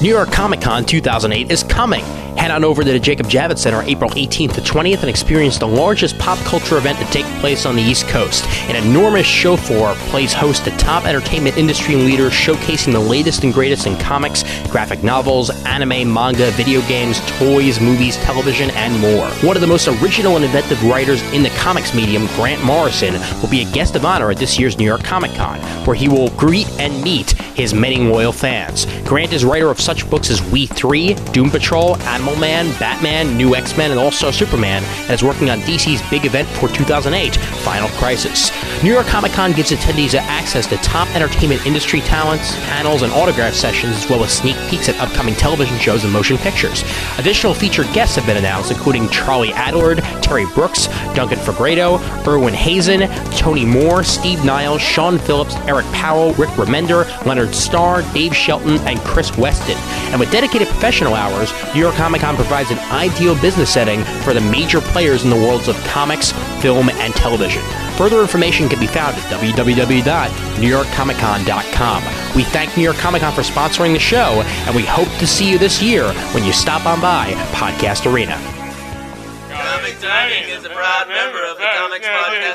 New York Comic Con 2008 is coming. Head on over to the Jacob Javits Center April 18th to 20th and experience the largest pop culture event to take place on the East Coast. An enormous show floor plays host to top entertainment industry leaders showcasing the latest and greatest in comics, graphic novels, anime, manga, video games, toys, movies, television, and more. One of the most original and inventive writers in the comics medium, Grant Morrison, will be a guest of honor at this year's New York Comic Con, where he will greet and meet his many loyal fans. Grant is writer of such books as We 3, Doom Patrol, Animal Man, Batman, New X-Men, and also Superman, and is working on DC's big event for 2008, Final Crisis. New York Comic Con gives attendees access to top entertainment industry talents, panels, and autograph sessions, as well as sneak peeks at upcoming television shows and motion pictures. Additional featured guests have been announced, including Charlie Adlard, Terry Brooks, Duncan Fegredo, Erwin Hazen, Tony Moore, Steve Niles, Sean Phillips, Eric Powell, Rick Remender, Leonard Starr, Dave Shelton, and Chris Weston. And with dedicated professional hours, New York Comic Con provides an ideal business setting for the major players in the worlds of comics, film, and television. Further information can be found at www.newyorkcomiccon.com. We thank New York Comic Con for sponsoring the show, and we hope to see you this year when you stop on by Podcast Arena. Comic Timing is a proud member of the Comics Podcast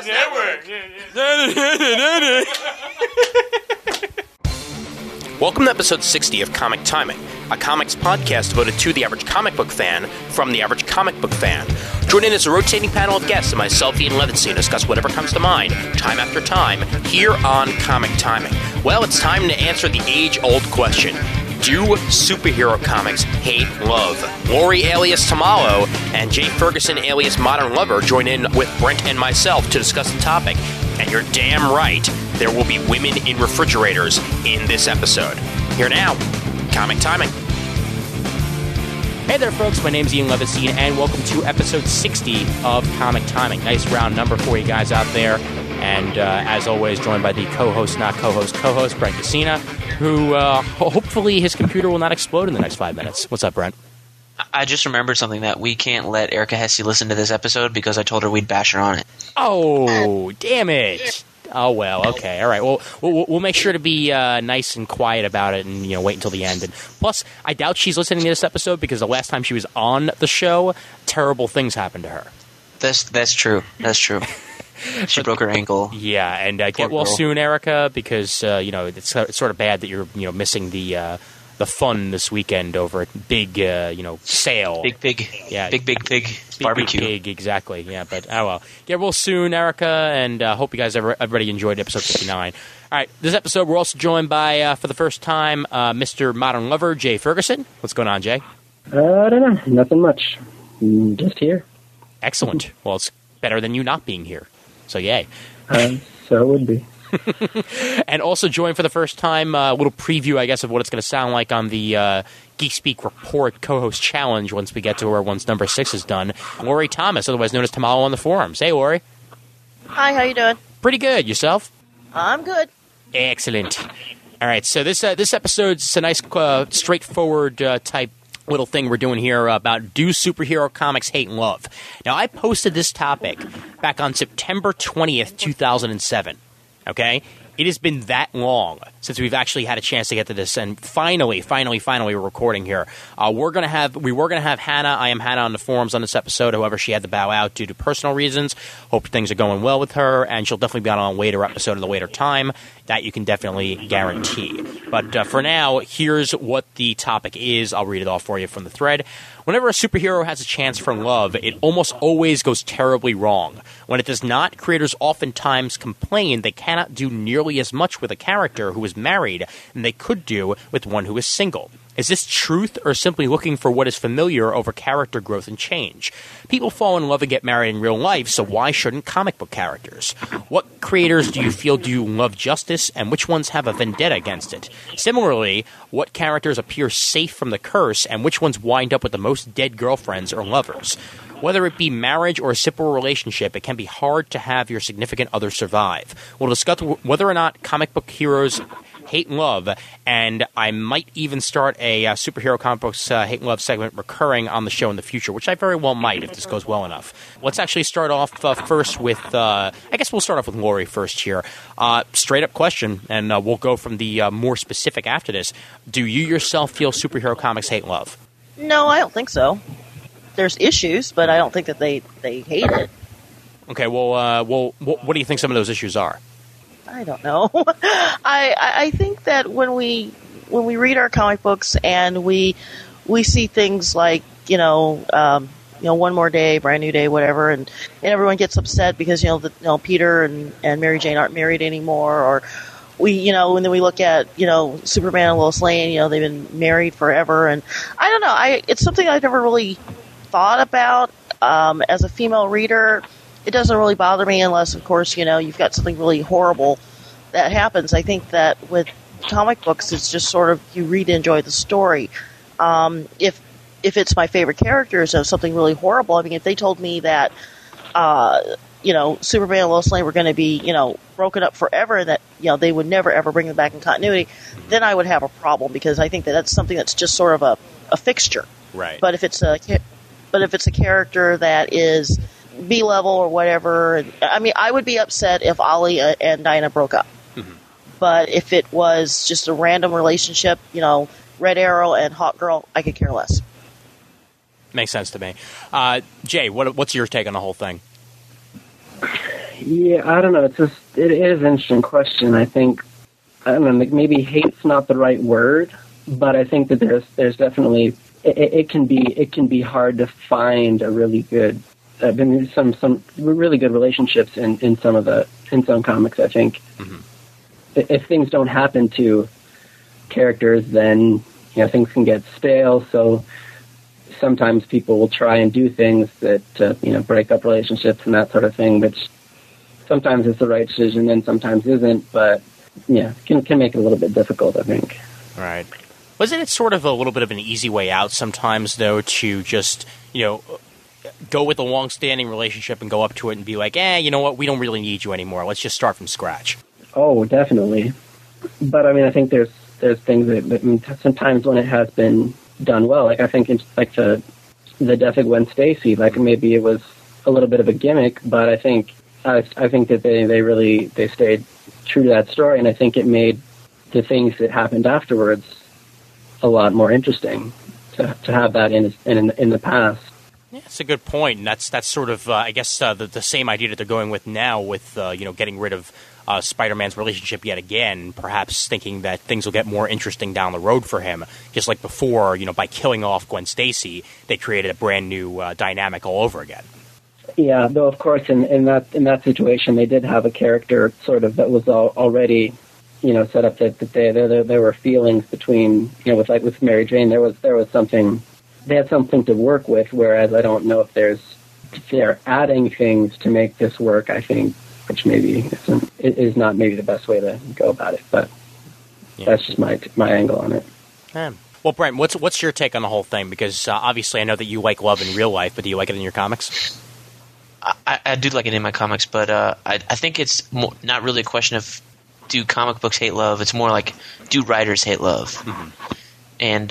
Network. Welcome to episode 60 of Comic Timing, a comics podcast devoted to the average comic book fan from the average comic book fan. Join in as a rotating panel of guests and myself, Ian Levinstein, discuss whatever comes to mind, time after time, here on Comic Timing. Well, it's time to answer the age-old question. Do superhero comics hate love? Lori alias Tamalo and Jay Ferguson alias Modern Lover join in with Brent and myself to discuss the topic. And you're damn right, there will be women in refrigerators in this episode. Here now, Comic Timing. Hey there, folks. My name's Ian Levinstein, and welcome to episode 60 of Comic Timing. Nice round number for you guys out there. And as always, joined by the co-host, not co-host, Brent Cassina, who hopefully his computer will not explode in the next 5 minutes. What's up, Brent? I just remembered something that we can't let Erica Hesse listen to this episode because I told her we'd bash her on it. Oh, damn it. Oh, well, okay. All right. Well, we'll make sure to be nice and quiet about it and, wait until the end. And plus, I doubt she's listening to this episode because the last time she was on the show, terrible things happened to her. That's true. That's true. She broke her ankle. Yeah, and get well soon, Erica, because, it's sort of bad that you're, missing the fun this weekend over a big, sale. Big pig. Yeah. Big pig barbecue. Big pig, exactly. Yeah, but, oh well. Get well soon, Erica, and hope you guys everybody enjoyed episode 59. All right, this episode we're also joined by, for the first time, Mr. Modern Lover, Jay Ferguson. What's going on, Jay? I don't know. Nothing much. Just here. Excellent. Well, it's better than you not being here. So, yay. So it would be. And also joined for the first time, a little preview, I guess, of what it's going to sound like on the Geek Speak Report co-host challenge once we get to where once number 6 is done. Lori Thomas, otherwise known as Tamalo on the forums. Hey, Lori. Hi, how you doing? Pretty good. Yourself? I'm good. Excellent. All right, so this episode's a nice, straightforward type little thing we're doing here about do superhero comics hate love. Now, I posted this topic back on September 20th, 2007. Okay? It has been that long since we've actually had a chance to get to this, and finally, we're recording here. We were gonna have Hannah. I am Hannah on the forums on this episode. However, she had to bow out due to personal reasons. Hope things are going well with her, and she'll definitely be on a later episode at a later time. That you can definitely guarantee. But for now, here's what the topic is. I'll read it off for you from the thread. Whenever a superhero has a chance for love, it almost always goes terribly wrong. When it does not, creators oftentimes complain they cannot do nearly as much with a character who is married than they could do with one who is single. Is this truth or simply looking for what is familiar over character growth and change? People fall in love and get married in real life, so why shouldn't comic book characters? What creators do you feel do love justice, and which ones have a vendetta against it? Similarly, what characters appear safe from the curse, and which ones wind up with the most dead girlfriends or lovers? Whether it be marriage or a simple relationship, it can be hard to have your significant other survive. We'll discuss whether or not comic book heroes Hate and Love, and I might even start a superhero comic books Hate and Love segment recurring on the show in the future, which I very well might if this goes well enough. Let's actually start off first with, I guess we'll start off with Lori first here. Straight up question, and we'll go from the more specific after this. Do you yourself feel superhero comics hate and love? No, I don't think so. There's issues, but I don't think that they hate it. Okay, well, what do you think some of those issues are? I don't know. I think that when we read our comic books and we see things like One More Day, Brand New Day, whatever, and everyone gets upset because Peter and Mary Jane aren't married anymore, or and then we look at Superman and Lois Lane, they've been married forever, and I don't know. It's something I've never really thought about as a female reader. It doesn't really bother me unless, of course, you've got something really horrible that happens. I think that with comic books, it's just sort of you read and enjoy the story. If it's my favorite characters of something really horrible, I mean, if they told me that Superman and Lois Lane were going to be broken up forever, and that they would never ever bring them back in continuity, then I would have a problem, because I think that that's something that's just sort of a fixture. Right. But if it's a character that is B-level or whatever, I mean, I would be upset if Ollie and Dinah broke up. Mm-hmm. But if it was just a random relationship, Red Arrow and Hawk Girl, I could care less. Makes sense to me. Jay, what's your take on the whole thing? Yeah, I don't know. It is an interesting question. I think, I don't know, maybe hate's not the right word, but I think that there's definitely it can be hard to find a really good some really good relationships in some comics. I think if things don't happen to characters, then things can get stale. So sometimes people will try and do things that break up relationships and that sort of thing, which sometimes is the right decision and sometimes isn't. But can make it a little bit difficult, I think. Right. Wasn't it sort of a little bit of an easy way out sometimes, though, to just go with a long-standing relationship and go up to it and be like, you know what, we don't really need you anymore. Let's just start from scratch. Oh, definitely. But I mean, I think there's things that sometimes when it has been done well, like I think it's like the death of Gwen Stacy, like maybe it was a little bit of a gimmick, but I think that they stayed true to that story, and I think it made the things that happened afterwards a lot more interesting to have that in the past. Yeah, that's a good point, and that's sort of I guess the same idea that they're going with now with getting rid of Spider-Man's relationship yet again, perhaps thinking that things will get more interesting down the road for him. Just like before, by killing off Gwen Stacy, they created a brand new dynamic all over again. Yeah, though of course in that situation they did have a character sort of that was already set up that there were feelings between with Mary Jane. There was something. They had something to work with, whereas I don't know if they're adding things to make this work, I think, which maybe is not maybe the best way to go about it, but that's just my angle on it. Well, Brent, what's your take on the whole thing? Because obviously I know that you like love in real life, but do you like it in your comics? I do like it in my comics, but I think it's not really a question of do comic books hate love. It's more like do writers hate love? Mm-hmm. And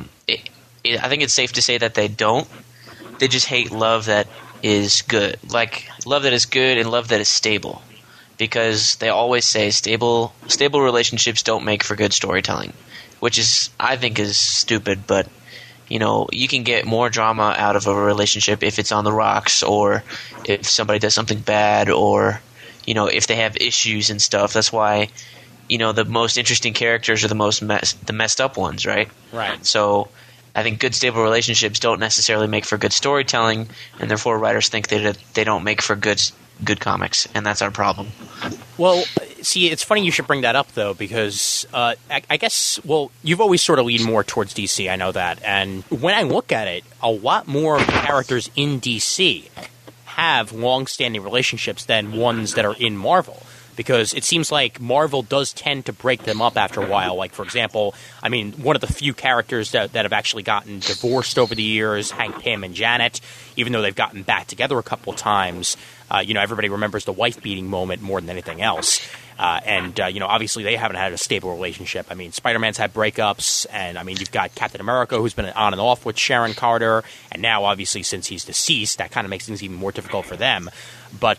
I think it's safe to say that they don't. They just hate love that is good. Like love that is good and love that is stable. Because they always say stable relationships don't make for good storytelling. Which I think is stupid, but you can get more drama out of a relationship if it's on the rocks, or if somebody does something bad, or if they have issues and stuff. That's why the most interesting characters are the messed up ones, right? Right. So I think good, stable relationships don't necessarily make for good storytelling, and therefore writers think that they don't make for good comics, and that's our problem. Well, see, it's funny you should bring that up, though, because I guess, you've always sort of leaned more towards DC, I know that, and when I look at it, a lot more characters in DC have long-standing relationships than ones that are in Marvel. Because it seems like Marvel does tend to break them up after a while. Like, for example, I mean, one of the few characters that have actually gotten divorced over the years, Hank Pym and Janet, even though they've gotten back together a couple of times, everybody remembers the wife-beating moment more than anything else. And obviously they haven't had a stable relationship. I mean, Spider-Man's had breakups, and I mean, you've got Captain America, who's been on and off with Sharon Carter, and now obviously since he's deceased, that kind of makes things even more difficult for them. But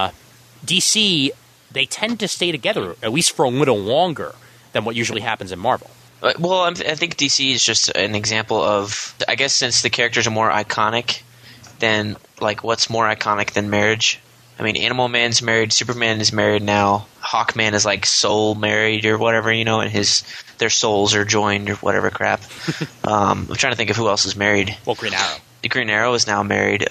DC, they tend to stay together, at least for a little longer than what usually happens in Marvel. Well, I think DC is just an example of, I guess, since the characters are more iconic, then like what's more iconic than marriage? I mean, Animal Man's married, Superman is married now, Hawkman is like soul married or whatever, and their souls are joined or whatever crap. I'm trying to think of who else is married. Well, Green Arrow. The Green Arrow is now married.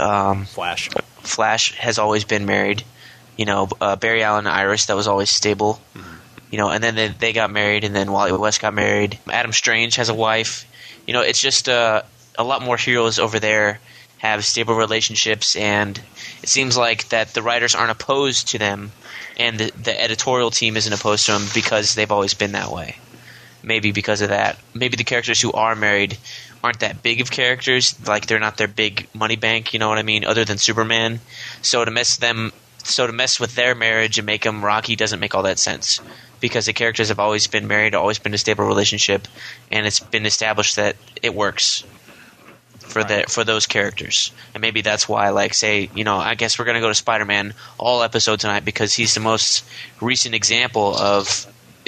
Flash has always been married. Barry Allen and Iris, that was always stable. Mm-hmm. And then they got married, and then Wally West got married. Adam Strange has a wife. It's just a lot more heroes over there have stable relationships, and it seems like that the writers aren't opposed to them, and the editorial team isn't opposed to them because they've always been that way. Maybe because of that. Maybe the characters who are married aren't that big of characters, like they're not their big money bank, you know what I mean, other than Superman. So to mess with their marriage and make them rocky doesn't make all that sense, because the characters have always been married, always been a stable relationship, and it's been established that it works for those characters. And maybe that's why, like, say, I guess we're going to go to Spider-Man all episode tonight because he's the most recent example of,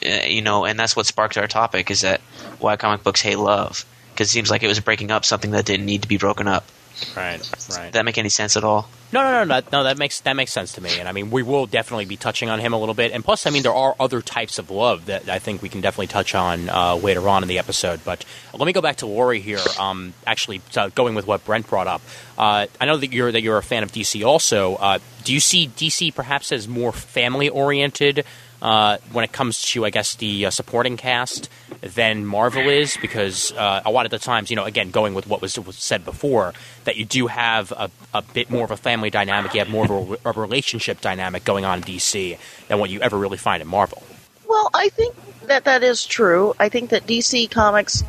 and that's what sparked our topic, is that why comic books hate love, because it seems like it was breaking up something that didn't need to be broken up. Right. Does that make any sense at all? No. That makes sense to me, and I mean, we will definitely be touching on him a little bit. And plus, I mean, there are other types of love that I think we can definitely touch on later on in the episode. But let me go back to Lori here. Actually, going with what Brent brought up, I know that you're a fan of DC. Also, do you see DC perhaps as more family oriented when it comes to, I guess, the supporting cast than Marvel is? Because a lot of the times, again, going with what was said before, that you do have a bit more of a family dynamic, you have more of a relationship dynamic going on in DC than what you ever really find in Marvel. Well, I think that is true. I think that DC Comics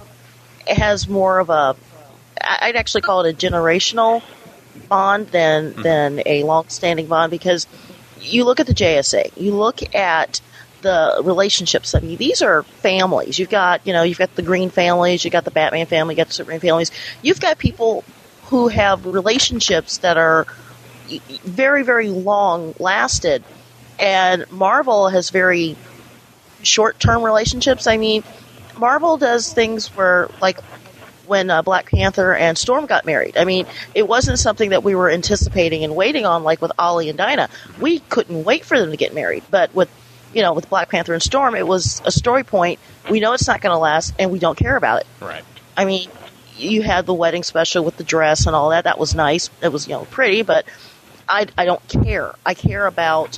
has more of I'd actually call it a generational bond than a long-standing bond, because you look at the JSA, you look at the relationships. I mean, these are families. You've got the Green families, you've got the Batman family, you've got the Superman families. You've got people who have relationships that are very, very long lasted, and Marvel has very short-term relationships. I mean, Marvel does things where, like, when Black Panther and Storm got married. I mean, it wasn't something that we were anticipating and waiting on, like with Ollie and Dinah. We couldn't wait for them to get married. But with Black Panther and Storm, it was a story point. We know it's not going to last, and we don't care about it. Right. I mean, you had the wedding special with the dress and all that. That was nice. It was, pretty, but I don't care. I care about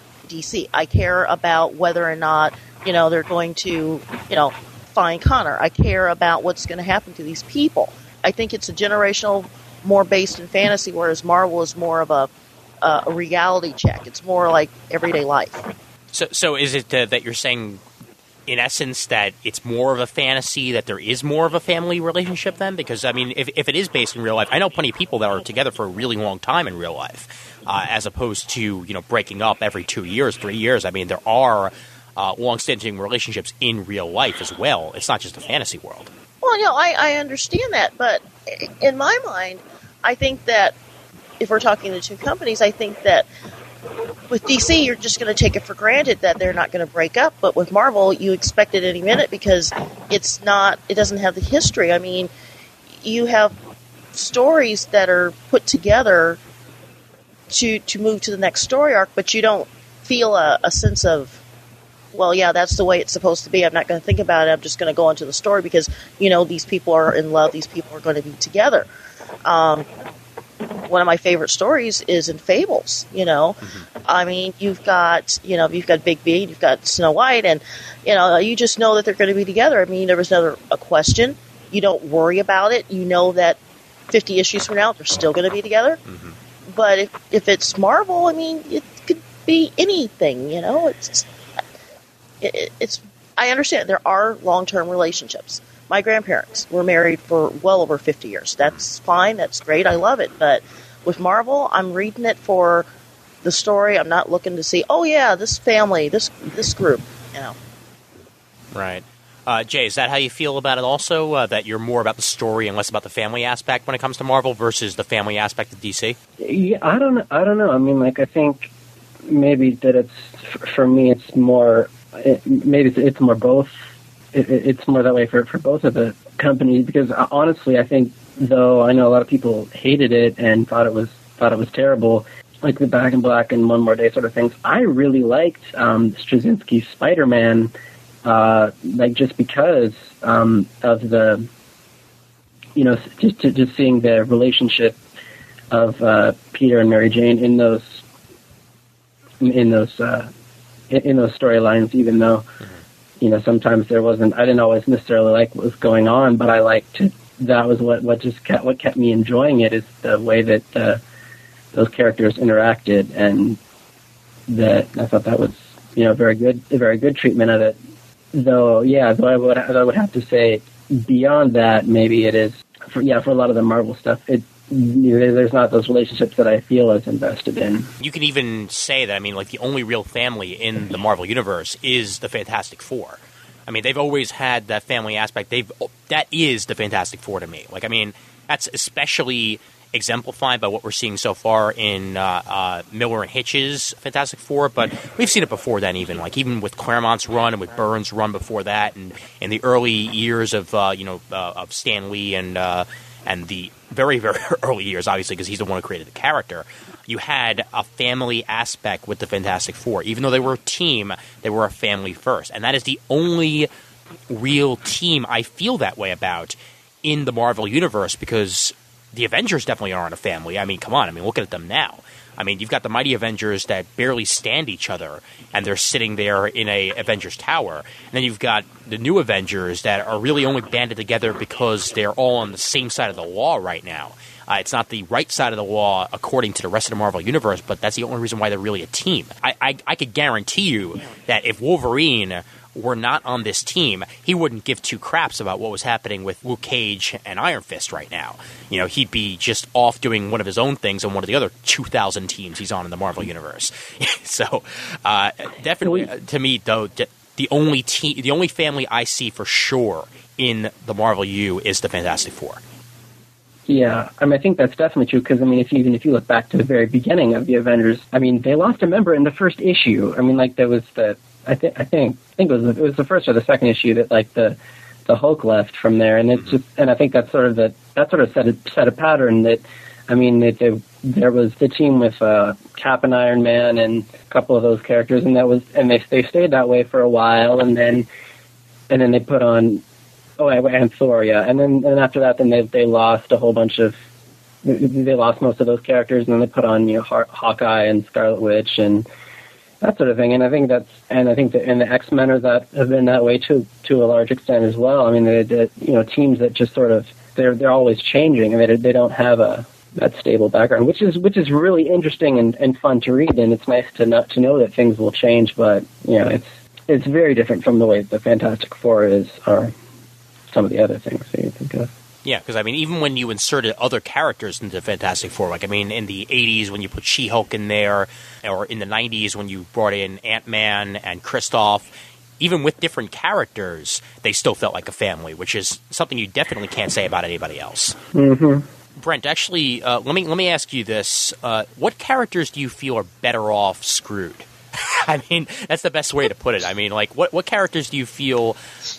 DC. I care about whether or not, they're going to, find Connor. I care about what's going to happen to these people. I think it's a generational, more based in fantasy, whereas Marvel is more of a reality check. It's more like everyday life. So is it that you're saying, in essence, that it's more of a fantasy, that there is more of a family relationship then? Because, I mean, if it is based in real life, I know plenty of people that are together for a really long time in real life, as opposed to, breaking up every 2 years, 3 years. I mean, there are long-standing relationships in real life as well. It's not just a fantasy world. Well, I understand that, but in my mind, I think that if we're talking the two companies, I think that with DC, you're just going to take it for granted that they're not going to break up. But with Marvel, you expect it any minute because it doesn't have the history. I mean, you have stories that are put together to move to the next story arc, but you don't feel a sense of, well, yeah, that's the way it's supposed to be. I'm not going to think about it. I'm just going to go into the story because, these people are in love. These people are going to be together. One of my favorite stories is in Fables, Mm-hmm. I mean, you've got Big B, you've got Snow White, and, you just know that they're going to be together. I mean, there was never a question. You don't worry about it. You know that 50 issues from now, they're still going to be together. Mm-hmm. But if it's Marvel, I mean, it could be anything, It's I understand there are long-term relationships. My grandparents were married for well over 50 years. That's fine. That's great. I love it. But with Marvel, I'm reading it for the story. I'm not looking to see, oh yeah, this family, this group, you know. Right. Jay, is that how you feel about it also, that you're more about the story and less about the family aspect when it comes to Marvel versus the family aspect of DC? Yeah, I don't know. I mean, like, I think maybe that it's, for me, it's more, maybe it's more both. It's more that way for both of the companies, because honestly, I think, though I know a lot of people hated it and thought it was terrible, like the Back in Black and One More Day sort of things, I really liked Straczynski's Spider-Man, like, just because of the, you know, just seeing the relationship of Peter and Mary Jane in those storylines, even though, you know, sometimes I didn't always necessarily like what was going on, but I liked it. That was what kept me enjoying it, is the way that those characters interacted, and that I thought that was, you know, a very good treatment of it. Though I would have to say, beyond that, maybe it is for a lot of the Marvel stuff, there's not those relationships that I feel as invested in. You can even say that, I mean, like, the only real family in the Marvel Universe is the Fantastic Four. I mean, they've always had that family aspect. That is the Fantastic Four to me. Like, I mean, that's especially exemplified by what we're seeing so far in Miller and Hitch's Fantastic Four, but we've seen it before then, even with Claremont's run and with Byrne's run before that, and in the early years of of Stan Lee and the very, very early years, obviously, because he's the one who created the character, you had a family aspect with the Fantastic Four. Even though they were a team, they were a family first. And that is the only real team I feel that way about in the Marvel Universe, because the Avengers definitely aren't a family. I mean, come on. I mean, look at them now. I mean, you've got the Mighty Avengers that barely stand each other, and they're sitting there in a Avengers Tower. And then you've got the new Avengers that are really only banded together because they're all on the same side of the law right now. It's not the right side of the law according to the rest of the Marvel Universe, but that's the only reason why they're really a team. I could guarantee you that if Wolverine were not on this team, he wouldn't give two craps about what was happening with Luke Cage and Iron Fist right now. You know, he'd be just off doing one of his own things on one of the other 2,000 teams he's on in the Marvel Universe. So, definitely, to me, though, the only family I see for sure in the Marvel U is the Fantastic Four. Yeah, I mean, I think that's definitely true, because, I mean, if you look back to the very beginning of the Avengers, I mean, they lost a member in the first issue. I mean, like, there was I think it was the first or the second issue that, like, the Hulk left from there, and it's just, and I think that sort of set a pattern that, I mean, there was the team with Cap and Iron Man and a couple of those characters, and they stayed that way for a while, and then they put on and Thor, yeah, and after that, then they lost a whole bunch of, they lost most of those characters, and then they put on, you know, Hawkeye and Scarlet Witch and that sort of thing. And I think that the X-Men have been that way to a large extent as well. I mean, they you know, teams that just sort of, they're always changing, and they don't have that stable background, which is really interesting and fun to read, and it's nice to know that things will change, but, you know, it's very different from the way the Fantastic Four or some of the other things that you think of. Yeah, because, I mean, even when you inserted other characters into Fantastic Four, like, I mean, in the 80s when you put She-Hulk in there, or in the 90s when you brought in Ant-Man and Kristoff, even with different characters, they still felt like a family, which is something you definitely can't say about anybody else. Mm-hmm. Brent, actually, let me ask you this. What characters do you feel are better off screwed? I mean, that's the best way to put it. I mean, like, what characters do you feel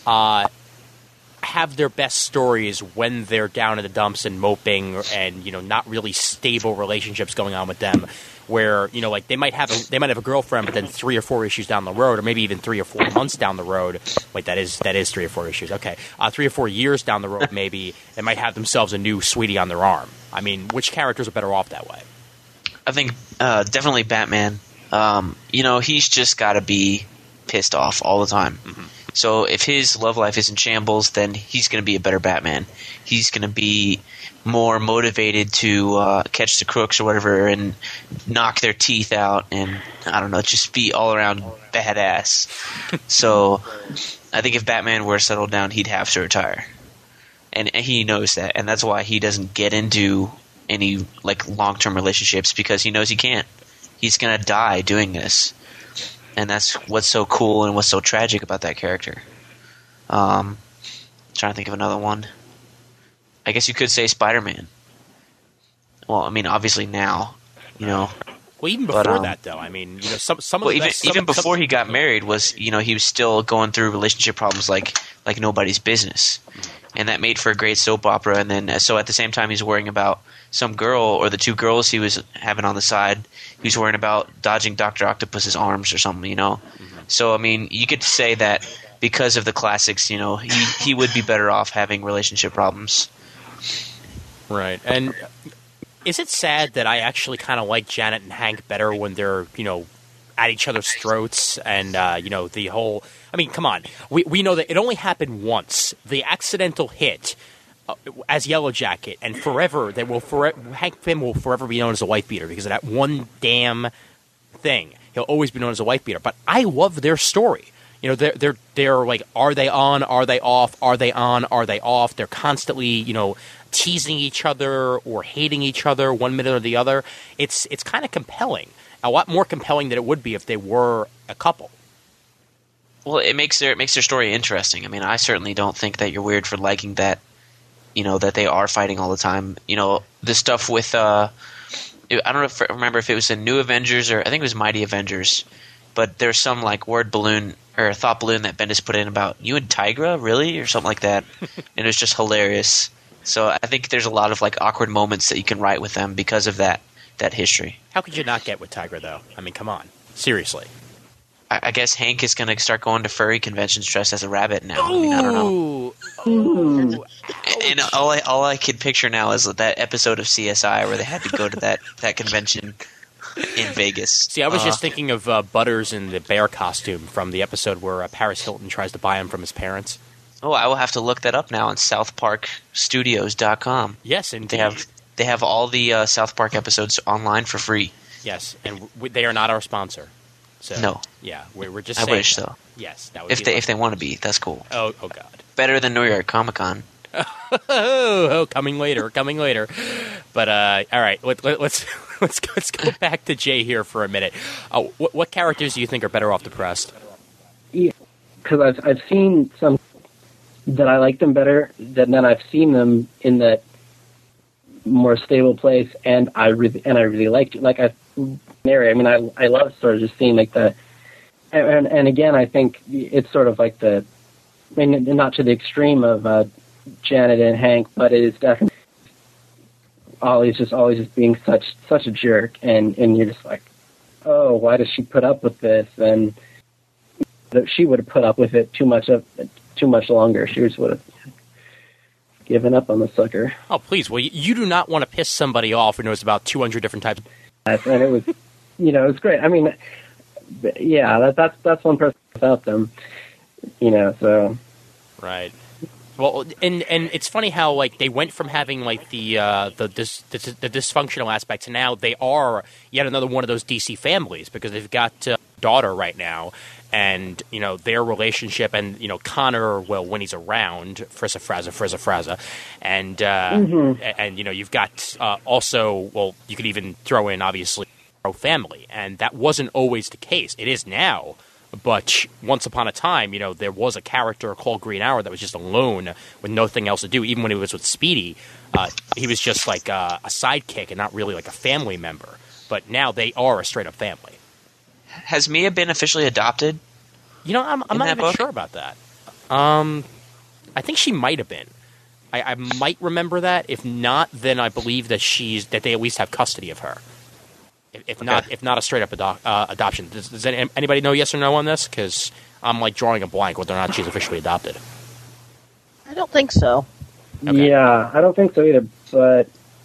have their best stories when they're down in the dumps and moping, and, you know, not really stable relationships going on with them, where, you know, like, they might have a girlfriend, but then 3 or 4 issues down the road, or maybe even 3 or 4 months down the road. Wait, that is 3 or 4 issues. Okay, 3 or 4 years down the road, maybe they might have themselves a new sweetie on their arm. I mean, which characters are better off that way? I think definitely Batman. You know, he's just got to be pissed off all the time. Mm-hmm. So if his love life is in shambles, then he's going to be a better Batman. He's going to be more motivated to catch the crooks or whatever and knock their teeth out and, I don't know, just be all around badass. So I think if Batman were settled down, he'd have to retire. And he knows that, and that's why he doesn't get into any, like, long-term relationships, because he knows he can't. he's going to die doing this. And that's what's so cool and what's so tragic about that character. Trying to think of another one. I guess you could say Spider-Man. Well, I mean, obviously now, you know. Well, even before that, though, I mean, you know, some of the even before he got married was, you know, he was still going through relationship problems like nobody's business, and that made for a great soap opera. And then, so at the same time, he's worrying about some girl or the two girls he was having on the side. He was worrying about dodging Dr. Octopus's arms or something, you know. Mm-hmm. So, I mean, you could say that because of the classics, you know, he would be better off having relationship problems. Right, and is it sad that I actually kind of like Janet and Hank better when they're, you know, at each other's throats and, you know, the whole... I mean, come on. We know that it only happened once. The accidental hit as Yellow Jacket, and forever, Hank Pym will forever be known as a wife beater because of that one damn thing. He'll always be known as a wife beater. But I love their story. You know, they're like, are they on? Are they off? Are they on? Are they off? They're constantly, you know, teasing each other or hating each other one minute or the other. It's kind of compelling. A lot more compelling than it would be if they were a couple. Well, it makes their story interesting. I mean, I certainly don't think that you're weird for liking that, you know, that they are fighting all the time. You know, the stuff with I don't remember if it was the New Avengers or I think it was Mighty Avengers, but there's some like word balloon or thought balloon that Bendis put in about you and Tigra, really, or something like that, and it was just hilarious. So I think there's a lot of like awkward moments that you can write with them because of that history. How could you not get with Tigra, though? I mean, come on, seriously. I guess Hank is going to start going to furry conventions dressed as a rabbit now. I mean, I don't know. Ooh. And all I could picture now is that episode of CSI where they had to go to that convention in Vegas. See, I was just thinking of Butters in the bear costume from the episode where Paris Hilton tries to buy him from his parents. Oh, I will have to look that up now on SouthParkStudios.com. Yes, indeed. They have all the South Park episodes online for free. Yes, and they are not our sponsor. So, no. Yeah, we're just saying. I wish that. so. Yes, that would if they want to be, that's cool. Oh God. Better than New York Comic Con. coming later. But all right, let's go back to Jay here for a minute. What characters do you think are better off depressed? Yeah, because I've seen some that I like them better, then I've seen them in that more stable place, and I really liked it. Like Mary, I mean, I love sort of just seeing like the, and again, I think it's sort of like the, I mean, not to the extreme of Janet and Hank, but it is definitely always just being such a jerk, and you're just like, oh, why does she put up with this? And that she would have put up with it too much longer. She just would have given up on the sucker. Oh, please. Well, you do not want to piss somebody off who knows about 200 different types. And it was, you know, it was great. I mean, yeah, that's one person without them, you know, so. Right. Well, and it's funny how, like, they went from having, like, the dysfunctional aspect to now they are yet another one of those DC families because they've got a daughter right now. And, you know, their relationship and, you know, Connor, well, when he's around, Frizza. And, and you know, you've got also, well, you could even throw in, obviously, family. And that wasn't always the case. It is now. But once upon a time, you know, there was a character called Green Arrow that was just alone with nothing else to do. Even when he was with Speedy, he was just like a sidekick and not really like a family member. But now they are a straight-up family. Has Mia been officially adopted? You know, I'm not even sure about that. I think she might have been. I might remember that. If not, then I believe that they at least have custody of her. If not a straight up adoption. Does anybody know yes or no on this? Because I'm like drawing a blank whether or not she's officially adopted. I don't think so. Okay. Yeah, I don't think so either. But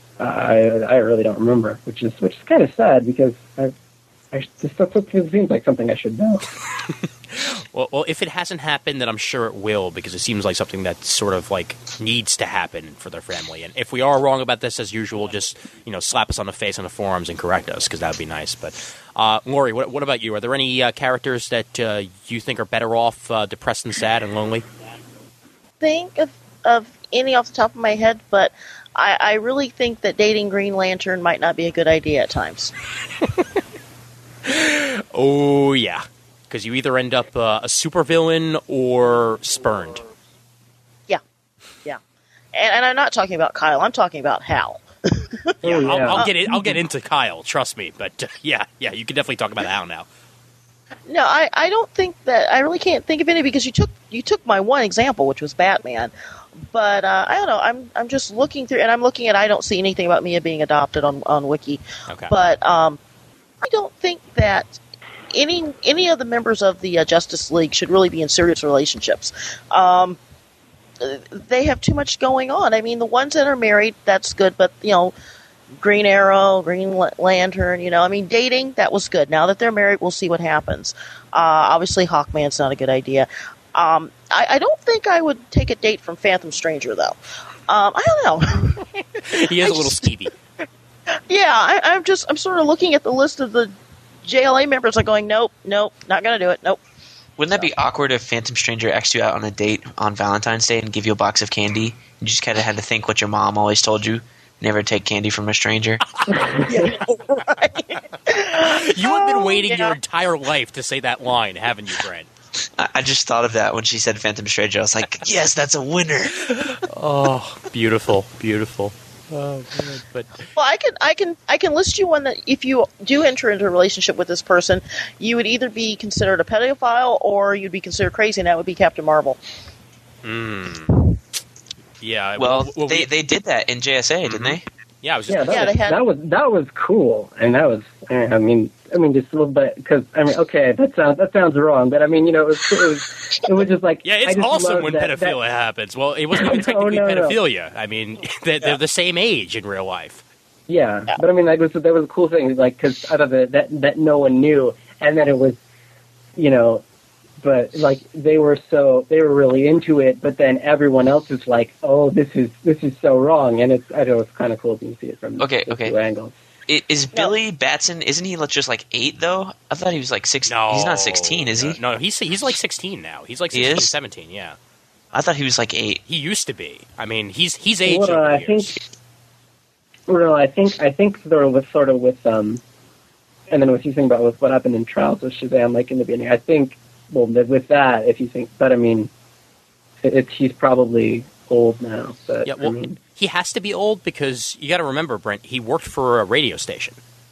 I really don't remember, which is kind of sad because it seems like something I should know. Well, if it hasn't happened, then I'm sure it will, because it seems like something that sort of like needs to happen for their family. And if we are wrong about this, as usual, just slap us on the face on the forums and correct us, because that would be nice. But Lori, what about you? Are there any characters that you think are better off depressed and sad and lonely? Think of any off the top of my head, but I really think that dating Green Lantern might not be a good idea at times. Oh, yeah. Because you either end up a supervillain or spurned. Yeah. And I'm not talking about Kyle. I'm talking about Hal. Yeah, yeah. I'll get into Kyle, trust me. But yeah, you can definitely talk about Hal now. No, I don't think that. I really can't think of any because you took my one example, which was Batman. But I don't know. I'm just looking through, and I'm looking at. I don't see anything about Mia being adopted on Wiki. Okay. But I don't think that any of the members of the Justice League should really be in serious relationships. They have too much going on. I mean, the ones that are married, that's good, but Green Arrow, Green Lantern, I mean, dating, that was good. Now that they're married, we'll see what happens. Obviously, Hawkman's not a good idea. I don't think I would take a date from Phantom Stranger, though. I don't know. He is a little skeevy. Yeah, I'm sort of looking at the list of the JLA members and going, nope, not going to do it, nope. Wouldn't that be awkward if Phantom Stranger asked you out on a date on Valentine's Day and give you a box of candy? You just kind of had to think what your mom always told you. Never take candy from a stranger. Right. You have been waiting your entire life to say that line, haven't you, Brent? I just thought of that when she said Phantom Stranger. I was like, yes, that's a winner. Oh, beautiful. Oh, man. But Well, I can list you one that if you do enter into a relationship with this person, you would either be considered a pedophile or you'd be considered crazy, and that would be Captain Marvel. yeah. Uh, Well, they did that in JSA, didn't they? Yeah, I was just Yeah, they had- that was cool, and that was I mean just a little bit because okay, that sounds wrong, but I mean it was just like yeah, it's I just awesome love when that- pedophilia happens. Well, it wasn't even technically no. pedophilia. I mean, they're the same age in real life. Yeah, but I mean that was a cool thing, like because out of it that no one knew, and then it was, but like they were really into it, but then everyone else is like, oh, this is so wrong, and I know it's kind of cool to see it from Okay. two angles. Is Billy Batson? Isn't he just like 8 though? I thought he was like 16. No, He's not 16, is he? No, he's like 16 now. He's like He 16, is? 17. Yeah, I thought he was like 8. he used to be. I mean, he's aged Well, over I the years. I think sort of with and then what you think about with what happened in Trials with Shazam, like in the beginning, I think with that, if you think, but I mean, he's probably old now. But Yeah, well, I mean, he has to be old because you got to remember, Brent. He worked for a radio station.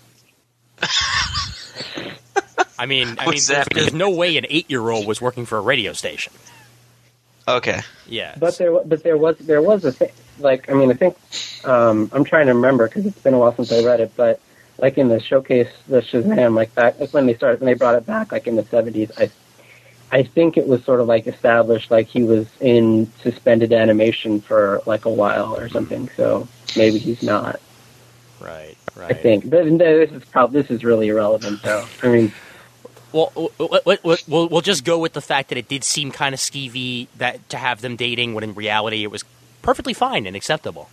I mean, What's that there's mean? no way an 8-year-old was working for a radio station. Okay. Yeah, but there was a thing. Like, I mean, I think I'm trying to remember because it's been a while since I read it, but like in the showcase, the Shazam, like back when they brought it back, like in the 70s, I think it was sort of like established, like he was in suspended animation for like a while or something. So maybe he's not. right. I think, but this is really irrelevant, though. I mean, Well, we'll just go with the fact that it did seem kind of skeevy that to have them dating, when in reality it was perfectly fine and acceptable.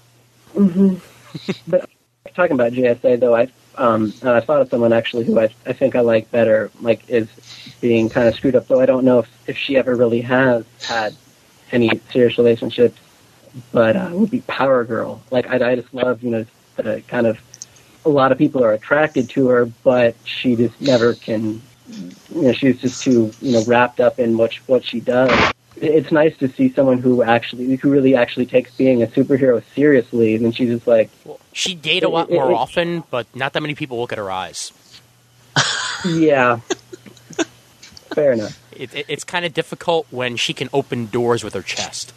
but talking about JSA though, I thought of someone actually who I think I like better, like is being kind of screwed up. Though I don't know if she ever really has had any serious relationships, but would be Power Girl. Like I just love the kind of a lot of people are attracted to her, but she just never can. She's just too wrapped up in what she does. It's nice to see someone who really actually takes being a superhero seriously, and she's just like. Well, she date a lot more often, but not that many people look at her eyes. Yeah. Fair enough. It's kind of difficult when she can open doors with her chest.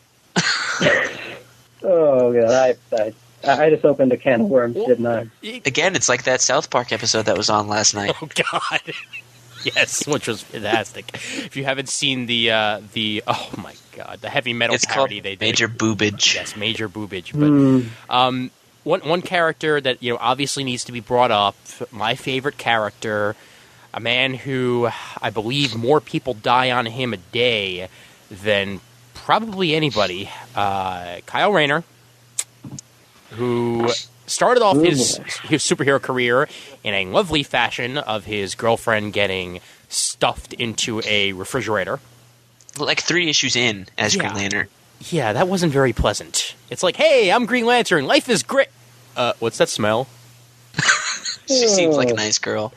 Oh god, I just opened a can of worms, didn't I? Again, it's like that South Park episode that was on last night. Oh God. Yes, which was fantastic. If you haven't seen the oh my God, the heavy metal It's called parody they did. Major Boobage. Yes, Major Boobage. But one character that obviously needs to be brought up. My favorite character, a man who I believe more people die on him a day than probably anybody. Kyle Rayner, who started off his superhero career in a lovely fashion of his girlfriend getting stuffed into a refrigerator. Like 3 issues in as Green Lantern. Yeah, that wasn't very pleasant. It's like, hey, I'm Green Lantern. Life is great. What's that smell? She seems like a nice girl.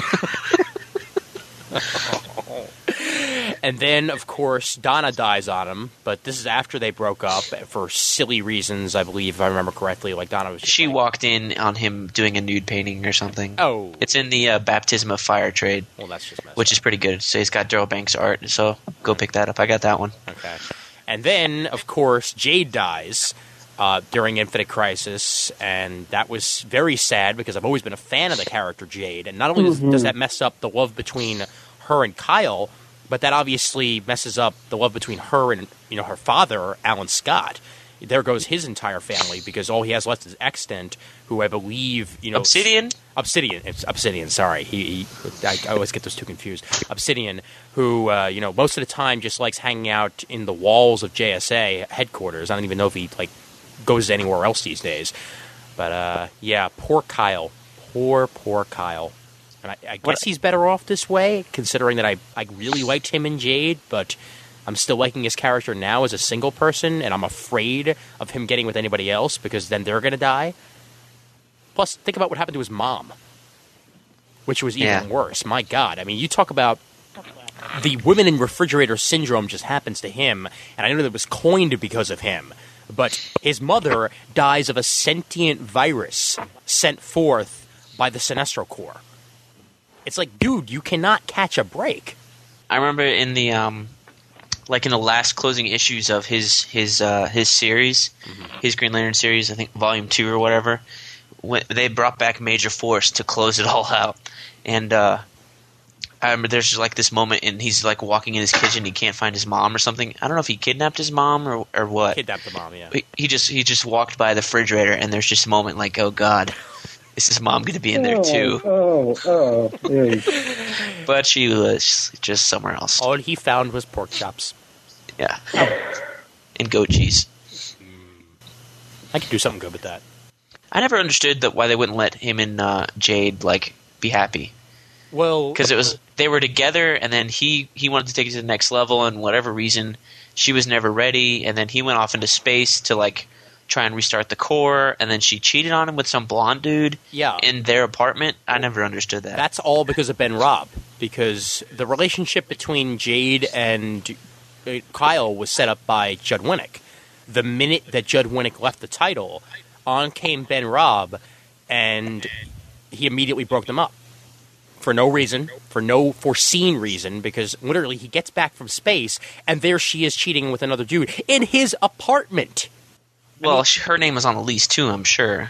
And then, of course, Donna dies on him, but this is after they broke up for silly reasons, I believe, if I remember correctly. Like, Donna was just She walked in on him doing a nude painting or something. Oh. It's in the Baptism of Fire trade. Well, that's just messed which up. is pretty good. So he's got Daryl Banks art, so go pick that up. I got that one. Okay. And then, of course, Jade dies during Infinite Crisis, and that was very sad because I've always been a fan of the character Jade. And not only does that mess up the love between her and Kyle, but that obviously messes up the love between her and her father, Alan Scott. There goes his entire family because all he has left is Extant, who I believe Obsidian. It's Obsidian. Sorry, I always get those two confused. Obsidian, who most of the time just likes hanging out in the walls of JSA headquarters. I don't even know if he goes anywhere else these days. But yeah, poor Kyle, poor Kyle. And I guess he's better off this way, considering that I really liked him in Jade, but I'm still liking his character now as a single person, and I'm afraid of him getting with anybody else because then they're going to die. Plus, think about what happened to his mom, which was even worse. My God. I mean, you talk about the women in refrigerator syndrome just happens to him, and I know that it was coined because of him, but his mother dies of a sentient virus sent forth by the Sinestro Corps. It's like, dude, you cannot catch a break. I remember in the in the last closing issues of his series, his Green Lantern series, I think Volume 2 or whatever, when they brought back Major Force to close it all out. And I remember there's just this moment, and he's walking in his kitchen, he can't find his mom or something. I don't know if he kidnapped his mom or what. Kidnapped the mom, yeah. He just walked by the refrigerator, and there's just a moment oh God, is his mom going to be in there too? But she was just somewhere else. All he found was pork chops. Yeah. And goat cheese. I could do something good with that. I never understood why they wouldn't let him and Jade be happy. Well, because they were together, and then he wanted to take it to the next level, and whatever reason, she was never ready, and then he went off into space to try and restart the core, and then she cheated on him with some blonde dude in their apartment. I never understood that. That's all because of Ben Robb, because the relationship between Jade and Kyle was set up by Judd Winnick. The minute that Judd Winnick left the title, on came Ben Robb, and he immediately broke them up. For no reason, for no foreseen reason, because literally he gets back from space, and there she is cheating with another dude in his apartment. Well, her name was on the lease too, I'm sure.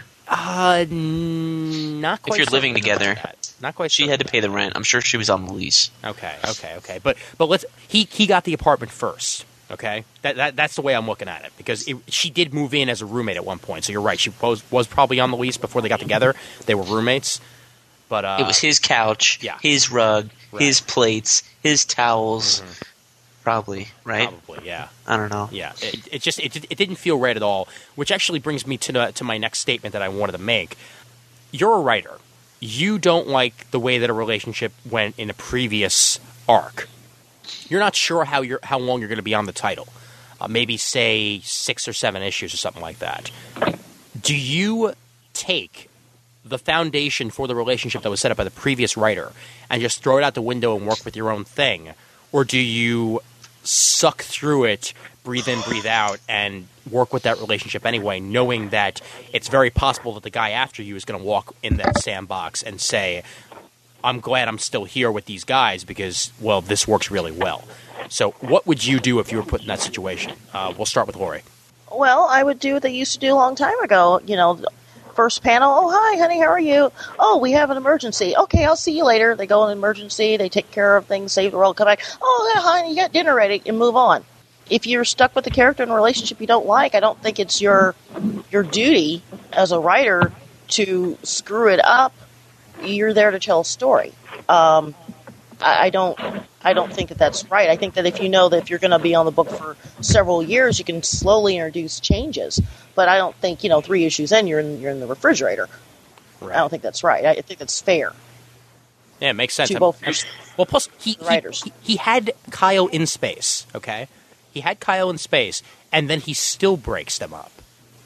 Not quite. If you're living together, not quite. She had to pay the rent. I'm sure she was on the lease. Okay. But let's. He got the apartment first. Okay, that's the way I'm looking at it, because she did move in as a roommate at one point. So you're right. She was probably on the lease before they got together. They were roommates. But it was his couch, his rug, his plates, his towels. Probably, right? Probably, yeah. I don't know. Yeah, it didn't feel right at all, which actually brings me to my next statement that I wanted to make. You're a writer. You don't like the way that a relationship went in a previous arc. You're not sure how long you're going to be on the title. Maybe, say, 6 or 7 issues or something like that. Do you take the foundation for the relationship that was set up by the previous writer and just throw it out the window and work with your own thing? Or do you suck through it, breathe in, breathe out, and work with that relationship anyway, knowing that it's very possible that the guy after you is going to walk in that sandbox and say, I'm glad I'm still here with these guys because, well, this works really well. So what would you do if you were put in that situation? We'll start with Lori. Well, I would do what they used to do a long time ago. First panel, oh, hi, honey, how are you? Oh, we have an emergency. Okay, I'll see you later. They go in an emergency. They take care of things, save the world, come back. Oh, yeah, honey, you got dinner ready, and move on. If you're stuck with a character in a relationship you don't like, I don't think it's your duty as a writer to screw it up. You're there to tell a story. I don't think that that's right. I think that if you know that if you're going to be on the book for several years, you can slowly introduce changes. But I don't think 3 issues in you're in the refrigerator. Right. I don't think that's right. I think that's fair. Yeah, it makes sense. To both well, plus writers. He had Kyle in space. Okay, he had Kyle in space, and then he still breaks them up.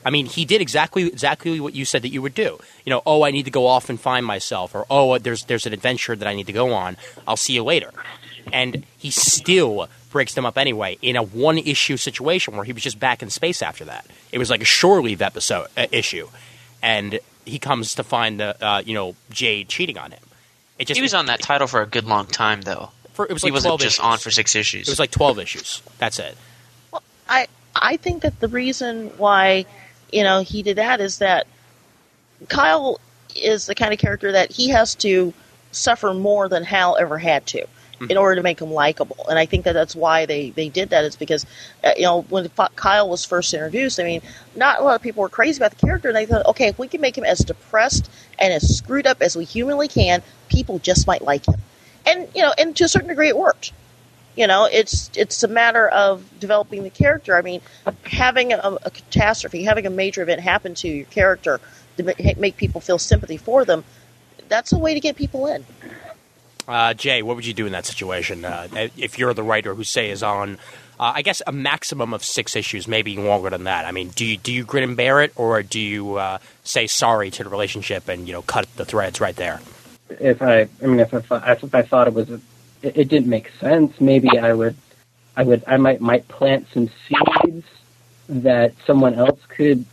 I mean, he did exactly what you said that you would do. I need to go off and find myself, or there's an adventure that I need to go on. I'll see you later. And he still breaks them up anyway in a one-issue situation where he was just back in space after that. It was like a shore leave issue, and he comes to find the Jade cheating on him. He was on that title for a good long time, though. He wasn't just on for 6 issues. It was like 12 issues. That's it. Well, I think that the reason why he did that is that Kyle is the kind of character that he has to suffer more than Hal ever had to in order to make him likable. And I think that that's why they did that, is because, when Kyle was first introduced, I mean, not a lot of people were crazy about the character, and they thought, okay, if we can make him as depressed and as screwed up as we humanly can, people just might like him. And, and to a certain degree it worked. It's a matter of developing the character. I mean, having a catastrophe, having a major event happen to your character to make people feel sympathy for them, that's a way to get people in. Jay, what would you do in that situation if you're the writer who, say, is on, I guess, a maximum of 6 issues, maybe longer than that? I mean, do you grin and bear it, or do you say sorry to the relationship and cut the threads right there? If I thought it didn't make sense, maybe I might plant some seeds that someone else could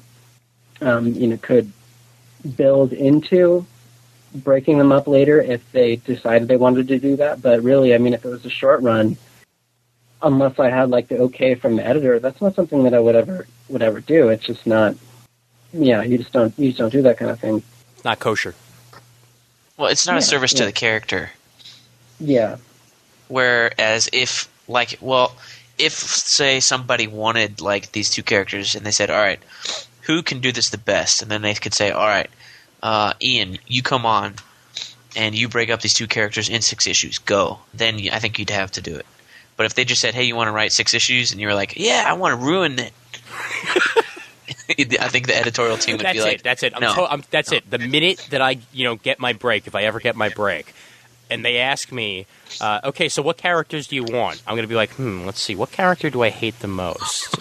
build into breaking them up later if they decided they wanted to do that. But really, I mean, if it was a short run, unless I had the okay from the editor, that's not something that I would ever do. It's just not. Yeah, you just don't do that kind of thing. It's not kosher. Well, it's not a service to the character. Yeah. Whereas if say somebody wanted these 2 characters and they said, all right, who can do this the best? And then they could say, all right, Ian, you come on and you break up these 2 characters in 6 issues. Go. Then I think you'd have to do it. But if they just said, hey, you want to write 6 issues? And you were like, yeah, I want to ruin it. I think the editorial team would be like, that's it. No. That's it. The minute that I get my break, if I ever get my break, and they ask me, okay, so what characters do you want? I'm going to be like, let's see, what character do I hate the most?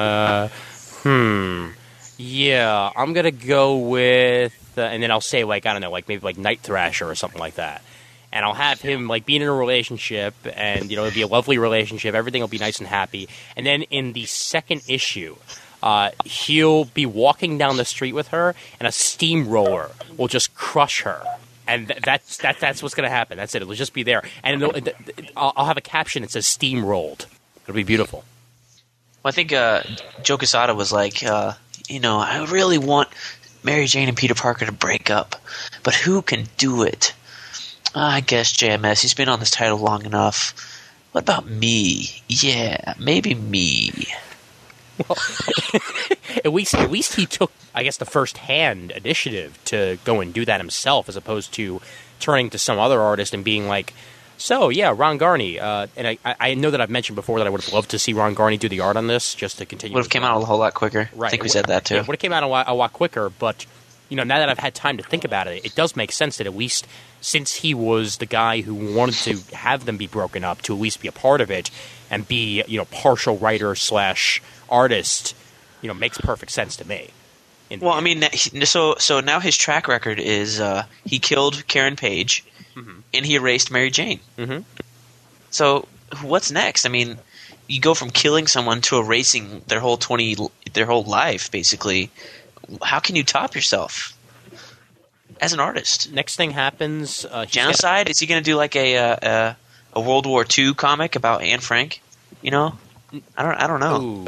Yeah, I'm going to go with, and then I'll say, I don't know, maybe Night Thrasher or something like that. And I'll have him, being in a relationship, and, it'll be a lovely relationship, everything will be nice and happy. And then in the second issue, he'll be walking down the street with her, and a steamroller will just crush her. And that's what's going to happen. That's it. It'll just be there. And I'll have a caption that says steamrolled. It'll be beautiful. Well, I think Joe Quesada was like, I really want Mary Jane and Peter Parker to break up. But who can do it? I guess JMS. He's been on this title long enough. What about me? Yeah, maybe me. Well, at least he took, I guess, the first-hand initiative to go and do that himself, as opposed to turning to some other artist and being like, so, yeah, Ron Garney. And I know that I've mentioned before that I would have loved to see Ron Garney do the art on this, just to continue. Would have came out a whole lot quicker. Right. I think we said that, too. It would have came out a lot quicker, but, now that I've had time to think about it, it does make sense that at least since he was the guy who wanted to have them be broken up, to at least be a part of it and be, partial writer / artist, makes perfect sense to me. Well, I mean, so now his track record is he killed Karen Page, and he erased Mary Jane. Mm-hmm. So what's next? I mean, you go from killing someone to erasing their whole life, basically. How can you top yourself as an artist? Next thing happens, genocide. Is he going to do a World War II comic about Anne Frank? I don't know.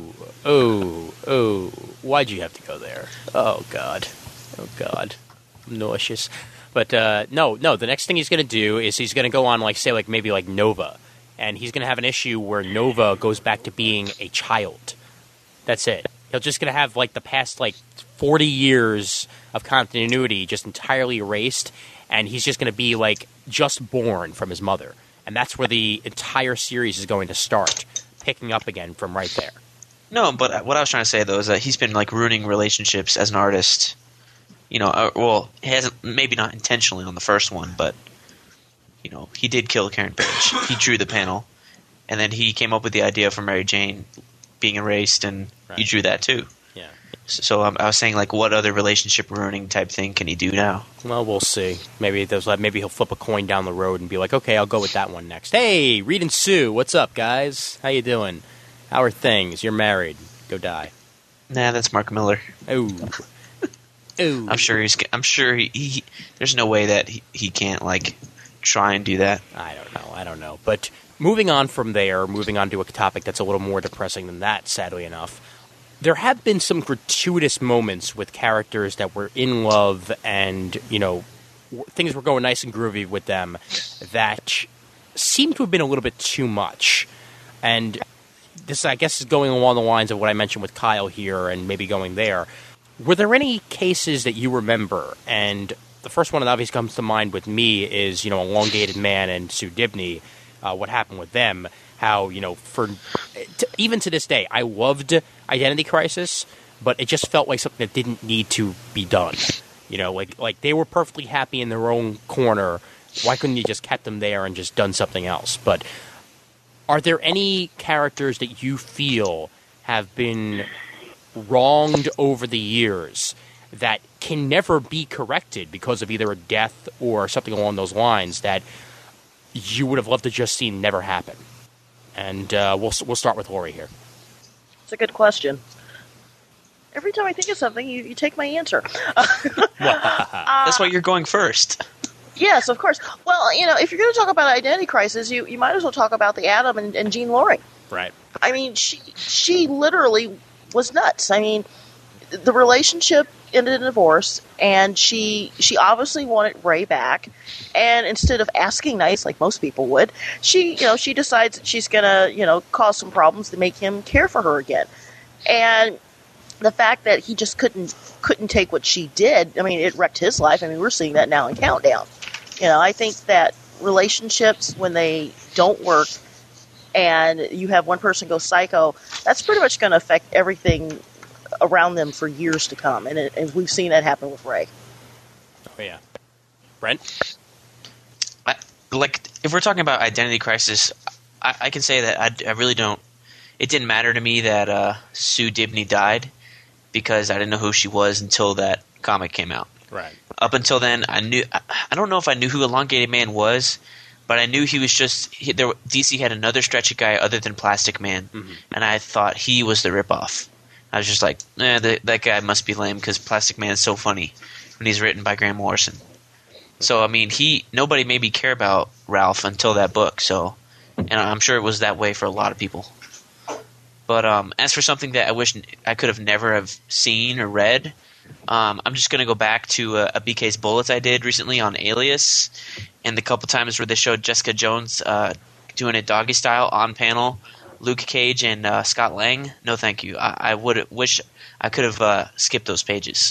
Oh! Why'd you have to go there? Oh God! I'm nauseous. But no. The next thing he's going to do is he's going to go on, maybe Nova, and he's going to have an issue where Nova goes back to being a child. That's it. He'll just going to have the past 40 years of continuity just entirely erased, and he's just going to be just born from his mother, and that's where the entire series is going to start, picking up again from right there. No, but what I was trying to say though is that he's been ruining relationships as an artist. He hasn't, maybe not intentionally on the first one, but he did kill Karen Page. He drew the panel, and then he came up with the idea for Mary Jane being erased, and he drew that too. Yeah. So I was saying, like, what other relationship ruining type thing can he do now? Well, we'll see. Maybe he'll flip a coin down the road and be like, okay, I'll go with that one next. Hey, Reed and Sue, what's up, guys? How you doing? How are things? You're married. Go die. Nah, that's Mark Miller. Ooh. Ooh. I'm sure he there's no way that he can't, like, try and do that. I don't know. But moving on from there, moving on to a topic that's a little more depressing than that, sadly enough, there have been some gratuitous moments with characters that were in love and, you know, things were going nice and groovy with them that seem to have been a little bit too much. And this, I guess, is going along the lines of what I mentioned with Kyle here and maybe going there. Were there any cases that you remember? And the first one that obviously comes to mind with me is, you know, Elongated Man and Sue Dibney, what happened with them. How, you know, even to this day, I loved Identity Crisis, but it just felt like something that didn't need to be done. You know, like they were perfectly happy in their own corner. Why couldn't you just kept them there and just done something else? But are there any characters that you feel have been wronged over the years that can never be corrected because of either a death or something along those lines that you would have loved to just see never happen? And we'll start with Lori here. It's a good question. Every time I think of something, you take my answer. That's why you're going first. Yes, of course. Well, you know, if you're going to talk about Identity Crisis, you might as well talk about the Adam and Jean Loring. Right. I mean, she literally was nuts. I mean, the relationship ended in divorce, and she obviously wanted Ray back. And instead of asking nice, like most people would, she decides that she's gonna, cause some problems to make him care for her again. And the fact that he just couldn't take what she did, I mean, it wrecked his life. I mean, we're seeing that now in Countdown. I think that relationships, when they don't work and you have one person go psycho, that's pretty much going to affect everything around them for years to come. And we've seen that happen with Ray. Oh, yeah. Brent? If we're talking about Identity Crisis, I can say that I really don't. It didn't matter to me that Sue Dibney died because I didn't know who she was until that comic came out. Right. Up until then, I don't know if I knew who Elongated Man was, but I knew he was just DC had another stretchy guy other than Plastic Man, and I thought he was the ripoff. I was just like, that guy must be lame because Plastic Man is so funny when he's written by Grant Morrison. So I mean, nobody made me care about Ralph until that book. So, and I'm sure it was that way for a lot of people. But as for something that I wish I could have never have seen or read, I'm just going to go back to a BK's Bullets I did recently on Alias, and the couple times where they showed Jessica Jones doing it doggy style on panel, Luke Cage and Scott Lang. No, thank you. I would wish I could have skipped those pages.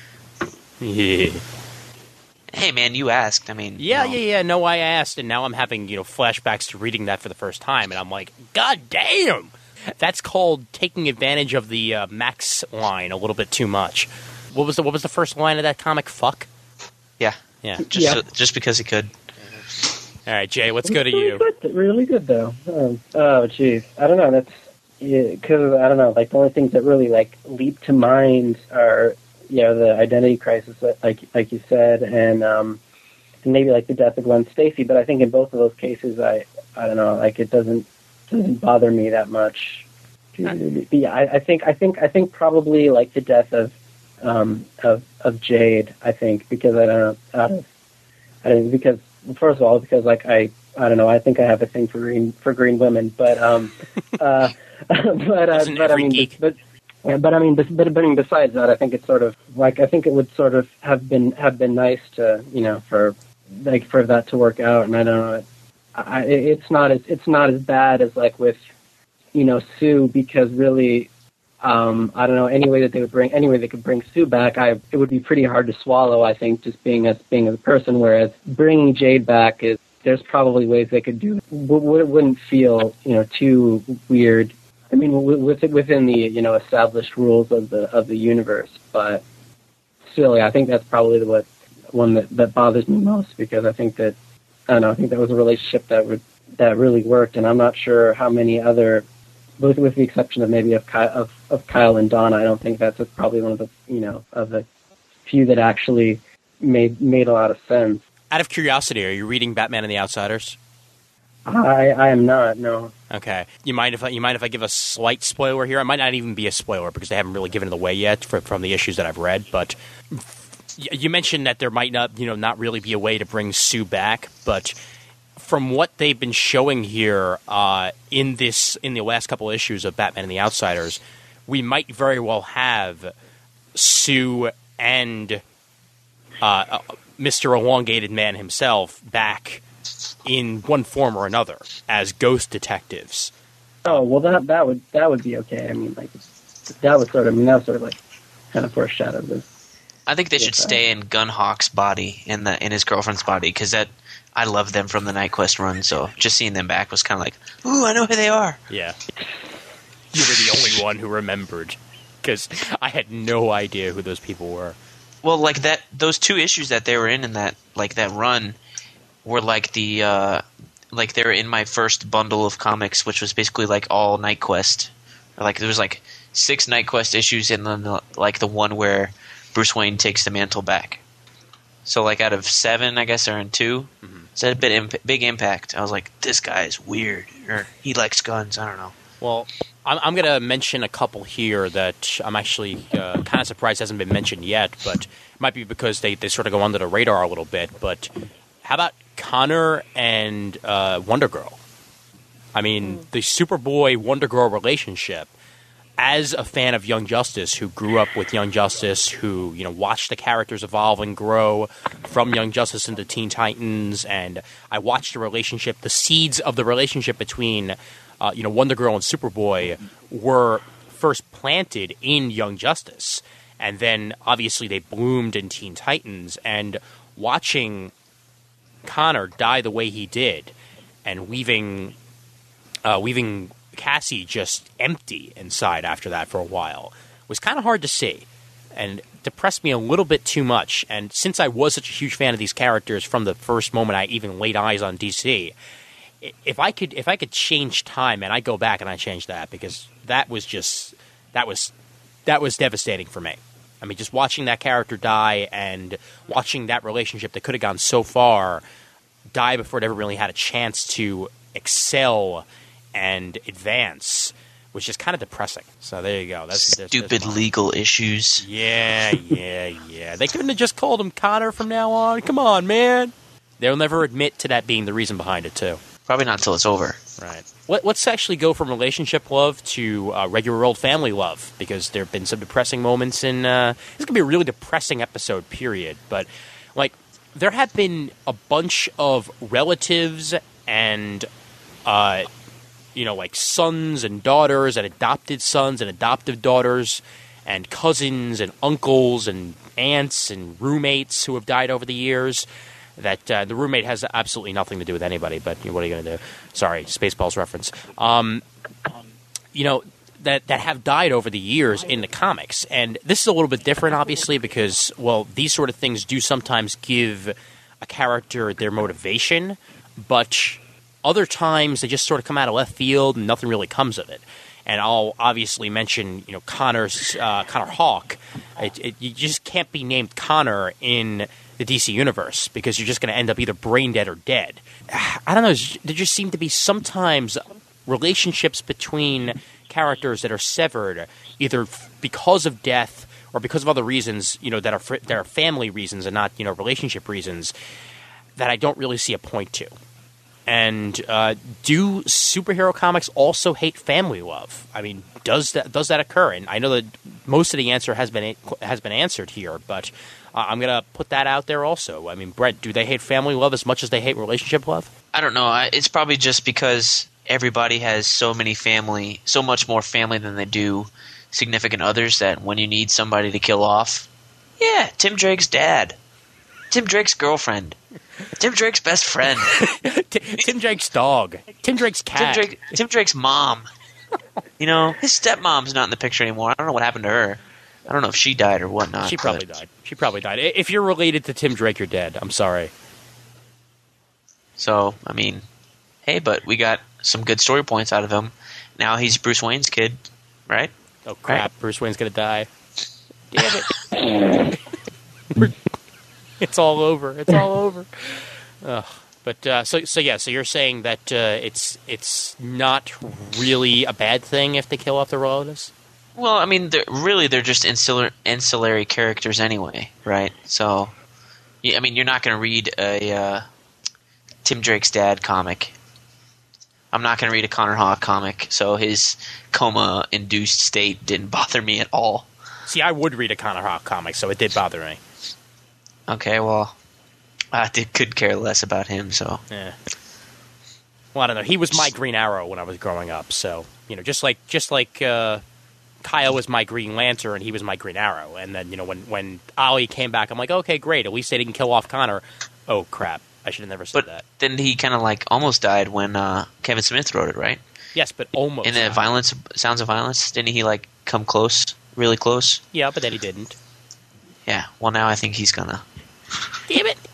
Yeah. Hey, man, you asked. I mean, Yeah. No, I asked, and now I'm having flashbacks to reading that for the first time, and I'm like, God damn! That's called taking advantage of the Max line a little bit too much. What was the first line of that comic? Fuck. Yeah. Just because he could. All right, Jay, let's go to you. Really good though. Oh, jeez. I don't know. That's because I don't know. Like the only things that really leap to mind are the Identity Crisis, like you said, and maybe the death of Gwen Stacy. But I think in both of those cases, I don't know. It doesn't bother me that much. Yeah, I think probably the death of Jade. I think because because first of all because I don't know. I think I have a thing for green women, but besides that, I think it's sort of I think it would sort of have been nice to for that to work out, and I don't know. It's not as bad as with Sue, because really I don't know, any way they could bring Sue back, it would be pretty hard to swallow, I think, just being a person, whereas bringing Jade back there's probably ways they could do it. Wouldn't feel too weird. I mean, within the established rules of the universe, but still, I think that's probably the one that bothers me most, because I think that I think that was a relationship that really worked, and I'm not sure how many other with the exception of maybe of Kyle and Donna. I don't think that's probably one of the of the few that actually made a lot of sense. Out of curiosity, are you reading Batman and the Outsiders? I am not. No. Okay. You mind if I give a slight spoiler here? It might not even be a spoiler because they haven't really given it away yet from the issues that I've read. But you mentioned that there might not really be a way to bring Sue back. But from what they've been showing here in the last couple of issues of Batman and the Outsiders, we might very well have Sue and Mr. Elongated Man himself back in one form or another as ghost detectives. Oh well, that would be okay. I mean, like that was sort of like kind of foreshadowed this. I think they should stay in Gunhawk's body and in his girlfriend's body because I love them from the Night Quest run. So just seeing them back was kind of like, ooh, I know who they are. Yeah, you were the only one who remembered because I had no idea who those people were. Well, like those 2 issues that they were in that run were like they were in my first bundle of comics, which was basically like all Night Quest. Like there was like 6 Night Quest issues, and then the one where Bruce Wayne takes the mantle back. So like out of 7, I guess they're in 2. Mm-hmm. So it had a big impact. I was like, this guy is weird, or he likes guns. I don't know. Well, I'm going to mention a couple here that I'm actually kind of surprised hasn't been mentioned yet, but it might be because they sort of go under the radar a little bit. But how about Connor and Wonder Girl? I mean, the Superboy Wonder Girl relationship. As a fan of Young Justice, who grew up with Young Justice, who watched the characters evolve and grow from Young Justice into Teen Titans, and I watched the seeds of the relationship between Wonder Girl and Superboy were first planted in Young Justice, and then obviously they bloomed in Teen Titans. And watching Connor die the way he did, and leaving Cassie just empty inside after that for a while, was kind of hard to see and depressed me a little bit too much. And since I was such a huge fan of these characters from the first moment I even laid eyes on DC, if I could change time, and I'd go back and I'd change that, because that was devastating for me. I mean, just watching that character die and watching that relationship that could have gone so far die before it ever really had a chance to excel and advance was just kind of depressing. So there you go. That's stupid legal issues. Yeah. They couldn't have just called him Connor from now on. Come on, man. They'll never admit to that being the reason behind it, too. Probably not until it's over. Right. Let's actually go from relationship love to regular old family love, because there have been some depressing moments in... this is going to be a really depressing episode, period. But, there have been a bunch of relatives and... sons and daughters and adopted sons and adoptive daughters and cousins and uncles and aunts and roommates who have died over the years. That the roommate has absolutely nothing to do with anybody, but what are you going to do? Sorry, Spaceballs reference. That have died over the years in the comics. And this is a little bit different, obviously, because, these sort of things do sometimes give a character their motivation, but... other times, they just sort of come out of left field and nothing really comes of it. And I'll obviously mention, Connor Hawke. You just can't be named Connor in the DC universe, because you're just going to end up either brain dead or dead. I don't know. There just seem to be sometimes relationships between characters that are severed, either because of death or because of other reasons, that are family reasons and not, relationship reasons, that I don't really see a point to. And do superhero comics also hate family love? I mean, does that occur? And I know that most of the answer has been answered here, but I'm going to put that out there also. I mean, Brett, do they hate family love as much as they hate relationship love? I don't know. It's probably just because everybody has so much more family than they do significant others, that when you need somebody to kill off, Tim Drake's dad, Tim Drake's girlfriend, Tim Drake's best friend. Tim Drake's dog. Tim Drake's cat. Tim Drake's mom. His stepmom's not in the picture anymore. I don't know what happened to her. I don't know if she died or whatnot. She probably died. If you're related to Tim Drake, you're dead. I'm sorry. So, I mean, hey, but we got some good story points out of him. now he's Bruce Wayne's kid, right? Oh crap! Right. Bruce Wayne's gonna die. Damn it! It's all over. It's all over. Ugh. But so you're saying that it's not really a bad thing if they kill off the relatives? Well, I mean, they're just ancillary characters anyway, right? So, I mean, you're not going to read a Tim Drake's dad comic. I'm not going to read a Connor Hawke comic, so his coma-induced state didn't bother me at all. See, I would read a Connor Hawke comic, so it did bother me. Okay, well, I could care less about him, so. Yeah. Well, I don't know. He was my Green Arrow when I was growing up, so just like Kyle was my Green Lantern, he was my Green Arrow, and then when Ollie came back, I'm like, okay, great. At least they didn't kill off Connor. Oh crap! I should have never said that. But then he kind of almost died when Kevin Smith wrote it, right? Yes, but almost. In the Sounds of Violence, didn't he come close, really close? Yeah, but then he didn't. Yeah. Well, now I think he's gonna. Damn it!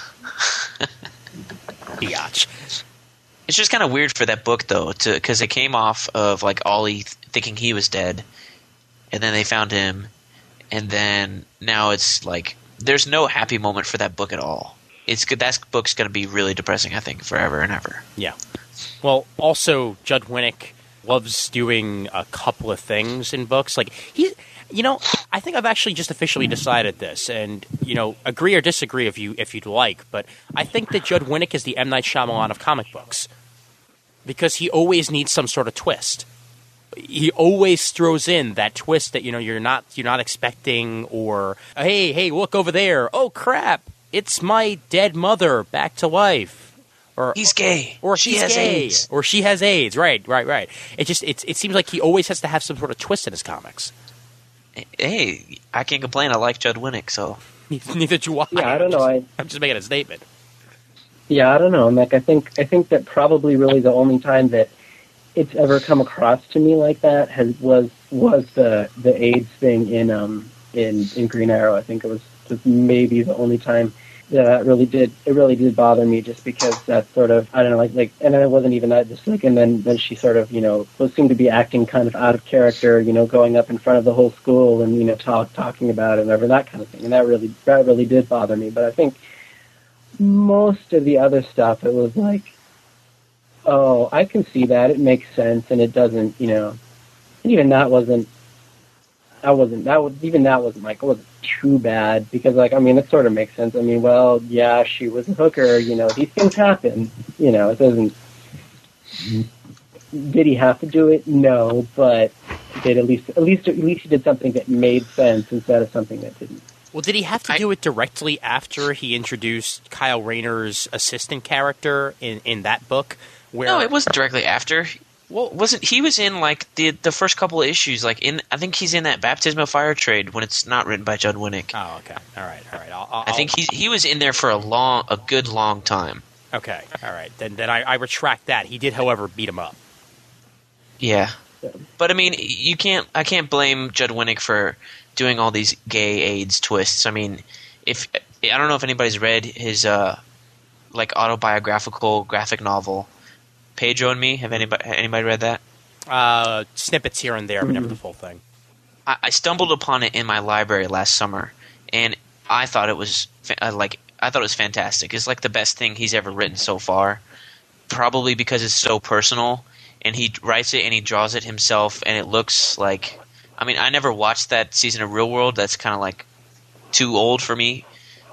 Biatch. It's just kind of weird for that book, though, because it came off of Ollie thinking he was dead, and then they found him, and then now it's there's no happy moment for that book at all. It's good. That book's going to be really depressing, I think, forever and ever. Yeah. Well, also Judd Winnick loves doing a couple of things in books. I think I've actually just officially decided this, and agree or disagree if you'd like, but I think that Judd Winnick is the M. Night Shyamalan of comic books because he always needs some sort of twist. He always throws in that twist that you're not expecting, or hey, look over there! Oh crap! It's my dead mother back to life. Or he's gay. Or she has AIDS. Or she has AIDS. Right. It seems like he always has to have some sort of twist in his comics. Hey, I can't complain. I like Judd Winnick, so. Neither do I. Yeah, I don't know. I'm just making a statement. Yeah, I don't know, Mick. I think that probably really the only time that it's ever come across to me like that was the AIDS thing in Green Arrow. I think it was just maybe the only time that it really did bother me, just because that sort of, I don't know, and then it wasn't even that, just and then she sort of seemed to be acting kind of out of character, going up in front of the whole school and talking about it and whatever, that kind of thing, and that really did bother me. But I think most of the other stuff, it was oh, I can see that, it makes sense, and it doesn't, and even that wasn't it wasn't too bad, because it sort of makes sense. Well, yeah, she was a hooker, these things happen, it doesn't. Did he have to do it? No, but did at least he did something that made sense instead of something that didn't. Well, did he have to do it directly after he introduced Kyle Rayner's assistant character in that book? No, it wasn't directly after. Well, he was in the first couple of issues, I think he's in that Baptism of Fire trade when it's not written by Judd Winnick. Oh, okay, all right. I think he was in there for a good long time. Okay, all right. Then I retract that. He did, however, beat him up. Yeah, but I can't blame Judd Winnick for doing all these gay AIDS twists. I don't know if anybody's read his autobiographical graphic novel, Pedro and Me. Have anybody read that? Snippets here and there, but never the full thing. I stumbled upon it in my library last summer, and I thought it was fantastic. It's the best thing he's ever written so far, probably because it's so personal, and he writes it and he draws it himself, and it looks like. I never watched that season of Real World. That's kind of too old for me,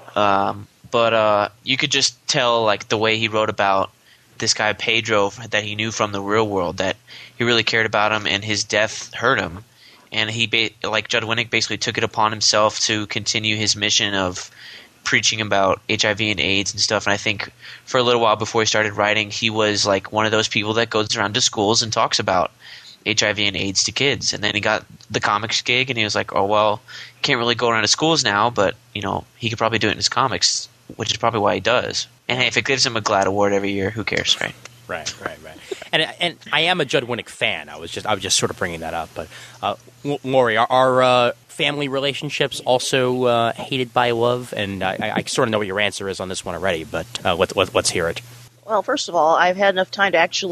but you could just tell the way he wrote about this guy Pedro that he knew from the real world, that he really cared about him, and his death hurt him, and he Judd Winnick basically took it upon himself to continue his mission of preaching about HIV and AIDS and stuff. And I think for a little while before he started writing, he was one of those people that goes around to schools and talks about HIV and AIDS to kids. And then he got the comics gig, and he was oh well, can't really go around to schools now, but he could probably do it in his comics, which is probably why he does. And hey, if it gives him a GLAAD award every year, who cares, right? Right. And I am a Judd Winnick fan. I was just sort of bringing that up. But Lori, are family relationships also hated by love? And I sort of know what your answer is on this one already, but let's hear it. Well, first of all, I've had enough time to actually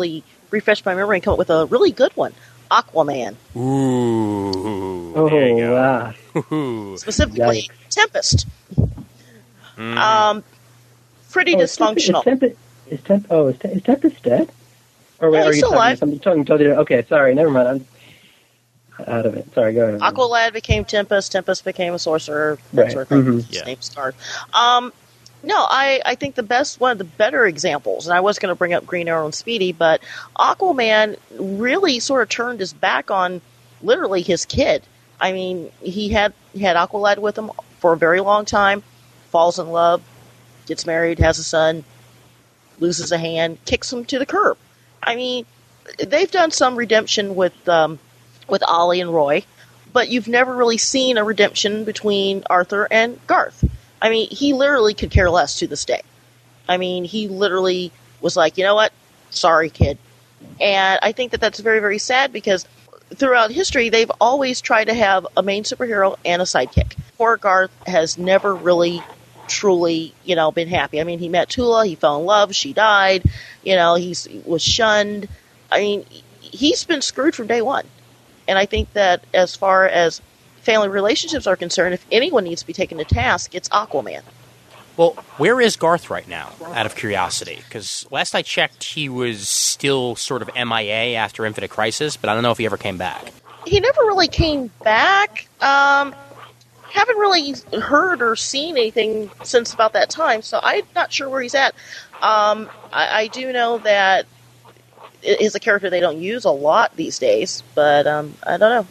refresh my memory and come up with a really good one. Aquaman. Ooh. Oh, There you go. wow. Ooh. Specifically, Yikes. Tempest. Mm. Pretty dysfunctional. Is Tempest dead? Or Yeah, are he's you still alive. talking totally different? Okay, sorry, never mind. I'm out of it. Sorry, go ahead. Aqualad became Tempest. Tempest became a sorcerer. That Right. sort of thing. Mhm. His Yeah. name started. No, I think one of the better examples, and I was going to bring up Green Arrow and Speedy, but Aquaman really sort of turned his back on literally his kid. I mean, he had Aqualad with him for a very long time, falls in love, gets married, has a son, loses a hand, kicks him to the curb. I mean, they've done some redemption with Ollie and Roy, but you've never really seen a redemption between Arthur and Garth. I mean, he literally could care less to this day. I mean, he literally was like, you know what? Sorry, kid. And I think that that's very, very sad because throughout history, they've always tried to have a main superhero and a sidekick. Poor Garth has never really, truly, been happy. I mean, he met Tula, he fell in love, she died, he was shunned. I mean, he's been screwed from day one. And I think that as far as family relationships are concerned, if anyone needs to be taken to task, it's Aquaman. Well, where is Garth right now, out of curiosity? Because last I checked, he was still sort of MIA after Infinite Crisis, but I don't know if he ever came back. He never really came back. Haven't really heard or seen anything since about that time, so I'm not sure where he's at. I do know that it is a character they don't use a lot these days, but I don't know.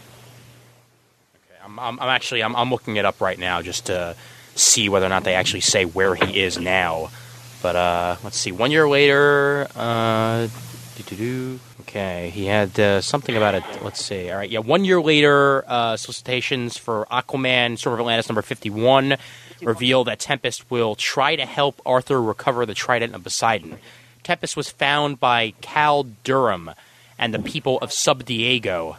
I'm looking it up right now just to see whether or not they actually say where he is now. But let's see. 1 year later, okay, he had something about it. Let's see. All right, yeah. 1 year later, solicitations for Aquaman, Sword of Atlantis number 51, reveal that Tempest will try to help Arthur recover the Trident of Poseidon. Tempest was found by Cal Durham and the people of Sub Diego,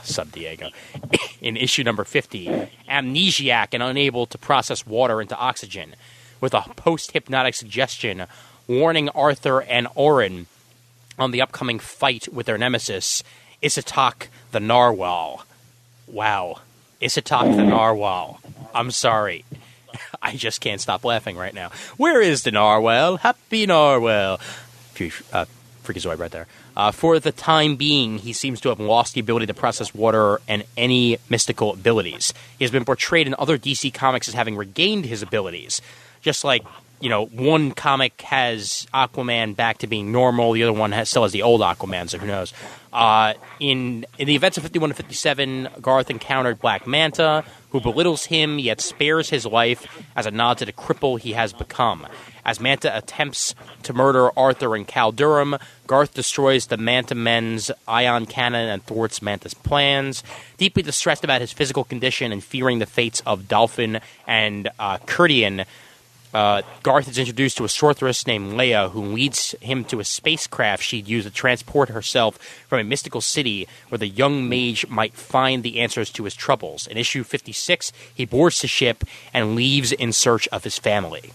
in issue number 50, amnesiac and unable to process water into oxygen, with a post-hypnotic suggestion warning Arthur and Orin on the upcoming fight with their nemesis, Isatok the Narwhal. Wow. Isatok the Narwhal. I'm sorry. I just can't stop laughing right now. Where is the Narwhal? Happy Narwhal. Freakazoid right there. For the time being, he seems to have lost the ability to process water and any mystical abilities. He has been portrayed in other DC comics as having regained his abilities. Just like, one comic has Aquaman back to being normal, the other one still has the old Aquaman, so who knows. In the events of 51 to 57, Garth encountered Black Manta, who belittles him yet spares his life as a nod to the cripple he has become. As Manta attempts to murder Arthur and Cal Durham, Garth destroys the Manta Men's ion cannon and thwarts Manta's plans. Deeply distressed about his physical condition and fearing the fates of Dolphin and Curtian, Garth is introduced to a sorceress named Leia, who leads him to a spacecraft she'd use to transport herself from a mystical city where the young mage might find the answers to his troubles. In issue 56, he boards the ship and leaves in search of his family.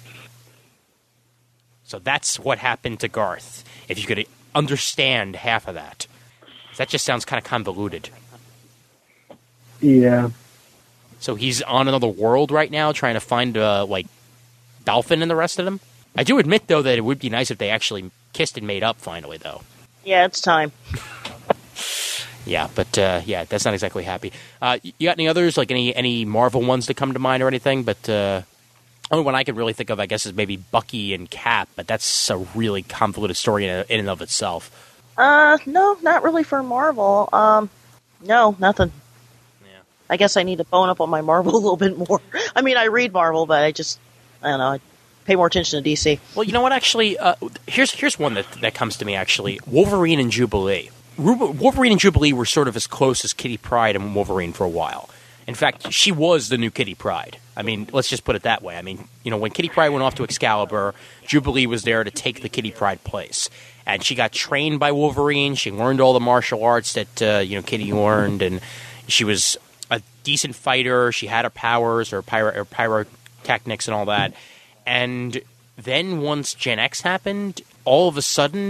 So that's what happened to Garth, if you could understand half of that. That just sounds kind of convoluted. Yeah. So he's on another world right now trying to find, Dolphin and the rest of them? I do admit, though, that it would be nice if they actually kissed and made up finally, though. Yeah, it's time. Yeah, but, that's not exactly happy. You got any others, like any Marvel ones that come to mind or anything? But, only one I can really think of, I guess, is maybe Bucky and Cap, but that's a really convoluted story in and of itself. No, not really for Marvel. No, nothing. Yeah. I guess I need to bone up on my Marvel a little bit more. I mean, I read Marvel, but I don't know, I pay more attention to DC. Well, you know what, actually, here's one that comes to me, actually. Wolverine and Jubilee. Wolverine and Jubilee were sort of as close as Kitty Pryde and Wolverine for a while. In fact, she was the new Kitty Pryde. I mean, let's just put it that way. I mean, when Kitty Pryde went off to Excalibur, Jubilee was there to take the Kitty Pryde place. And she got trained by Wolverine. She learned all the martial arts that, Kitty learned. And she was a decent fighter. She had her powers, her pyrotechnics and all that. And then once Gen X happened, all of a sudden,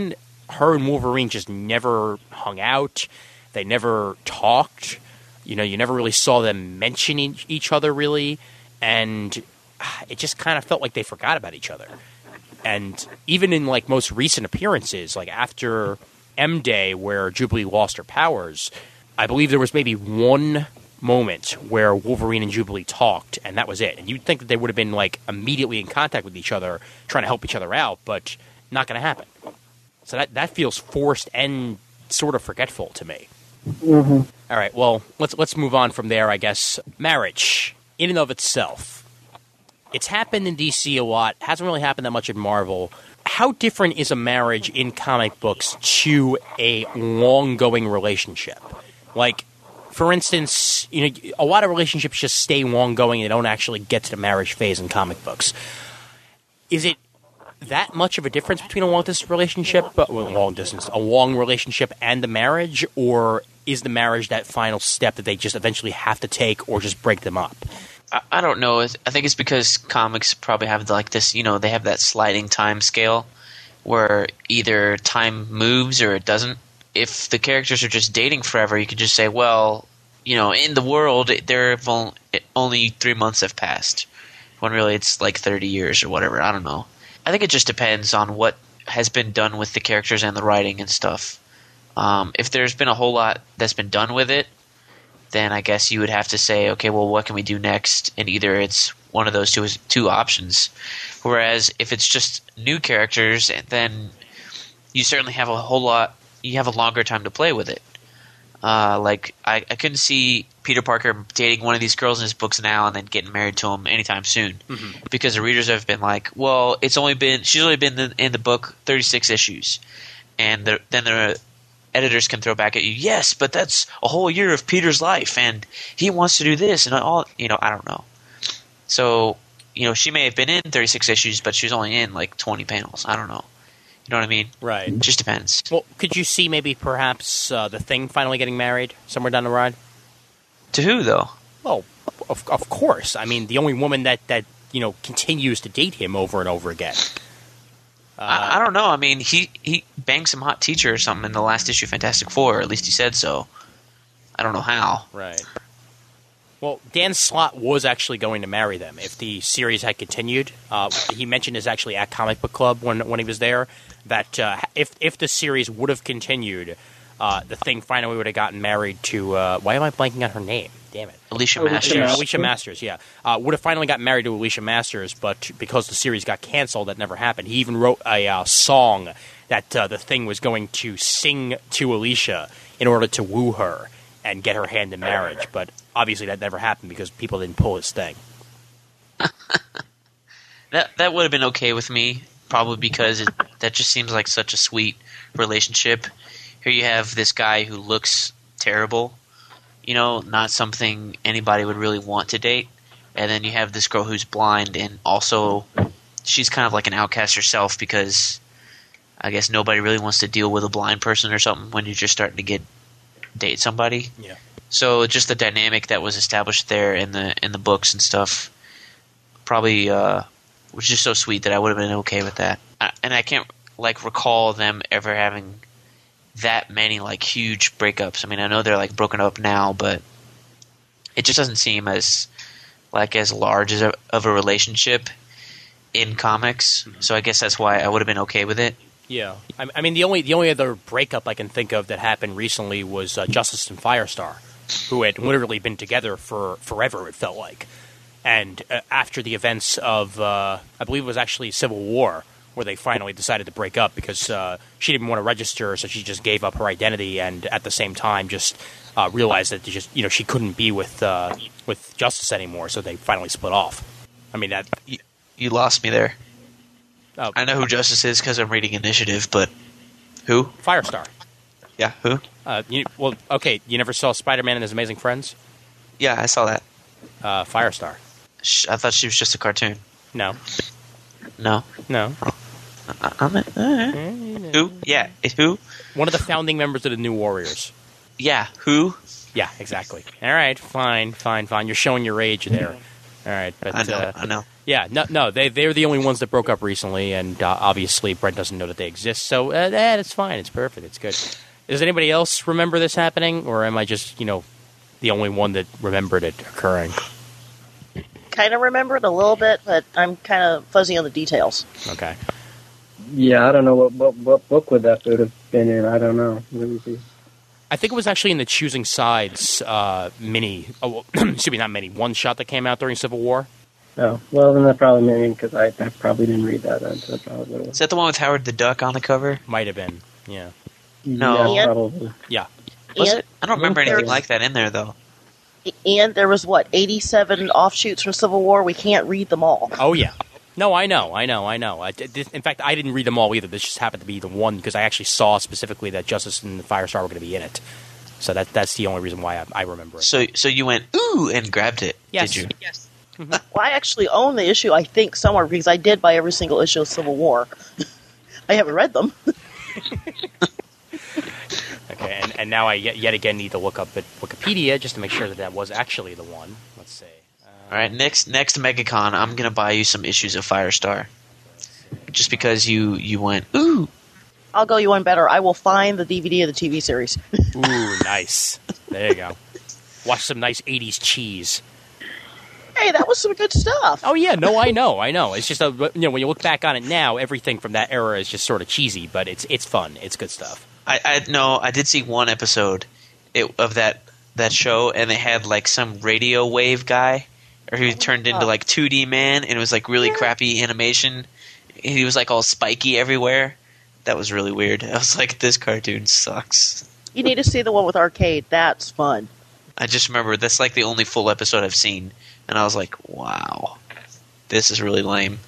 her and Wolverine just never hung out. They never talked. You never really saw them mention each other, really. And it just kind of felt like they forgot about each other. And even in, like, most recent appearances, like after M-Day, where Jubilee lost her powers, I believe there was maybe one moment where Wolverine and Jubilee talked, and that was it. And you'd think that they would have been, like, immediately in contact with each other, trying to help each other out, but not going to happen. So that feels forced and sort of forgetful to me. Mm-hmm. All right, well, let's move on from there, I guess. Marriage, in and of itself. It's happened in DC a lot. Hasn't really happened that much in Marvel. How different is a marriage in comic books to a long-going relationship? Like, for instance, a lot of relationships just stay long-going and they don't actually get to the marriage phase in comic books. Is it that much of a difference between a long-distance relationship, a long relationship and the marriage, or is the marriage that final step that they just eventually have to take or just break them up? I don't know. I think it's because comics probably have like this, they have that sliding time scale where either time moves or it doesn't. If the characters are just dating forever, you could just say, well, in the world, only 3 months have passed. When really it's like 30 years or whatever. I don't know. I think it just depends on what has been done with the characters and the writing and stuff. If there's been a whole lot that's been done with it, then I guess you would have to say, okay, well, what can we do next? And either it's one of those two options. Whereas if it's just new characters, then you certainly have you have a longer time to play with it. Like, I couldn't see Peter Parker dating one of these girls in his books now and then getting married to him anytime soon. Mm-hmm. Because the readers have been like, well, she's only been in the book 36 issues. And then the editors can throw back at you, yes, but that's a whole year of Peter's life, and he wants to do this, and all, I don't know. So, she may have been in 36 issues, but she was only in, like, 20 panels. I don't know. You know what I mean? Right. It just depends. Well, could you see maybe perhaps the Thing finally getting married somewhere down the road? To who, though? Well, of course. I mean, the only woman that continues to date him over and over again. I don't know. I mean, he banged some hot teacher or something in the last issue of Fantastic Four, or at least he said so. I don't know how. Right. Well, Dan Slott was actually going to marry them if the series had continued. He mentioned this actually at Comic Book Club when he was there, that if the series would have continued, the Thing finally would have gotten married to... why am I blanking on her name? Damn it. Alicia Masters. Alicia Masters, yeah. Would have finally got married to Alicia Masters, but because the series got canceled, that never happened. He even wrote a song that the Thing was going to sing to Alicia in order to woo her and get her hand in marriage. But obviously that never happened because people didn't pull his thing. That would have been okay with me, probably because that just seems like such a sweet relationship. Here you have this guy who looks terrible, not something anybody would really want to date. And then you have this girl who's blind, and also she's kind of like an outcast herself because I guess nobody really wants to deal with a blind person or something when you're just starting to date somebody. Yeah. So just the dynamic that was established there in the books and stuff probably was just so sweet that I would have been okay with that. And I can't recall them ever having that many huge breakups. I mean, I know they're broken up now, but it just doesn't seem as large as of a relationship in comics. Mm-hmm. So I guess that's why I would have been okay with it. Yeah, I mean the only other breakup I can think of that happened recently was Justice and Firestar, who had literally been together for forever. It felt like, and after the events of I believe it was actually Civil War, where they finally decided to break up because she didn't want to register, so she just gave up her identity, and at the same time just realized that she couldn't be with Justice anymore, so they finally split off. I mean that you lost me there. Oh. I know who Justice is because I'm reading Initiative, but who? Firestar. Yeah, who? Okay, you never saw Spider-Man and His Amazing Friends? Yeah, I saw that. Firestar. I thought she was just a cartoon. No. No? No. Who? Yeah, who? One of the founding members of the New Warriors. Yeah, who? Yeah, exactly. All right, fine. You're showing your age there. All right, but I know. yeah, no, they're the only ones that broke up recently, and obviously Brent doesn't know that they exist. So it's fine. It's perfect. It's good. Does anybody else remember this happening, or am I just the only one that remembered it occurring? Kind of remember it a little bit, but I'm kind of fuzzy on the details. Okay. Yeah, I don't know what book would that have been in. I don't know. Let me see. I think it was actually in the Choosing Sides mini. Excuse me, not mini. One shot that came out during Civil War. Oh, well, then that probably means because I probably didn't read that. So that probably would have. Is that the one with Howard the Duck on the cover? Might have been. Yeah. No. Yeah, probably. Yeah. Was And it? I don't remember anything there's- like that in there, though. And there was, 87 offshoots from Civil War? We can't read them all. Oh, yeah. No, I know. In fact, I didn't read them all either. This just happened to be the one because I actually saw specifically that Justice and Firestar were going to be in it. So that's the only reason why I remember it. So you went, ooh, and grabbed it, Yes. did you? Yes. Well, I actually own the issue, I think, somewhere, because I did buy every single issue of Civil War. I haven't read them. Okay, and now I yet again need to look up at Wikipedia just to make sure that was actually the one. Let's see. All right, next MegaCon, I'm going to buy you some issues of Firestar. Just because you went, ooh. I'll go you one better. I will find the DVD of the TV series. Ooh, nice. There you go. Watch some nice 80s cheese. Hey, that was some good stuff. Oh, yeah. No, I know. It's just, when you look back on it now, everything from that era is just sort of cheesy, but it's fun. It's good stuff. I did see one episode of that show, and they had like some radio wave guy, or he turned into like 2D man, and it was like really crappy animation. He was like all spiky everywhere. That was really weird. I was like, this cartoon sucks. You need to see the one with Arcade. That's fun. I just remember that's like the only full episode I've seen, and I was like, wow, this is really lame.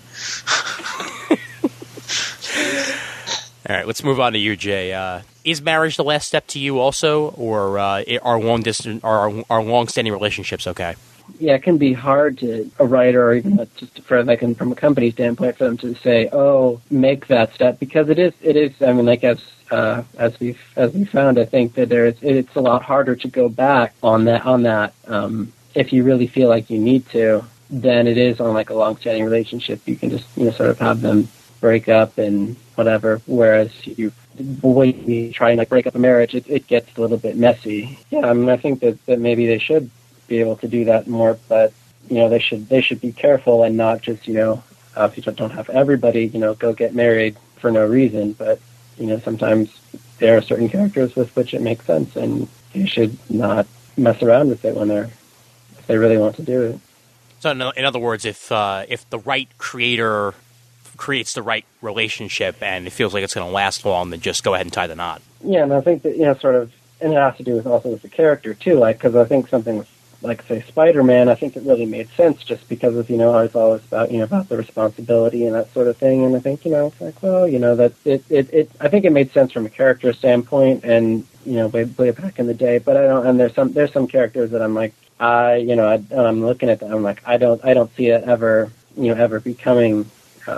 All right, let's move on to you, Jay. Is marriage the last step to you also, or are long-standing relationships okay? Yeah, it can be hard to a writer or even just from a company standpoint for them to say, "Oh, make that step," because it is. I mean, like as we found, I think that it's a lot harder to go back on that. If you really feel like you need to, then it is on like a long-standing relationship. You can just sort of have them break up and whatever. Whereas when you try and like break up a marriage, it gets a little bit messy. Yeah, I mean, I think that maybe they should be able to do that more, but they should be careful and not just if you don't have everybody go get married for no reason, but sometimes there are certain characters with which it makes sense, and you should not mess around with it if they really want to do it. So in other words, if the right creator creates the right relationship and it feels like it's going to last long, then just go ahead and tie the knot. Yeah, and I think that sort of, and it has to do with also with the character too, like because I think something with like say Spider-Man, I think it really made sense just because of it's always about about the responsibility and that sort of thing, and I think it's like that it I think it made sense from a character standpoint and way back in the day, but I don't, and there's some characters that I'm like I'm looking at them, I'm like I don't see it ever ever becoming.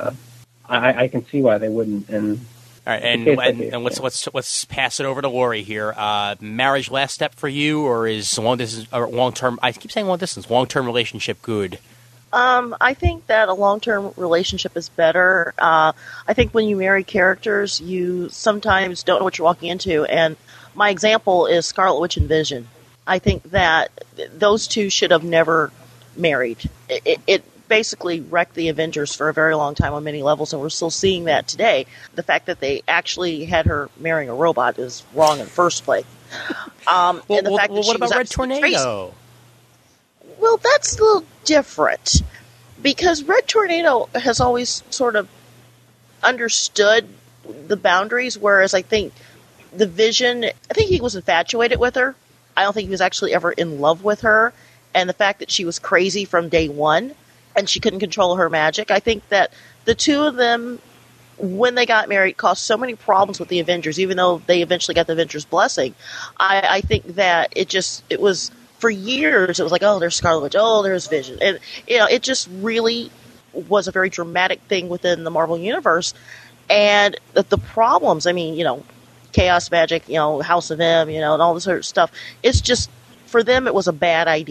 I can see why they wouldn't. And all right, and let's pass it over to Lori here. Marriage last step for you, or is long term? I keep saying long distance. Long term relationship good. I think that a long-term relationship is better. I think when you marry characters, you sometimes don't know what you're walking into. And my example is Scarlet Witch and Vision. I think that those two should have never married. It basically wrecked the Avengers for a very long time on many levels, and we're still seeing that today. The fact that they actually had her marrying a robot is wrong in the first place. And the fact that what about Red Tornado? Crazy. Well, that's a little different because Red Tornado has always sort of understood the boundaries, whereas I think the Vision, I think he was infatuated with her. I don't think he was actually ever in love with her, and the fact that she was crazy from day one and she couldn't control her magic. I think that the two of them, when they got married, caused so many problems with the Avengers, even though they eventually got the Avengers' blessing. I think that it was, for years, it was like, oh, there's Scarlet Witch, oh, there's Vision. And, it just really was a very dramatic thing within the Marvel Universe. And the problems, I mean, Chaos Magic, House of M, and all this sort of stuff, it's just, for them, it was a bad idea.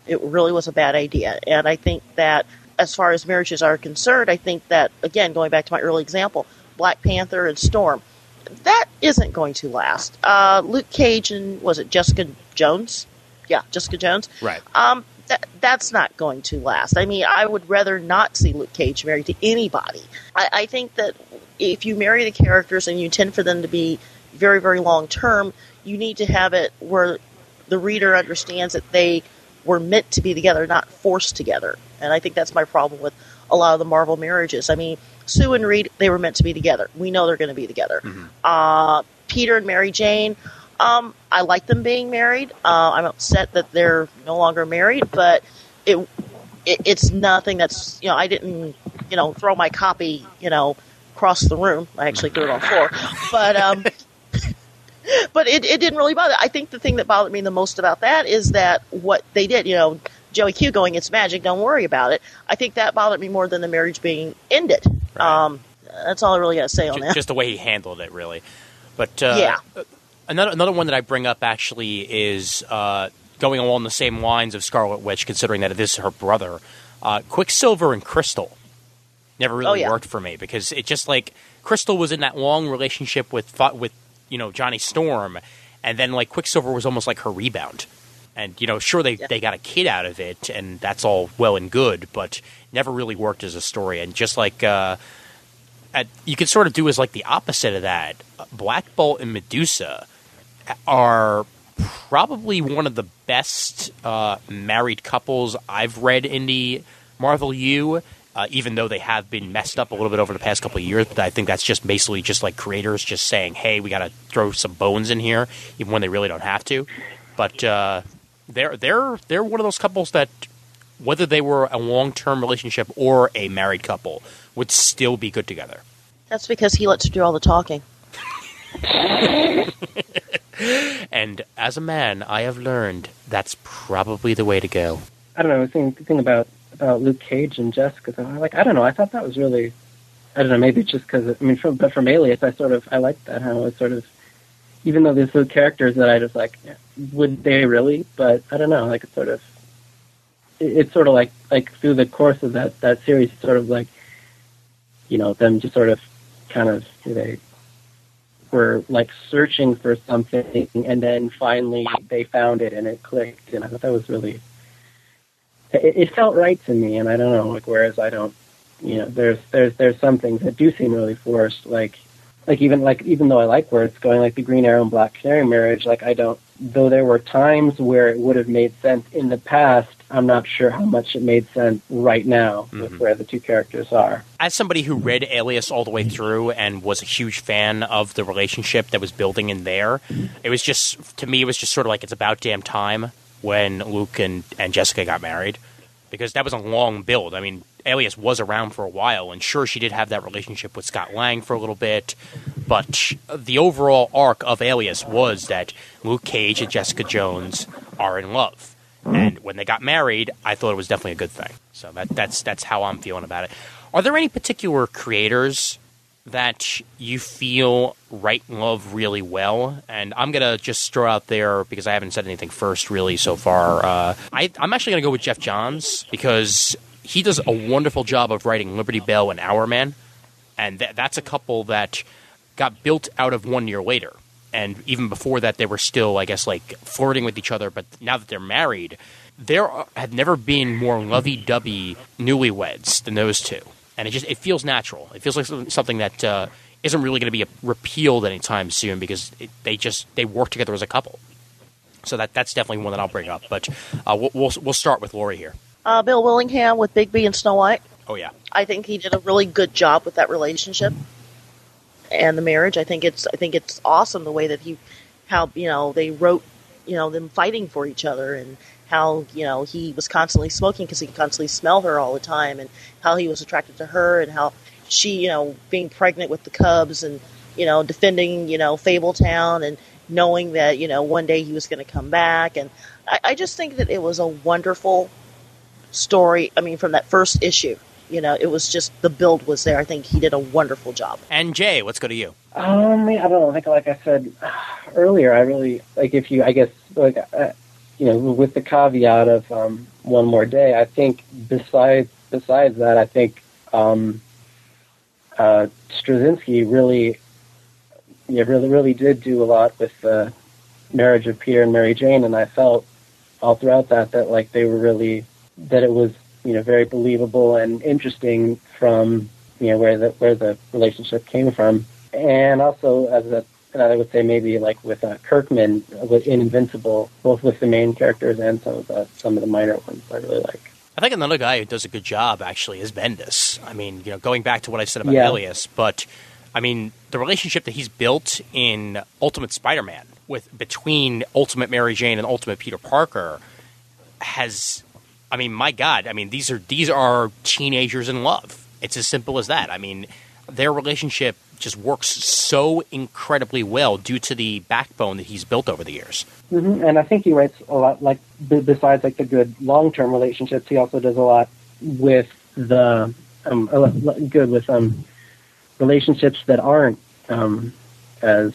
It really was a bad idea. And I think that as far as marriages are concerned, I think that, again, going back to my early example, Black Panther and Storm, that isn't going to last. Luke Cage and, was it Jessica Jones? Yeah, Jessica Jones. Right. That's not going to last. I mean, I would rather not see Luke Cage married to anybody. I think that if you marry the characters and you intend for them to be very, very long term, you need to have it where the reader understands that they were meant to be together, not forced together. And I think that's my problem with a lot of the Marvel marriages. I mean, Sue and Reed, they were meant to be together. We know they're going to be together. Mm-hmm. Peter and Mary Jane, I like them being married. I'm upset that they're no longer married, but it's nothing that's, I didn't, throw my copy, across the room. I actually threw it on the floor. But but it didn't really bother. I think the thing that bothered me the most about that is that what they did, Joey Q going, it's magic, don't worry about it. I think that bothered me more than the marriage being ended. Right. That's all I really got to say on that. Just the way he handled it, really. But yeah. Another one that I bring up actually is going along the same lines of Scarlet Witch, considering that it is her brother. Quicksilver and Crystal never really worked for me because it just Crystal was in that long relationship with Johnny Storm, and then Quicksilver was almost like her rebound. And sure they got a kid out of it, and that's all well and good, but never really worked as a story. And just you could sort of do as the opposite of that. Black Bolt and Medusa are probably one of the best married couples I've read in the Marvel U, even though they have been messed up a little bit over the past couple of years. But I think that's just basically just creators just saying, hey, we got to throw some bones in here, even when they really don't have to. But they're one of those couples that, whether they were a long-term relationship or a married couple, would still be good together. That's because he lets her do all the talking. And as a man, I have learned that's probably the way to go. I don't know. The thing about Luke Cage and Jessica, I don't know. I thought that was really, I don't know. Maybe it's just because from Alias, I liked that how it sort of, even though there's those characters that I just would they really? But I don't know. It's sort of like through the course of that series, it's sort of them just sort of kind of they were searching for something, and then finally they found it and it clicked, and I thought that was really, it felt right to me. And I don't know, whereas I don't, there's some things that do seem really forced, even though I like where it's going, the Green Arrow and Black Canary marriage, I don't, though there were times where it would have made sense in the past, I'm not sure how much it made sense right now with where the two characters are. As somebody who read Alias all the way through and was a huge fan of the relationship that was building in there, it was just, to me, it was just sort of it's about damn time when Luke and Jessica got married, because that was a long build. I mean, Alias was around for a while, and sure, she did have that relationship with Scott Lang for a little bit, but the overall arc of Alias was that Luke Cage and Jessica Jones are in love. And when they got married, I thought it was definitely a good thing. So that's how I'm feeling about it. Are there any particular creators that you feel write love really well? And I'm going to just throw out there, because I haven't said anything first really so far. I'm actually going to go with Jeff Johns, because he does a wonderful job of writing Liberty Bell and Hourman. And that's a couple that got built out of 1 year later. And even before that, they were still, I guess, flirting with each other. But now that they're married, there have never been more lovey-dovey newlyweds than those two. And it feels natural. It feels like something that isn't really going to be repealed anytime soon, because they work together as a couple. So that's definitely one that I'll bring up. But we'll start with Lori here. Bill Willingham with Bigby and Snow White. Oh, yeah. I think he did a really good job with that relationship and the marriage. I think it's awesome the way that how they wrote, them fighting for each other, and how, he was constantly smoking because he could constantly smell her all the time, and how he was attracted to her, and how she, being pregnant with the cubs, and, defending, Fabletown, and knowing that, one day he was going to come back. And I just think that it was a wonderful story. I mean, from that first issue. It was just, the build was there. I think he did a wonderful job. And Jay, let's go to you. I don't know. I think, like I said earlier, I really, I with the caveat of One More Day, I think besides that, I think Straczynski really did do a lot with the marriage of Peter and Mary Jane, and I felt all throughout that like they were really, that it was very believable and interesting from where the relationship came from. And also, and I would say maybe like with Kirkman in Invincible, both with the main characters and some of the minor ones I really like. I think another guy who does a good job actually is Bendis. I mean, going back to what I said about Alias, but I mean the relationship that he's built in Ultimate Spider-Man between Ultimate Mary Jane and Ultimate Peter Parker has, I mean, my God, I mean these are teenagers in love. It's as simple as that. I mean, their relationship just works so incredibly well due to the backbone that he's built over the years. Mm-hmm. And I think he writes a lot, like, besides like the good long-term relationships, he also does a lot with the relationships that aren't as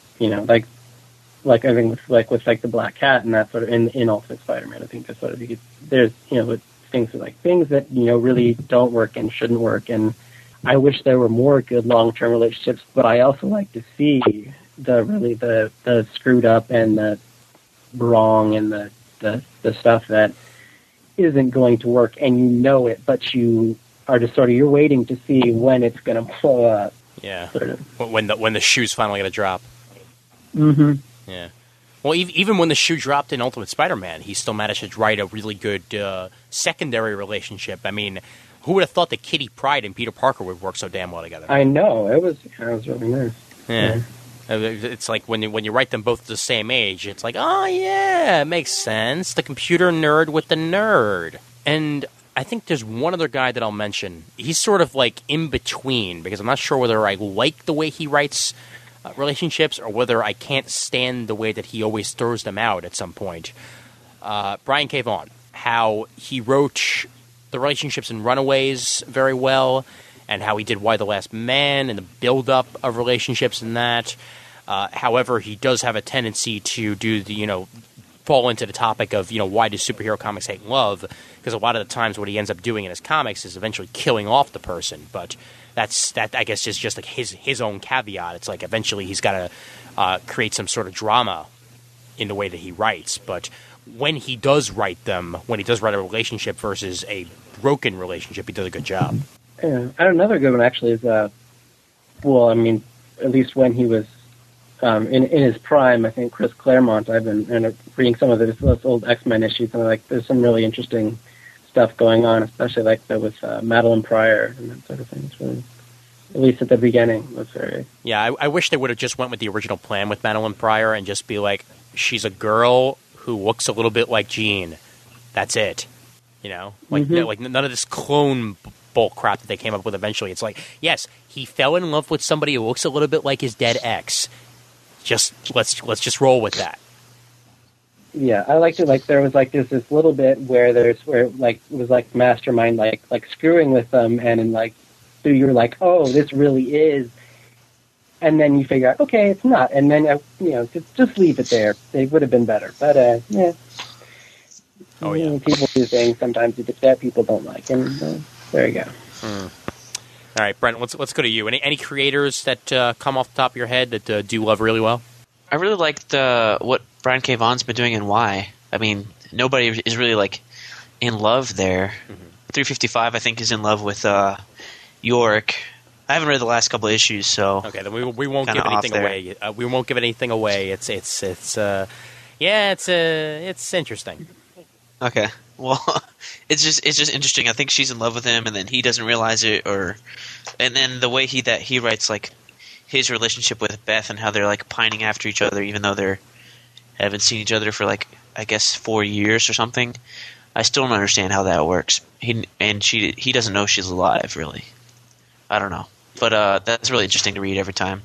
like I think with the Black Cat and that sort of in Ultimate Spider-Man. I think that's sort of there's with things that really don't work and shouldn't work. And I wish there were more good long-term relationships, but I also like to see the screwed up and the wrong and the stuff that isn't going to work, and it, but you are just you're waiting to see when it's going to blow up. Yeah, when the shoe's finally going to drop. Mm-hmm. Yeah. Well, even when the shoe dropped in Ultimate Spider-Man, he still managed to write a really good secondary relationship. I mean, who would have thought that Kitty Pryde and Peter Parker would work so damn well together? I know. It was really nice. Yeah. It's like when you write them both at the same age, it's like, oh, yeah, it makes sense. The computer nerd with the nerd. And I think there's one other guy that I'll mention. He's sort of like in between, because I'm not sure whether I like the way he writes relationships or whether I can't stand the way that he always throws them out at some point. Brian K. Vaughan, how he wrote the relationships in Runaways very well, and how he did Y the Last Man and the build-up of relationships in that. However, he does have a tendency to do the, fall into the topic of, why do superhero comics hate love? Because a lot of the times what he ends up doing in his comics is eventually killing off the person. But that I guess is just like his own caveat. It's like eventually he's got to create some sort of drama in the way that he writes. But when he does write them, when he does write a relationship versus a broken relationship, he does a good job. Yeah. Another good one actually is, at least when he was in his prime, I think Chris Claremont. I've been reading some of those old X-Men issues, and there's some really interesting stuff going on, especially like with Madeline Pryor and that sort of thing. It's really, at least at the beginning, was very. Yeah, I wish they would have just went with the original plan with Madeline Pryor and just be like, she's a girl who looks a little bit like Jean. That's it. Like none of this clone bull crap that they came up with eventually. It's like, yes, he fell in love with somebody who looks a little bit like his dead ex. Just let's just roll with that. Yeah, I liked it. Like there was like this little bit where it was like Mastermind like screwing with them, and so you're like, oh, this really is, and then you figure out, okay, it's not, and then just leave it there. It would have been better, but yeah. Oh yeah. People do things sometimes that people don't like, and there you go. All right, Brent, let's go to you. Any creators that come off the top of your head that do love really well? I really liked what Brian K. Vaughan's been doing in Y. I mean, nobody is really like in love there. Mm-hmm. 355, I think, is in love with York. I haven't read the last couple of issues, so okay, then we won't give anything away. We won't give anything away. It's interesting. Okay, well, it's just interesting. I think she's in love with him, and then he doesn't realize it, and then the way he writes like his relationship with Beth and how they're like pining after each other, even though they haven't seen each other for like I guess 4 years or something. I still don't understand how that works. He doesn't know she's alive, really. I don't know, but that's really interesting to read every time.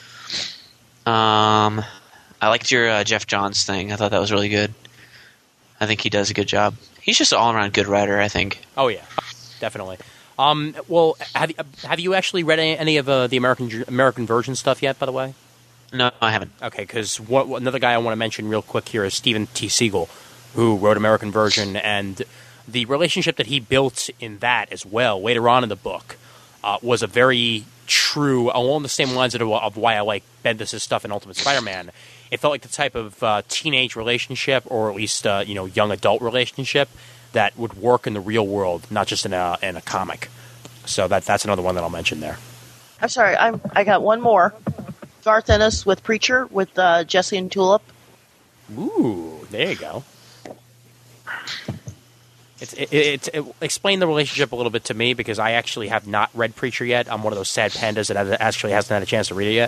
I liked your Jeff Johns thing. I thought that was really good. I think he does a good job. He's just an all-around good writer, I think. Oh yeah, definitely. Well, have you actually read any of the American version stuff yet? By the way, no, I haven't. Okay, because another guy I want to mention real quick here is Stephen T. Siegel, who wrote American Virgin, and the relationship that he built in that as well later on in the book was a very true, along the same lines of why I like Bendis' stuff in Ultimate Spider-Man. It felt like the type of teenage relationship, or at least young adult relationship that would work in the real world, not just in a comic. So that's another one that I'll mention there. I'm sorry, I got one more. Garth Ennis with Preacher with Jesse and Tulip. Ooh, there you go. Explain the relationship a little bit to me, because I actually have not read Preacher yet. I'm one of those sad pandas that actually hasn't had a chance to read it yet.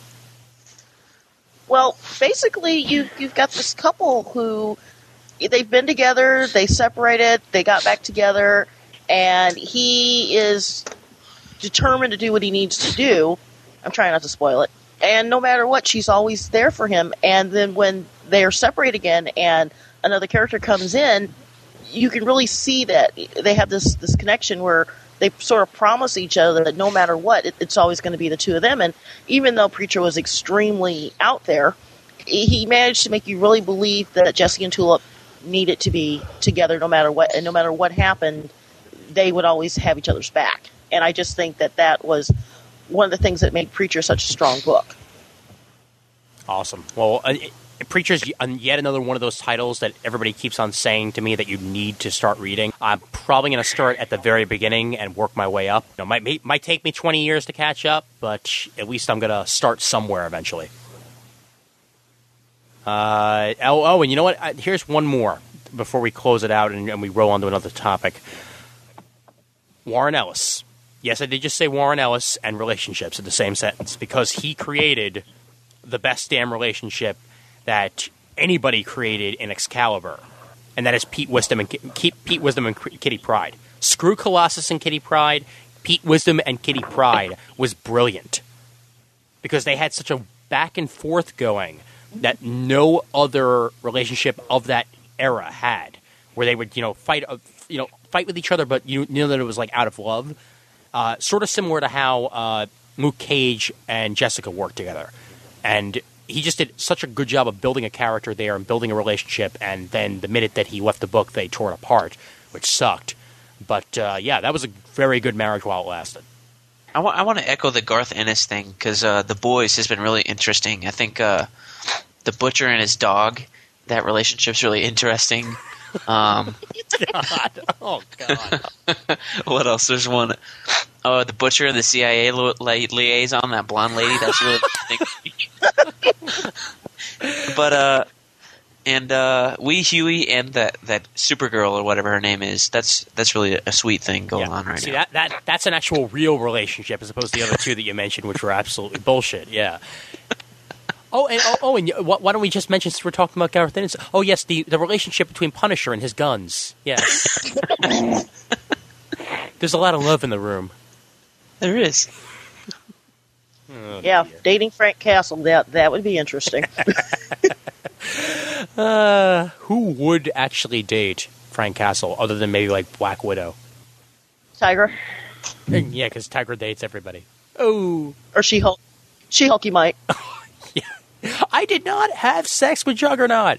Well, basically, you've got this couple who they've been together, they separated, they got back together, and he is determined to do what he needs to do. I'm trying not to spoil it. And no matter what, she's always there for him. And then when they are separated again and another character comes in, you can really see that they have this connection where they sort of promise each other that no matter what, it's always going to be the two of them. And even though Preacher was extremely out there, he managed to make you really believe that Jesse and Tulip needed to be together no matter what. And no matter what happened, they would always have each other's back. And I just think that was one of the things that made Preacher such a strong book. Awesome. Well, Preacher's yet another one of those titles that everybody keeps on saying to me that you need to start reading. I'm probably going to start at the very beginning and work my way up. Might take me 20 years to catch up, but at least I'm going to start somewhere eventually. And you know what? Here's one more before we close it out and we roll on to another topic. Warren Ellis. Yes, I did just say Warren Ellis and relationships in the same sentence, because he created the best damn relationship that anybody created in Excalibur, and that is Pete Wisdom and Kitty Pryde. Screw Colossus and Kitty Pryde. Pete Wisdom and Kitty Pryde was brilliant, because they had such a back and forth going that no other relationship of that era had, where they would fight with each other, but you know that it was like out of love. Sort of similar to how Luke Cage and Jessica worked together. And he just did such a good job of building a character there and building a relationship, and then the minute that he left the book, they tore it apart, which sucked. But, that was a very good marriage while it lasted. I want to echo the Garth Ennis thing, because The Boys has been really interesting. I think the butcher and his dog, that relationship's really interesting. God. Oh, God. What else? There's one. Oh, the butcher and the CIA liaison, that blonde lady. That's really interesting. But Wee Huey and that Supergirl or whatever her name is. That's really a sweet thing going on right now. See, that's an actual real relationship, as opposed to the other two that you mentioned, which were absolutely bullshit. Yeah. And why don't we just mention, since we're talking about Garth Ennis? Oh, yes, the relationship between Punisher and his guns. Yes. There's a lot of love in the room. There is. Oh, yeah, dear. Dating Frank Castle, that would be interesting. Who would actually date Frank Castle, other than maybe like Black Widow? Tigra? Yeah, because Tigra dates everybody. Oh. Or She-Hulk. She-Hulk, you might. I did not have sex with Juggernaut.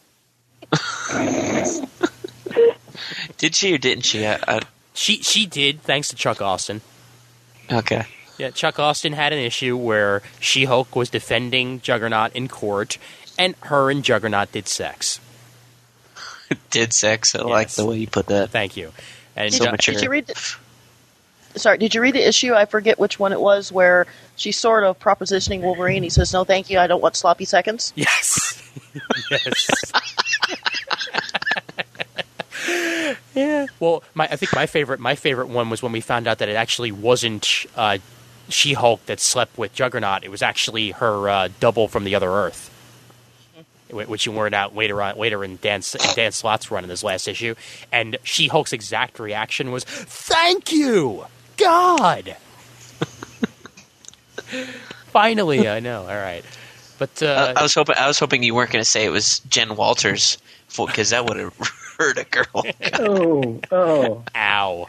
Did she or didn't she? She did, thanks to Chuck Austin. Okay. Yeah, Chuck Austin had an issue where She-Hulk was defending Juggernaut in court, and her and Juggernaut did sex. Did sex? I like the way you put that. Thank you. And Did you read the issue? I forget which one it was, where she's sort of propositioning Wolverine. He says, "No, thank you. I don't want sloppy seconds." Yes. Yes. Yeah. Well, I think my favorite one was when we found out that it actually wasn't She-Hulk that slept with Juggernaut. It was actually her double from the other Earth, which you learned out later in Dan Slott's run in this last issue. And She-Hulk's exact reaction was, "Thank you, God." Finally, I know. All right, but I was hoping you weren't going to say it was Jen Walters, because that would have hurt a girl. Oh. Ow.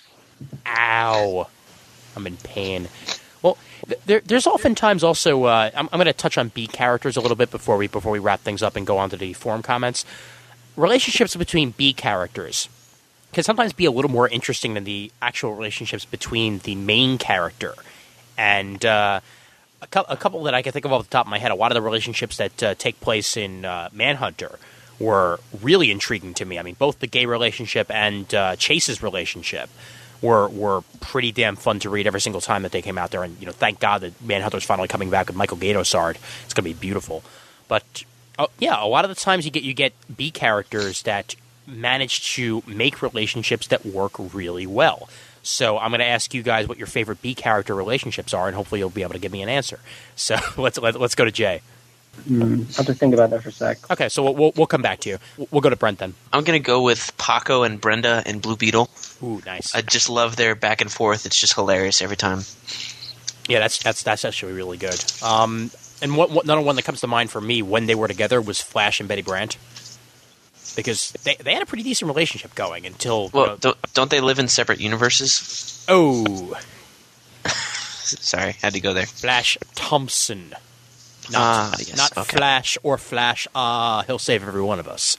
I'm in pain. Well, there's oftentimes also I'm going to touch on B characters a little bit before we wrap things up and go on to the forum comments. relationships between B characters can sometimes be a little more interesting than the actual relationships between the main character. And a couple that I can think of off the top of my head, a lot of the relationships that take place in Manhunter were really intriguing to me. I mean, both the gay relationship and Chase's relationship were pretty damn fun to read every single time that they came out there. And, thank God that Manhunter's finally coming back with Michael Gaido-Sard. It's going to be beautiful. But, a lot of the times you get B characters that manage to make relationships that work really well. So I'm going to ask you guys what your favorite B character relationships are, and hopefully you'll be able to give me an answer. So let's go to Jay. I'll just think about that for a sec. Okay, so we'll come back to you. We'll go to Brent then. I'm going to go with Paco and Brenda and Blue Beetle. Ooh, nice. I just love their back and forth. It's just hilarious every time. Yeah, that's actually really good. And another one that comes to mind for me when they were together was Flash and Betty Brant. Because they had a pretty decent relationship going until... Well, don't they live in separate universes? Oh. Sorry, had to go there. Flash Thompson. Yes. Not Okay. Flash or Flash. He'll save every one of us.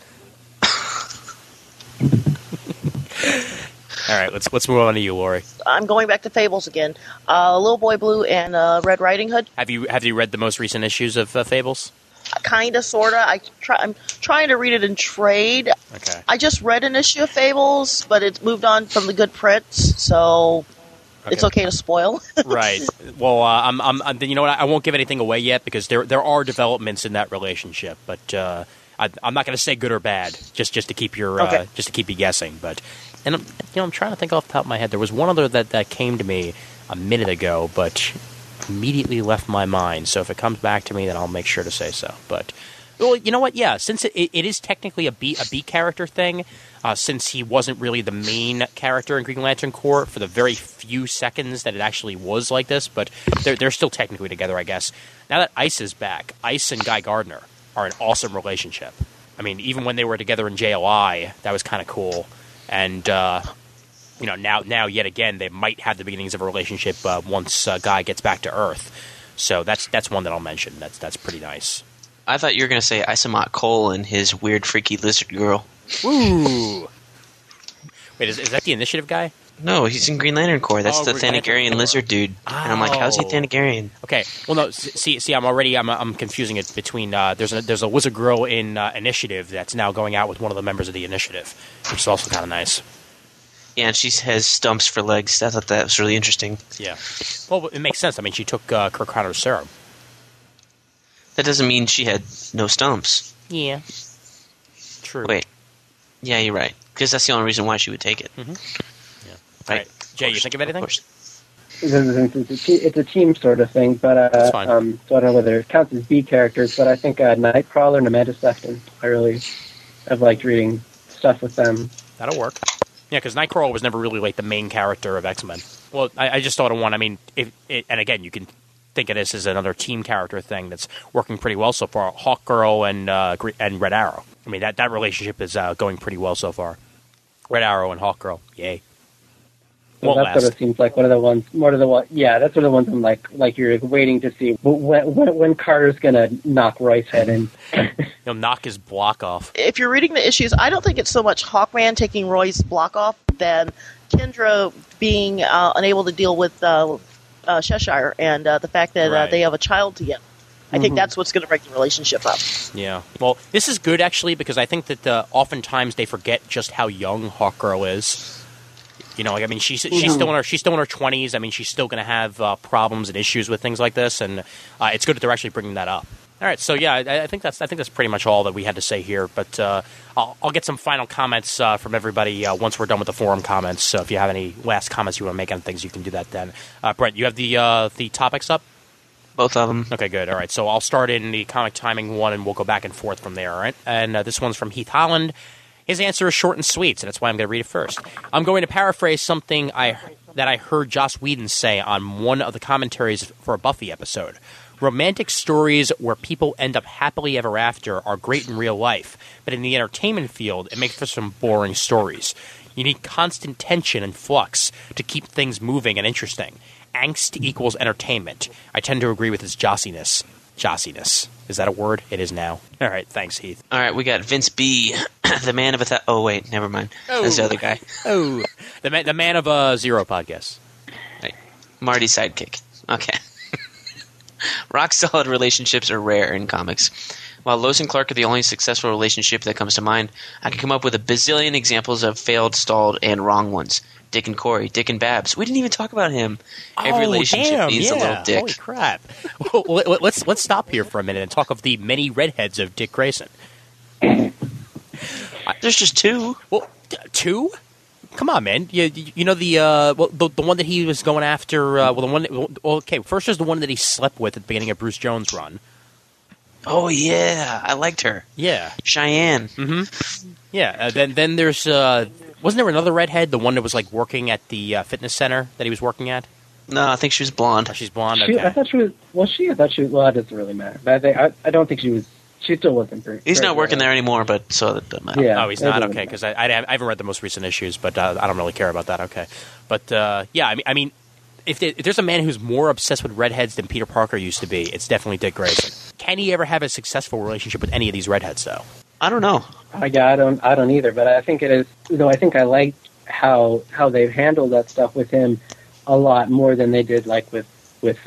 All right, let's move on to you, Lori. I'm going back to Fables again. Little Boy Blue and Red Riding Hood. Have you read the most recent issues of Fables? Kinda, sorta. I'm trying to read it in trade. Okay. I just read an issue of Fables, but it's moved on from the good prints, so it's okay to spoil. Right. Well, you know what? I won't give anything away yet because there are developments in that relationship, but I'm not going to say good or bad, just to keep your just to keep you guessing. But I'm trying to think off the top of my head. There was one other that came to me a minute ago, but immediately left my mind. So if it comes back to me, then I'll make sure to say so. But well, you know what? Yeah, since it is technically a B character thing, since he wasn't really the main character in Green Lantern Corps for the very few seconds that it actually was like this, but they're still technically together, I guess. Now that Ice is back, Ice and Guy Gardner are an awesome relationship. I mean, even when they were together in JLI, that was kind of cool. And now yet again, they might have the beginnings of a relationship once Guy gets back to Earth. So that's one that I'll mention. That's pretty nice. I thought you were going to say Isamot Cole and his weird, freaky lizard girl. Ooh. Wait, is that the Initiative guy? No, he's in Green Lantern Corps. That's the Green Lantern Thanagarian Corps. lizard dude. And I'm like, how's he Thanagarian? Okay. Well, no. See, I'm confusing it between. There's a lizard girl in Initiative that's now going out with one of the members of the Initiative, which is also kind of nice. Yeah, and she has stumps for legs. I thought that was really interesting. Yeah. Well, it makes sense. I mean, she took Kirk Connor's serum. That doesn't mean she had no stumps. Yeah. True. Wait. Yeah, you're right. Because that's the only reason why she would take it. Mm-hmm. Yeah. Right. All right. Jay, you think of anything? It's a team sort of thing, but That's fine. so I don't know whether it counts as B characters, but I think Nightcrawler and Amanda Sefton. I've liked reading stuff with them. That'll work. Yeah, because Nightcrawler was never really like the main character of X-Men. Well, I just thought of one. I mean, and again, you can think of this as another team character thing that's working pretty well so far. Hawkgirl and Red Arrow. I mean, that relationship is going pretty well so far. Red Arrow and Hawkgirl. Yay. Well, that sort of seems like one of the ones. Yeah, that's one of the ones I'm like you're waiting to see when Carter's gonna knock Roy's head in. He'll knock his block off. If you're reading the issues, I don't think it's so much Hawkman taking Roy's block off than Kendra being unable to deal with Cheshire and the fact that they have a child together. I think that's what's going to break the relationship up. Yeah. Well, this is good, actually, because I think that oftentimes they forget just how young Hawkgirl is. You know, like, I mean, she's still in her 20s. I mean, she's still going to have problems and issues with things like this, and it's good that they're actually bringing that up. All right, so yeah, I think that's pretty much all that we had to say here. But I'll get some final comments from everybody once we're done with the forum comments. So if you have any last comments you want to make on things, you can do that then. Brent, you have the topics up? Both of them. Okay, good. All right, so I'll start in the comic timing one, and we'll go back and forth from there. All right, and this one's from Heath Holland. His answer is short and sweet, so that's why I'm going to read it first. I'm going to paraphrase something that I heard Joss Whedon say on one of the commentaries for a Buffy episode. Romantic stories where people end up happily ever after are great in real life, but in the entertainment field, it makes for some boring stories. You need constant tension and flux to keep things moving and interesting. Angst equals entertainment. I tend to agree with his jossiness. Jossiness. Is that a word? It is now. All right, thanks, Heath. All right, we got Vince B, the man of a... Oh, wait, never mind. That's the other guy. Oh, the man of Zero podcasts. Right. Marty's sidekick. Okay. Rock-solid relationships are rare in comics. While Lois and Clark are the only successful relationship that comes to mind, I can come up with a bazillion examples of failed, stalled, and wrong ones. Dick and Corey, Dick and Babs. We didn't even talk about him. Every relationship needs a little dick. Holy crap. Well, let's stop here for a minute and talk of the many redheads of Dick Grayson. There's just two. Well, two? Come on, man. You know the one that he was going after. Okay, first there's the one that he slept with at the beginning of Bruce Jones' run. Oh yeah, I liked her. Yeah, Cheyenne. Mm-hmm. Yeah. Then there's wasn't there another redhead? The one that was like working at the fitness center that he was working at. No, I think she was blonde. Oh, she's blonde. Okay. I thought she was. I thought she was. Well, that doesn't really matter. But I don't think she was. She still wasn't. He's not working there anymore, but so that doesn't matter. Yeah, oh, he's not? Okay, because I haven't read the most recent issues, but I don't really care about that. Okay. But, yeah, I mean, if there's a man who's more obsessed with redheads than Peter Parker used to be, it's definitely Dick Grayson. Can he ever have a successful relationship with any of these redheads, though? I don't know. I don't either, but I think it is, though I think I like how they've handled that stuff with him a lot more than they did, like, with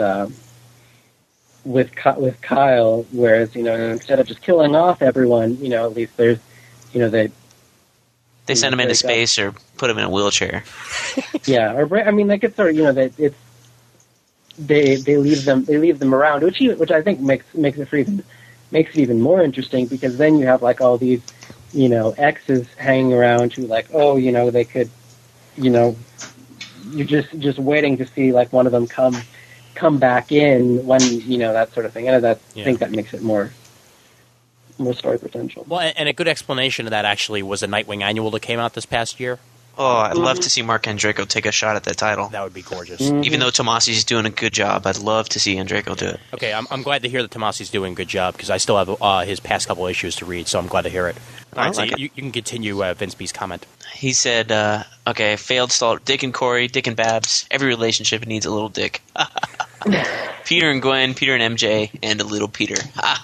Kyle, whereas, instead of just killing off everyone, at least there's, they send him into space or put him in a wheelchair. Yeah, or I mean, like it's sort of, it's they leave them around, which I think makes it even more interesting, because then you have like all these, exes hanging around who like, oh, they could, you're just waiting to see like one of them come back in when that sort of thing, and I think that makes it more story potential. Well, and a good explanation of that actually was a Nightwing annual that came out this past year. Oh, I'd love to see Mark Andreyko take a shot at that title. That would be gorgeous. Mm-hmm. Even though Tomasi's doing a good job, I'd love to see Andreyko do it. Okay, I'm glad to hear that Tomasi's doing a good job, because I still have his past couple issues to read, so I'm glad to hear it. All right, so you can continue Vince B's comment. He said, okay, failed, stalled, Dick and Corey, Dick and Babs, every relationship needs a little dick. Peter and Gwen, Peter and MJ, and a little Peter.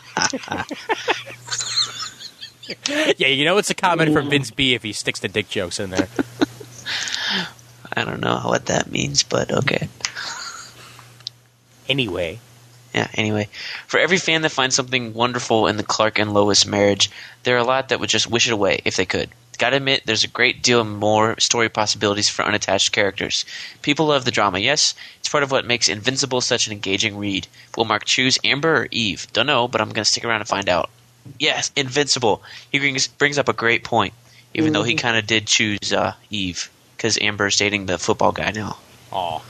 Yeah, it's a comment from Vince B if he sticks the dick jokes in there. I don't know what that means, but okay. Anyway. Yeah, anyway. For every fan that finds something wonderful in the Clark and Lois marriage, there are a lot that would just wish it away if they could. Gotta admit, there's a great deal more story possibilities for unattached characters. People love the drama, yes. It's part of what makes Invincible such an engaging read. Will Mark choose Amber or Eve? Don't know, but I'm gonna stick around and find out. Yes, Invincible. He brings up a great point, even though he kind of did choose Eve, because Amber's dating the football guy now. Aw.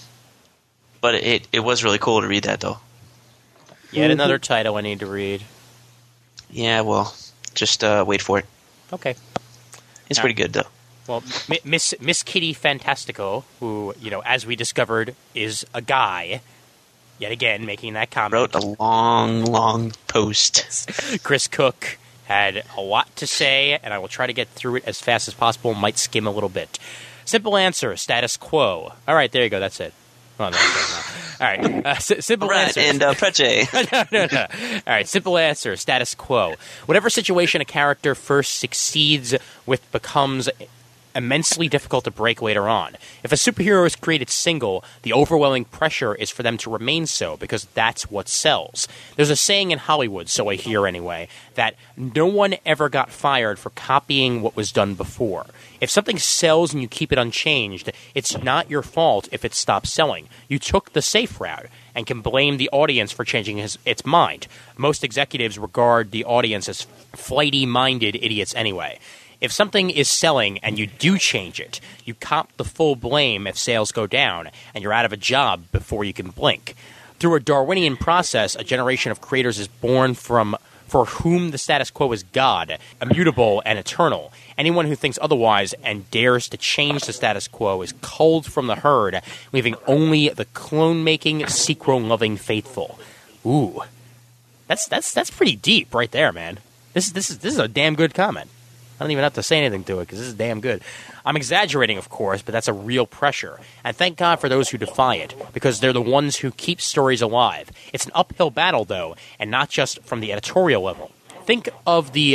But it was really cool to read that, though. Yet another title I need to read. Yeah, well, just wait for it. Okay. It's pretty good, though. Well, Miss Kitty Fantastico, who, as we discovered, is a guy, yet again making that comment. Wrote a long, long post. Chris Cook had a lot to say, and I will try to get through it as fast as possible. Might skim a little bit. Simple answer, status quo. All right, there you go. That's it. Oh, no. All right. Simple answer. And Preche. No. All right. Simple answer. Status quo. Whatever situation a character first succeeds with becomes immensely difficult to break later on. If a superhero is created single, the overwhelming pressure is for them to remain so, because that's what sells. There's a saying in Hollywood, so I hear anyway, that no one ever got fired for copying what was done before. If something sells and you keep it unchanged, it's not your fault if it stops selling. You took the safe route and can blame the audience for changing its mind. Most executives regard the audience as flighty-minded idiots anyway. If something is selling and you do change it, you cop the full blame if sales go down, and you're out of a job before you can blink. Through a Darwinian process, a generation of creators is born for whom the status quo is God, immutable and eternal. Anyone who thinks otherwise and dares to change the status quo is culled from the herd, leaving only the clone-making, sequel-loving faithful. Ooh, that's pretty deep right there, man. This is a damn good comment. I don't even have to say anything to it because this is damn good. I'm exaggerating, of course, but that's a real pressure. And thank God for those who defy it, because they're the ones who keep stories alive. It's an uphill battle, though, and not just from the editorial level. Think of the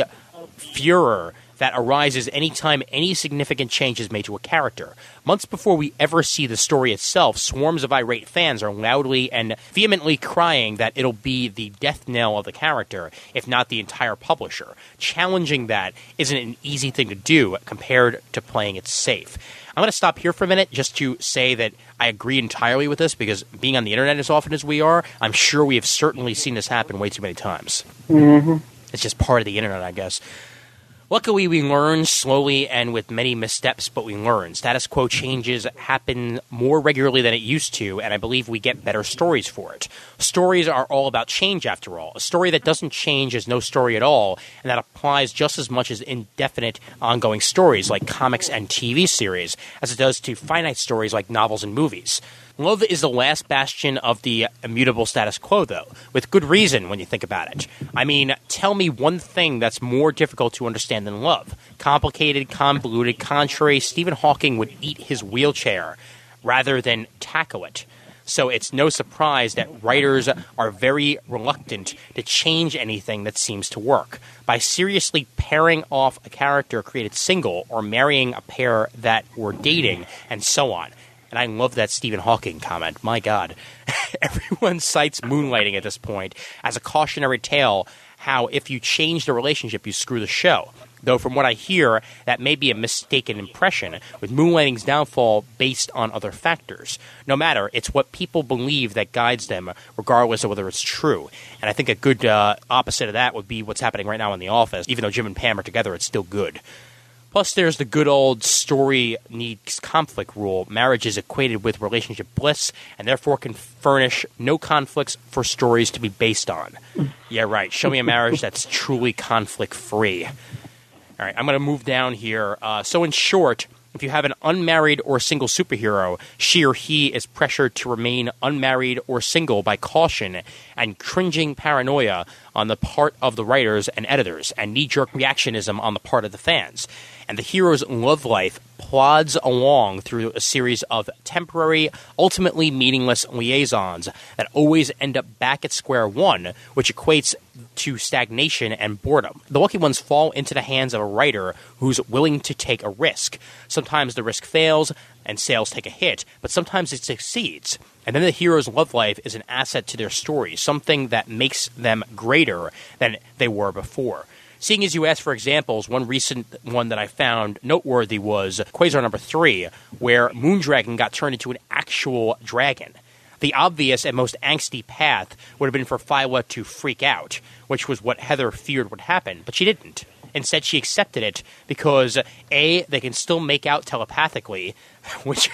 furor that arises anytime any significant change is made to a character. Months before we ever see the story itself, swarms of irate fans are loudly and vehemently crying that it'll be the death knell of the character, if not the entire publisher. Challenging that isn't an easy thing to do compared to playing it safe. I'm going to stop here for a minute just to say that I agree entirely with this, because being on the internet as often as we are, I'm sure we have certainly seen this happen way too many times. Mm-hmm. It's just part of the internet, I guess. Luckily, we learn slowly and with many missteps, but we learn. Status quo changes happen more regularly than it used to, and I believe we get better stories for it. Stories are all about change, after all. A story that doesn't change is no story at all, and that applies just as much as indefinite ongoing stories like comics and TV series, as it does to finite stories like novels and movies. Love is the last bastion of the immutable status quo, though, with good reason when you think about it. I mean, tell me one thing that's more difficult to understand than love. Complicated, convoluted, contrary, Stephen Hawking would eat his wheelchair rather than tackle it. So it's no surprise that writers are very reluctant to change anything that seems to work. By seriously pairing off a character created single or marrying a pair that were dating and so on. And I love that Stephen Hawking comment. My God. Everyone cites moonlighting at this point as a cautionary tale how if you change the relationship, you screw the show. Though from what I hear, that may be a mistaken impression, with moonlighting's downfall based on other factors. No matter, it's what people believe that guides them, regardless of whether it's true. And I think a good opposite of that would be what's happening right now in The Office. Even though Jim and Pam are together, it's still good. Plus, there's the good old story needs conflict rule. Marriage is equated with relationship bliss, and therefore can furnish no conflicts for stories to be based on. Yeah, right. Show me a marriage that's truly conflict-free. All right, I'm going to move down here. So in short, if you have an unmarried or single superhero, she or he is pressured to remain unmarried or single by caution and cringing paranoia on the part of the writers and editors, and knee-jerk reactionism on the part of the fans. And the hero's love life plods along through a series of temporary, ultimately meaningless liaisons that always end up back at square one, which equates to stagnation and boredom. The lucky ones fall into the hands of a writer who's willing to take a risk. Sometimes the risk fails and sales take a hit, but sometimes it succeeds. And then the hero's love life is an asset to their story, something that makes them greater than they were before. Seeing as you asked for examples, one recent one that I found noteworthy was Quasar number 3, where Moondragon got turned into an actual dragon. The obvious and most angsty path would have been for Phyla to freak out, which was what Heather feared would happen, but she didn't. Instead, she accepted it because, A, they can still make out telepathically, which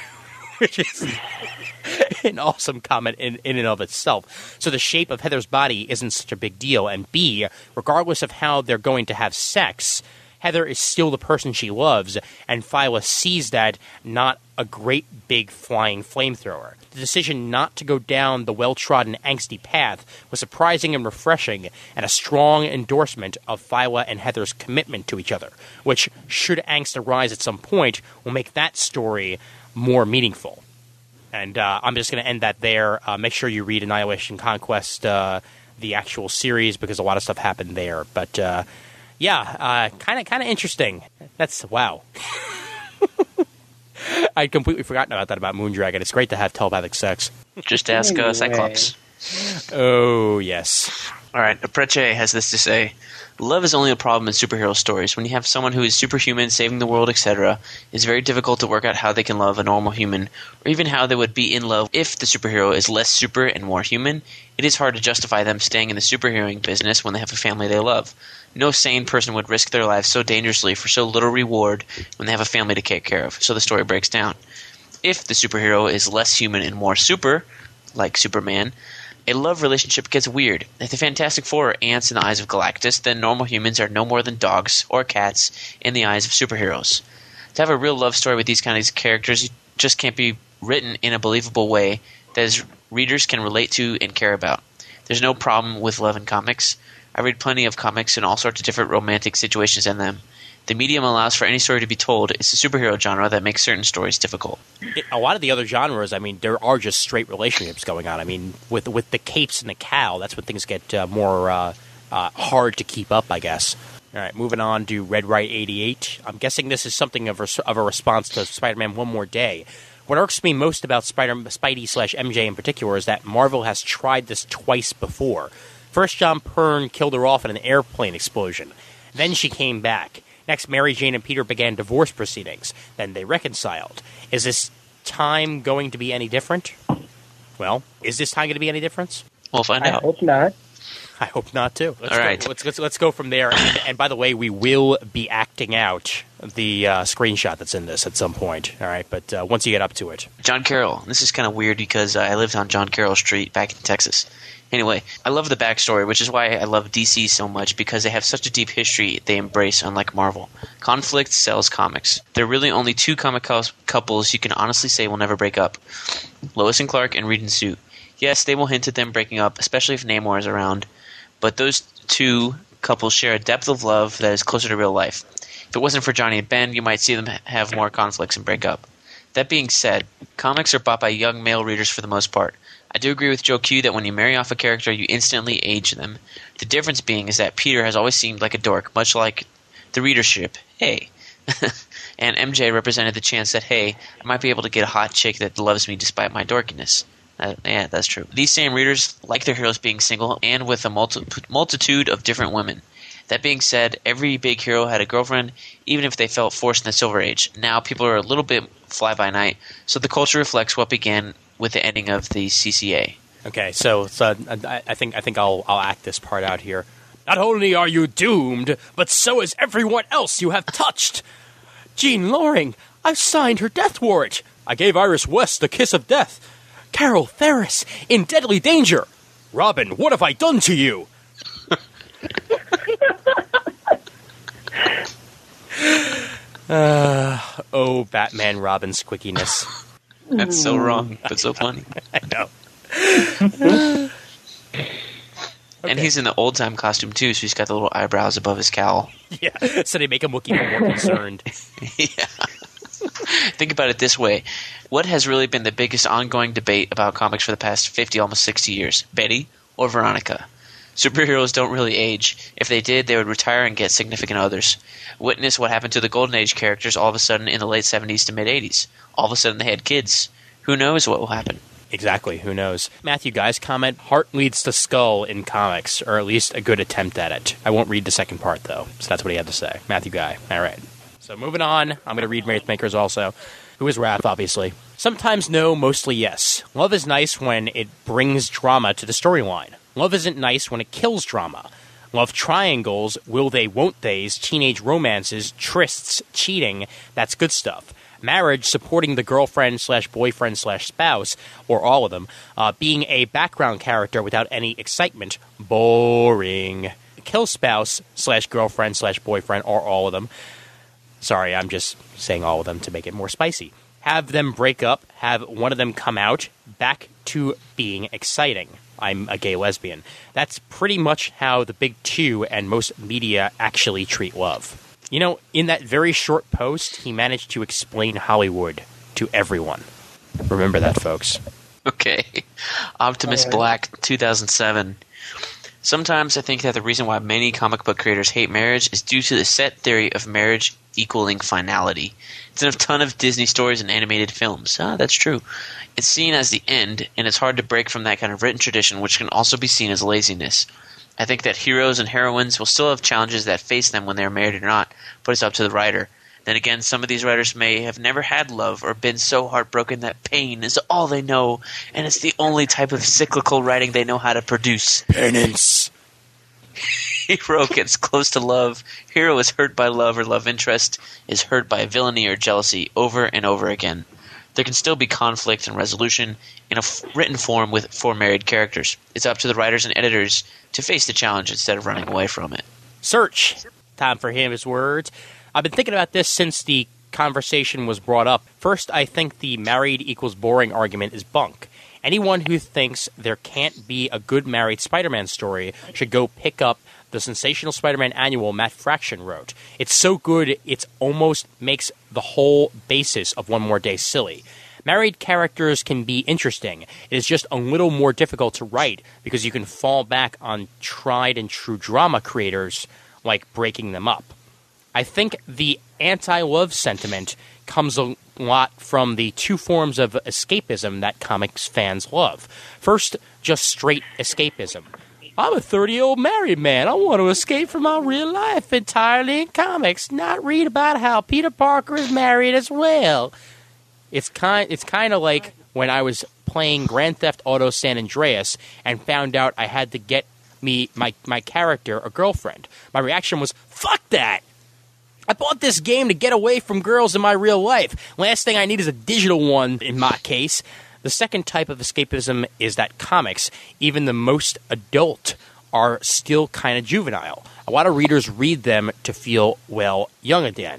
is an awesome comment in and of itself. So the shape of Heather's body isn't such a big deal. And B, regardless of how they're going to have sex, Heather is still the person she loves, and Phyla sees that, not a great big flying flamethrower. The decision not to go down the well-trodden angsty path was surprising and refreshing, and a strong endorsement of Phyla and Heather's commitment to each other, which, should angst arise at some point, will make that story more meaningful. And I'm just going to end that there. Make sure you read Annihilation Conquest, the actual series, because a lot of stuff happened there. But yeah, kind of interesting. That's wow. I'd completely forgotten about that about Moondragon. It's great to have telepathic sex. Just ask Cyclops. Oh yes. All right, Apreche has this to say. Love is only a problem in superhero stories. When you have someone who is superhuman, saving the world, etc., it's very difficult to work out how they can love a normal human, or even how they would be in love if the superhero is less super and more human. It is hard to justify them staying in the superheroing business when they have a family they love. No sane person would risk their lives so dangerously for so little reward when they have a family to take care of, so the story breaks down. If the superhero is less human and more super, like Superman, a love relationship gets weird. If the Fantastic Four are ants in the eyes of Galactus, then normal humans are no more than dogs or cats in the eyes of superheroes. To have a real love story with these kinds of characters just can't be written in a believable way that readers can relate to and care about. There's no problem with love in comics. I read plenty of comics and all sorts of different romantic situations in them. The medium allows for any story to be told. It's the superhero genre that makes certain stories difficult. A lot of the other genres, I mean, there are just straight relationships going on. I mean, with the capes and the cow, that's when things get more hard to keep up, I guess. All right, moving on to Red Right 88. I'm guessing this is something of a response to Spider-Man One More Day. What irks me most about Spidey/MJ in particular is that Marvel has tried this twice before. First, John Byrne killed her off in an airplane explosion. Then she came back. Next, Mary Jane and Peter began divorce proceedings. Then they reconciled. Is this time going to be any different? Well, is this time going to be any different? We'll find out. I hope not. I hope not, too. All right. Let's go from there. And by the way, we will be acting out the screenshot that's in this at some point. All right, but once you get up to it. John Carroll. This is kind of weird because I lived on John Carroll Street back in Texas. Anyway, I love the backstory, which is why I love DC so much, because they have such a deep history they embrace, unlike Marvel. Conflict sells comics. There are really only two comic couples you can honestly say will never break up. Lois and Clark and Reed and Sue. Yes, they will hint at them breaking up, especially if Namor is around, but those two couples share a depth of love that is closer to real life. If it wasn't for Johnny and Ben, you might see them have more conflicts and break up. That being said, comics are bought by young male readers for the most part. I do agree with Joe Q that when you marry off a character, you instantly age them. The difference being is that Peter has always seemed like a dork, much like the readership. Hey. And MJ represented the chance that, hey, I might be able to get a hot chick that loves me despite my dorkiness. Yeah, that's true. These same readers like their heroes being single and with a multitude of different women. That being said, every big hero had a girlfriend, even if they felt forced in the Silver Age. Now people are a little bit fly-by-night, so the culture reflects what began with the ending of the CCA. Okay, so I think I'll act this part out here. Not only are you doomed, but so is everyone else you have touched. Jean Loring, I've signed her death warrant. I gave Iris West the kiss of death. Carol Ferris, in deadly danger. Robin, what have I done to you? Oh, Batman Robin's quickiness. That's so wrong, but so funny. I know. And he's in the old-time costume, too, so he's got the little eyebrows above his cowl. Yeah, so they make him look even more concerned. Yeah. Think about it this way. What has really been the biggest ongoing debate about comics for the past 50, almost 60 years? Betty or Veronica? Superheroes don't really age. If they did, they would retire and get significant others. Witness what happened to the Golden Age characters all of a sudden in the late 70s to mid-80s. All of a sudden they had kids. Who knows what will happen? Exactly, who knows? Matthew, guys, comment, heart leads to skull in comics, or at least a good attempt at it. I won't read the second part, though, so that's what he had to say. Matthew Guy. All right. So moving on, I'm going to read Wraithmakers also, who is Wrath, obviously. Sometimes no, mostly yes. Love is nice when it brings drama to the storyline. Love isn't nice when it kills drama. Love triangles, will they, won't they's, teenage romances, trysts, cheating, that's good stuff. Marriage, supporting the girlfriend/boyfriend/spouse, or all of them, being a background character without any excitement, boring. Kill spouse/girlfriend/boyfriend, or all of them. Sorry, I'm just saying all of them to make it more spicy. Have them break up, have one of them come out, back to being exciting. I'm a gay lesbian. That's pretty much how the big two and most media actually treat love. You know, in that very short post, he managed to explain Hollywood to everyone. Remember that, folks. Okay. Optimus Black, 2007. Sometimes I think that the reason why many comic book creators hate marriage is due to the set theory of marriage equaling finality. It's in a ton of Disney stories and animated films. That's true. It's seen as the end, and it's hard to break from that kind of written tradition, which can also be seen as laziness. I think that heroes and heroines will still have challenges that face them when they're married or not, but it's up to the writer. Then again, some of these writers may have never had love or been so heartbroken that pain is all they know, and it's the only type of cyclical writing they know how to produce. Penance. Hero gets close to love. Hero is hurt by love or love interest is hurt by villainy or jealousy over and over again. There can still be conflict and resolution in a written form for married characters. It's up to the writers and editors to face the challenge instead of running away from it. Search. Time for his words. I've been thinking about this since the conversation was brought up. First, I think the married equals boring argument is bunk. Anyone who thinks there can't be a good married Spider-Man story should go pick up the Sensational Spider-Man Annual Matt Fraction wrote. It's so good, it almost makes the whole basis of One More Day silly. Married characters can be interesting. It is just a little more difficult to write because you can fall back on tried and true drama creators like breaking them up. I think the anti-love sentiment comes a lot from the two forms of escapism that comics fans love. First, just straight escapism. I'm a 30-year-old married man. I want to escape from my real life entirely in comics, not read about how Peter Parker is married as well. It's kind of like when I was playing Grand Theft Auto San Andreas and found out I had to get my character a girlfriend. My reaction was, fuck that! I bought this game to get away from girls in my real life. Last thing I need is a digital one, in my case. The second type of escapism is that comics, even the most adult, are still kind of juvenile. A lot of readers read them to feel, well, young again.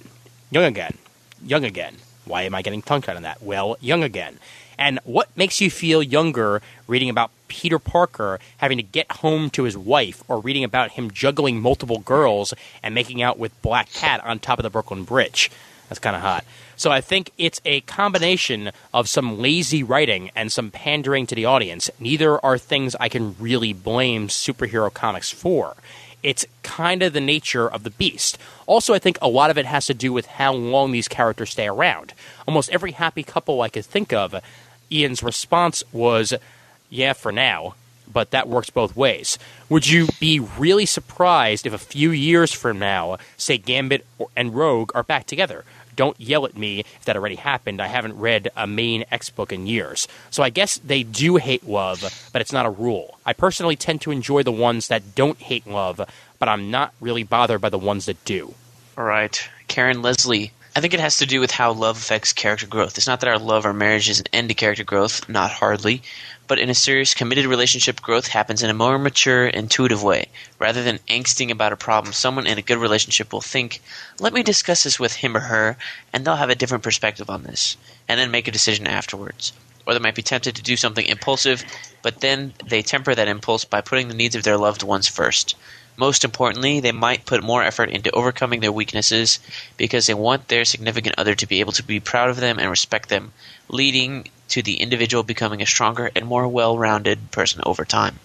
Why am I getting tongue-tied on that? Well, young again. And what makes you feel younger reading about Peter Parker having to get home to his wife, or reading about him juggling multiple girls and making out with Black Cat on top of the Brooklyn Bridge? That's kind of hot. So I think it's a combination of some lazy writing and some pandering to the audience. Neither are things I can really blame superhero comics for. It's kind of the nature of the beast. Also, I think a lot of it has to do with how long these characters stay around. Almost every happy couple I could think of, Ian's response was, yeah, for now, but that works both ways. Would you be really surprised if a few years from now, say Gambit and Rogue are back together? Don't yell at me if that already happened. I haven't read a main X book in years. So I guess they do hate love, but it's not a rule. I personally tend to enjoy the ones that don't hate love, but I'm not really bothered by the ones that do. All right. Karen Leslie. I think it has to do with how love affects character growth. It's not that our love or marriage is an end to character growth, not hardly, but in a serious, committed relationship, growth happens in a more mature, intuitive way. Rather than angsting about a problem, someone in a good relationship will think, let me discuss this with him or her, and they'll have a different perspective on this, and then make a decision afterwards. Or they might be tempted to do something impulsive, but then they temper that impulse by putting the needs of their loved ones first. Most importantly, they might put more effort into overcoming their weaknesses because they want their significant other to be able to be proud of them and respect them, leading to the individual becoming a stronger and more well-rounded person over time.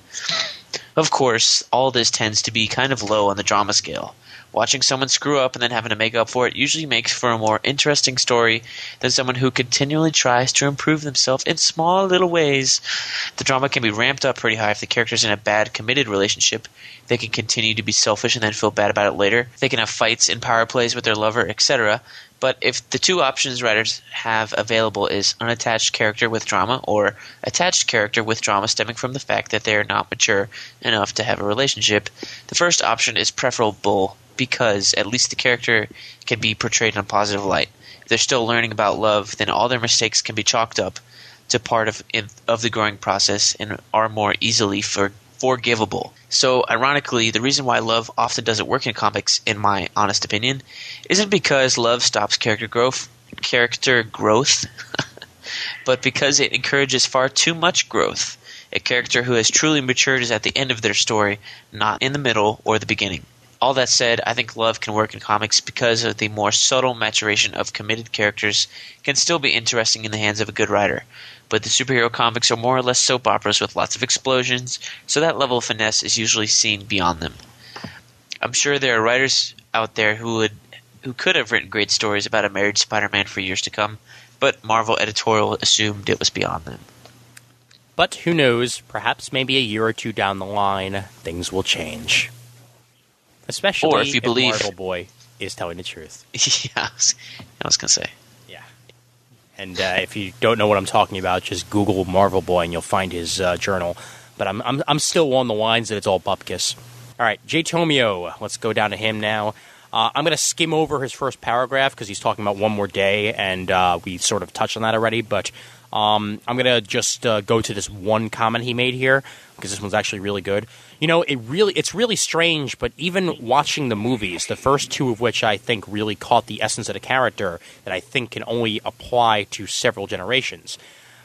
Of course, all this tends to be kind of low on the drama scale. Watching someone screw up and then having to make up for it usually makes for a more interesting story than someone who continually tries to improve themselves in small little ways. The drama can be ramped up pretty high if the character's in a bad, committed relationship. They can continue to be selfish and then feel bad about it later. They can have fights and power plays with their lover, etc. But if the two options writers have available is unattached character with drama or attached character with drama stemming from the fact that they are not mature enough to have a relationship, the first option is preferable because at least the character can be portrayed in a positive light. If they're still learning about love, then all their mistakes can be chalked up to part of the growing process and are more easily forgivable. So, ironically, the reason why love often doesn't work in comics, in my honest opinion, isn't because love stops character growth, but because it encourages far too much growth. A character who has truly matured is at the end of their story, not in the middle or the beginning. All that said, I think love can work in comics because of the more subtle maturation of committed characters can still be interesting in the hands of a good writer. But the superhero comics are more or less soap operas with lots of explosions, so that level of finesse is usually seen beyond them. I'm sure there are writers out there who could have written great stories about a married Spider-Man for years to come, but Marvel editorial assumed it was beyond them. But who knows, perhaps maybe a year or two down the line, things will change. Especially or if you believe Marvel Boy is telling the truth. Yeah, I was going to say. Yeah. And if you don't know what I'm talking about, just Google Marvel Boy and you'll find his journal. But I'm still on the lines that it's all bupkis. All right, J. Tomio, let's go down to him now. I'm going to skim over his first paragraph because he's talking about One More Day, and we sort of touched on that already. But I'm going to just go to this one comment he made here because this one's actually really good. You know, it's really strange, but even watching the movies, the first two of which I think really caught the essence of the character that I think can only apply to several generations.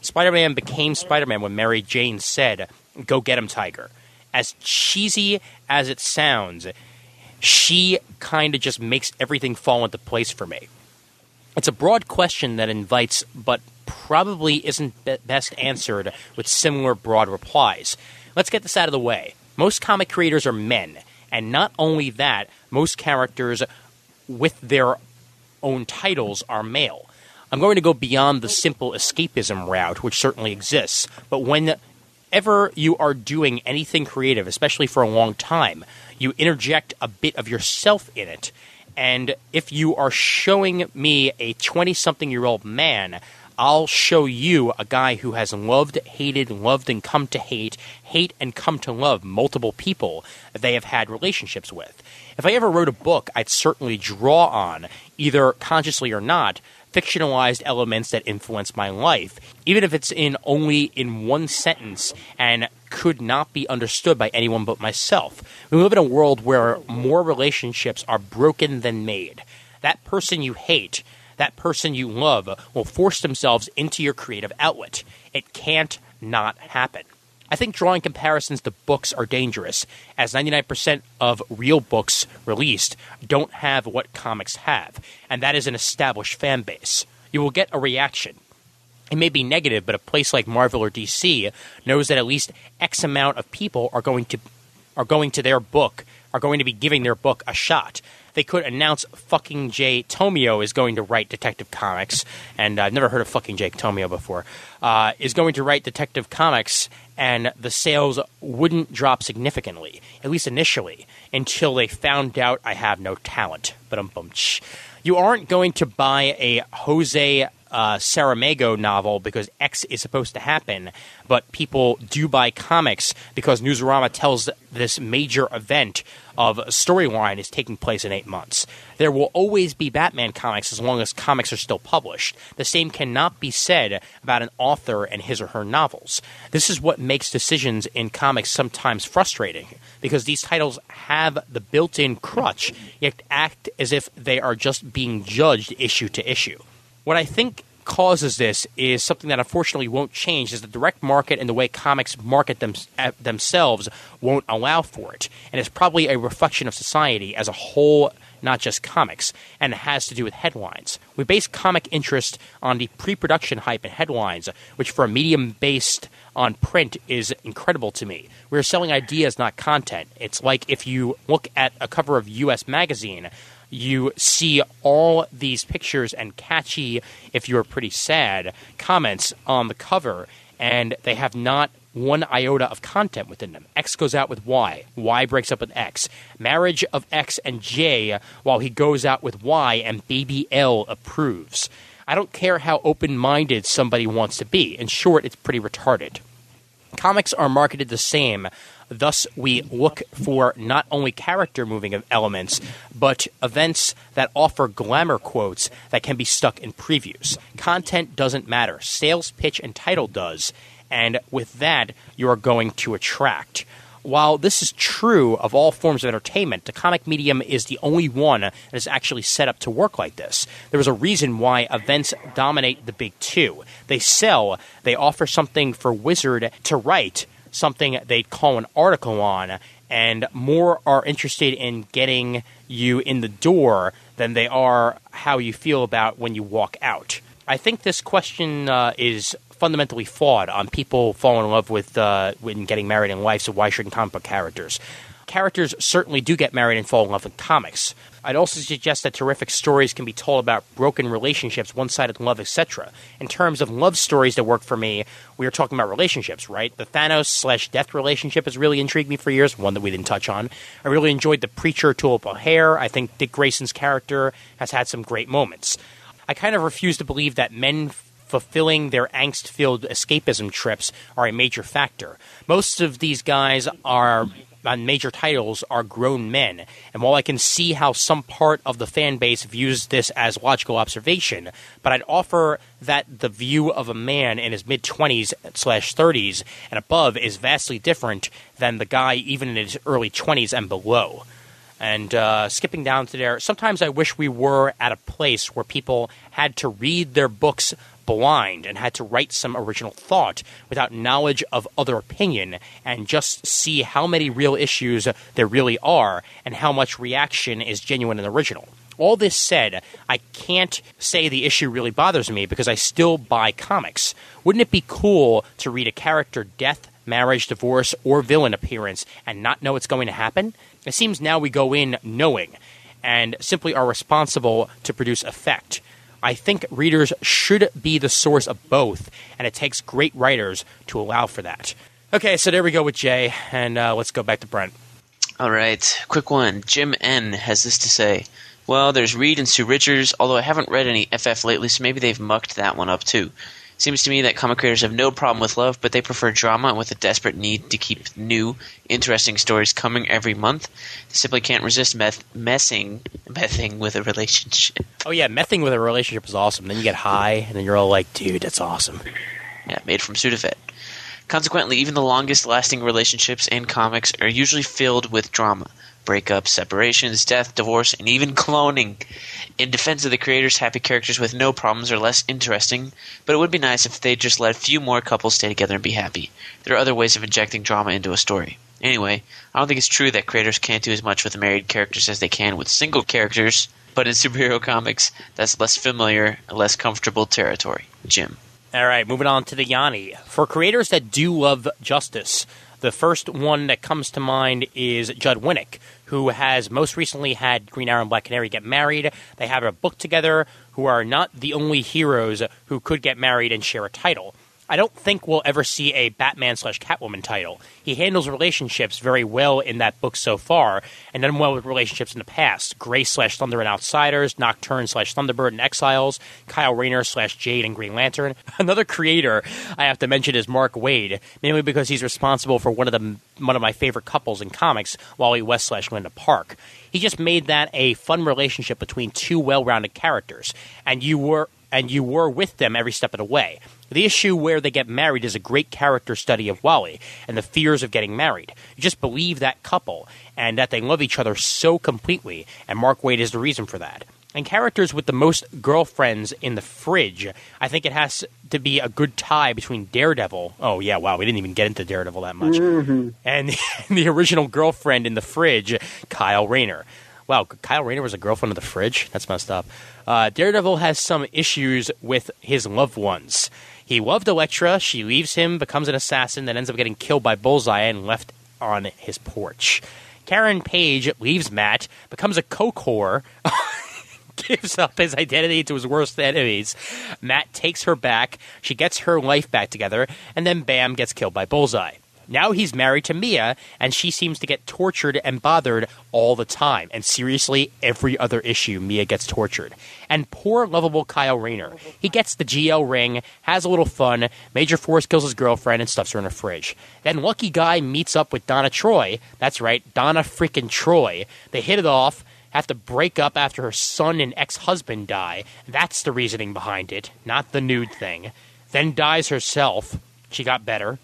Spider-Man became Spider-Man when Mary Jane said, "Go get him, Tiger." As cheesy as it sounds, she kind of just makes everything fall into place for me. It's a broad question that invites, but probably isn't best answered with similar broad replies. Let's get this out of the way. Most comic creators are men, and not only that, most characters with their own titles are male. I'm going to go beyond the simple escapism route, which certainly exists, but whenever you are doing anything creative, especially for a long time, you interject a bit of yourself in it. And if you are showing me a 20-something-year-old man, I'll show you a guy who has loved, hated, loved and come to hate and come to love multiple people that they have had relationships with. If I ever wrote a book, I'd certainly draw on, either consciously or not, fictionalized elements that influence my life, even if it's only in one sentence and could not be understood by anyone but myself. We live in a world where more relationships are broken than made. That person you hate, that person you love, will force themselves into your creative outlet. It can't not happen. I think drawing comparisons to books are dangerous, as 99% of real books released don't have what comics have, and that is an established fan base. You will get a reaction. It may be negative, but a place like Marvel or DC knows that at least X amount of people are going to be giving their book a shot. They could announce fucking J. Tomio is going to write Detective Comics, and I've never heard of fucking J. Tomio before, is going to write Detective Comics, and the sales wouldn't drop significantly, at least initially, until they found out I have no talent. You aren't going to buy a Jose Saramago novel because X is supposed to happen, but people do buy comics because Newsarama tells this major event of a storyline is taking place in 8 months. There will always be Batman comics as long as comics are still published. The same cannot be said about an author and his or her novels. This is what makes decisions in comics sometimes frustrating, because these titles have the built-in crutch, yet act as if they are just being judged issue to issue. What I think causes this is something that unfortunately won't change, is the direct market and the way comics market themselves won't allow for it. And it's probably a reflection of society as a whole, not just comics, and it has to do with headlines. We base comic interest on the pre-production hype and headlines, which for a medium based on print is incredible to me. We're selling ideas, not content. It's like if you look at a cover of US Magazine, you see all these pictures and catchy, if you're pretty sad, comments on the cover, and they have not one iota of content within them. X goes out with Y. Y breaks up with X. Marriage of X and J, while he goes out with Y, and baby L approves. I don't care how open-minded somebody wants to be. In short, it's pretty retarded. Comics are marketed the same. Thus, we look for not only character-moving elements, but events that offer glamour quotes that can be stuck in previews. Content doesn't matter. Sales pitch and title does. And with that, you are going to attract. While this is true of all forms of entertainment, the comic medium is the only one that is actually set up to work like this. There is a reason why events dominate the big two. They sell, they offer something for Wizard to write, something they'd call an article on, and more are interested in getting you in the door than they are how you feel about when you walk out. I think this question is fundamentally flawed on people falling in love with when getting married in life, so why shouldn't comic book characters? Characters certainly do get married and fall in love with comics. I'd also suggest that terrific stories can be told about broken relationships, one-sided love, etc. In terms of love stories that work for me, we are talking about relationships, right? The Thanos/Death relationship has really intrigued me for years, one that we didn't touch on. I really enjoyed The Preacher, Tulip O'Hare. I think Dick Grayson's character has had some great moments. I kind of refuse to believe that men fulfilling their angst-filled escapism trips are a major factor. Most of these guys on major titles are grown men, and while I can see how some part of the fan base views this as logical observation, but I'd offer that the view of a man in his mid-20s/30s and above is vastly different than the guy even in his early 20s and below. And skipping down to there, sometimes I wish we were at a place where people had to read their books blind and had to write some original thought without knowledge of other opinion and just see how many real issues there really are and how much reaction is genuine and original. All this said, I can't say the issue really bothers me because I still buy comics. Wouldn't it be cool to read a character death, marriage, divorce, or villain appearance and not know it's going to happen? It seems now we go in knowing and simply are responsible to produce effect. I think readers should be the source of both, and it takes great writers to allow for that. Okay, so there we go with Jay, and let's go back to Brent. All right, quick one. Jim N. has this to say. Well, there's Reed and Sue Richards, although I haven't read any FF lately, so maybe they've mucked that one up too. Seems to me that comic creators have no problem with love, but they prefer drama and with a desperate need to keep new, interesting stories coming every month. They simply can't resist messing with a relationship. Oh yeah, messing with a relationship is awesome. Then you get high, and then you're all like, dude, that's awesome. Yeah, made from Sudafed. Consequently, even the longest-lasting relationships in comics are usually filled with drama. Breakups, separations, death, divorce, and even cloning. In defense of the creators, happy characters with no problems are less interesting, but it would be nice if they just let a few more couples stay together and be happy. There are other ways of injecting drama into a story. Anyway, I don't think it's true that creators can't do as much with married characters as they can with single characters, but in superhero comics, that's less familiar, less comfortable territory. Jim. All right, moving on to the Yanni. For creators that do love justice, the first one that comes to mind is Judd Winnick, who has most recently had Green Arrow and Black Canary get married. They have a book together, who are not the only heroes who could get married and share a title. I don't think we'll ever see a Batman/Catwoman title. He handles relationships very well in that book so far, and done well with relationships in the past. Grace/Thunder and Outsiders, Nocturne/Thunderbird and Exiles, Kyle Rayner/Jade and Green Lantern. Another creator I have to mention is Mark Waid, mainly because he's responsible for one of my favorite couples in comics, Wally West/Linda Park. He just made that a fun relationship between two well-rounded characters, and you were with them every step of the way. The issue where they get married is a great character study of Wally and the fears of getting married. You just believe that couple and that they love each other so completely, and Mark Waid is the reason for that. And characters with the most girlfriends in the fridge, I think it has to be a good tie between Daredevil. Oh, yeah, wow, we didn't even get into Daredevil that much. Mm-hmm. And the original girlfriend in the fridge, Kyle Rayner. Wow, Kyle Rayner was a girlfriend of the fridge? That's messed up. Daredevil has some issues with his loved ones. He loved Elektra. She leaves him, becomes an assassin, then ends up getting killed by Bullseye and left on his porch. Karen Page leaves Matt, becomes a coke whore, gives up his identity to his worst enemies. Matt takes her back. She gets her life back together, and then bam, gets killed by Bullseye. Now he's married to Mia, and she seems to get tortured and bothered all the time. And seriously, every other issue, Mia gets tortured. And poor, lovable Kyle Rayner. He gets the GL ring, has a little fun, Major Force kills his girlfriend and stuffs her in a fridge. Then Lucky Guy meets up with Donna Troy. That's right, Donna freaking Troy. They hit it off, have to break up after her son and ex-husband die. That's the reasoning behind it, not the nude thing. Then dies herself. She got better.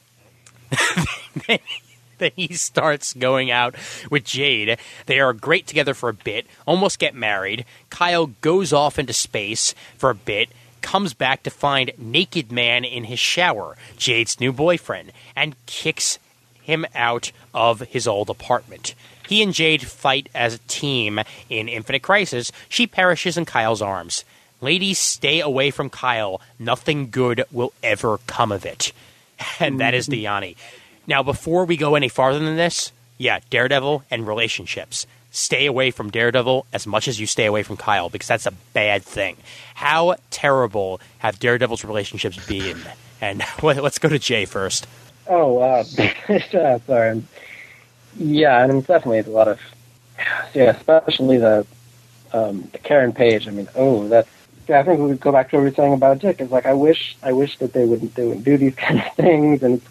Then he starts going out with Jade. They are great together for a bit, almost get married. Kyle goes off into space for a bit, comes back to find Naked Man in his shower, Jade's new boyfriend, and kicks him out of his old apartment. He and Jade fight as a team in Infinite Crisis. She perishes in Kyle's arms. Ladies, stay away from Kyle. Nothing good will ever come of it. And that is the Yanni. Now, before we go any farther than this, yeah, Daredevil and relationships. Stay away from Daredevil as much as you stay away from Kyle, because that's a bad thing. How terrible have Daredevil's relationships been? And let's go to Jay first. Oh, sorry. Yeah, and it's definitely a lot of, especially the Karen Page. I mean, I think we would go back to what we were saying about Dick. It's like I wish that they wouldn't do these kind of things, and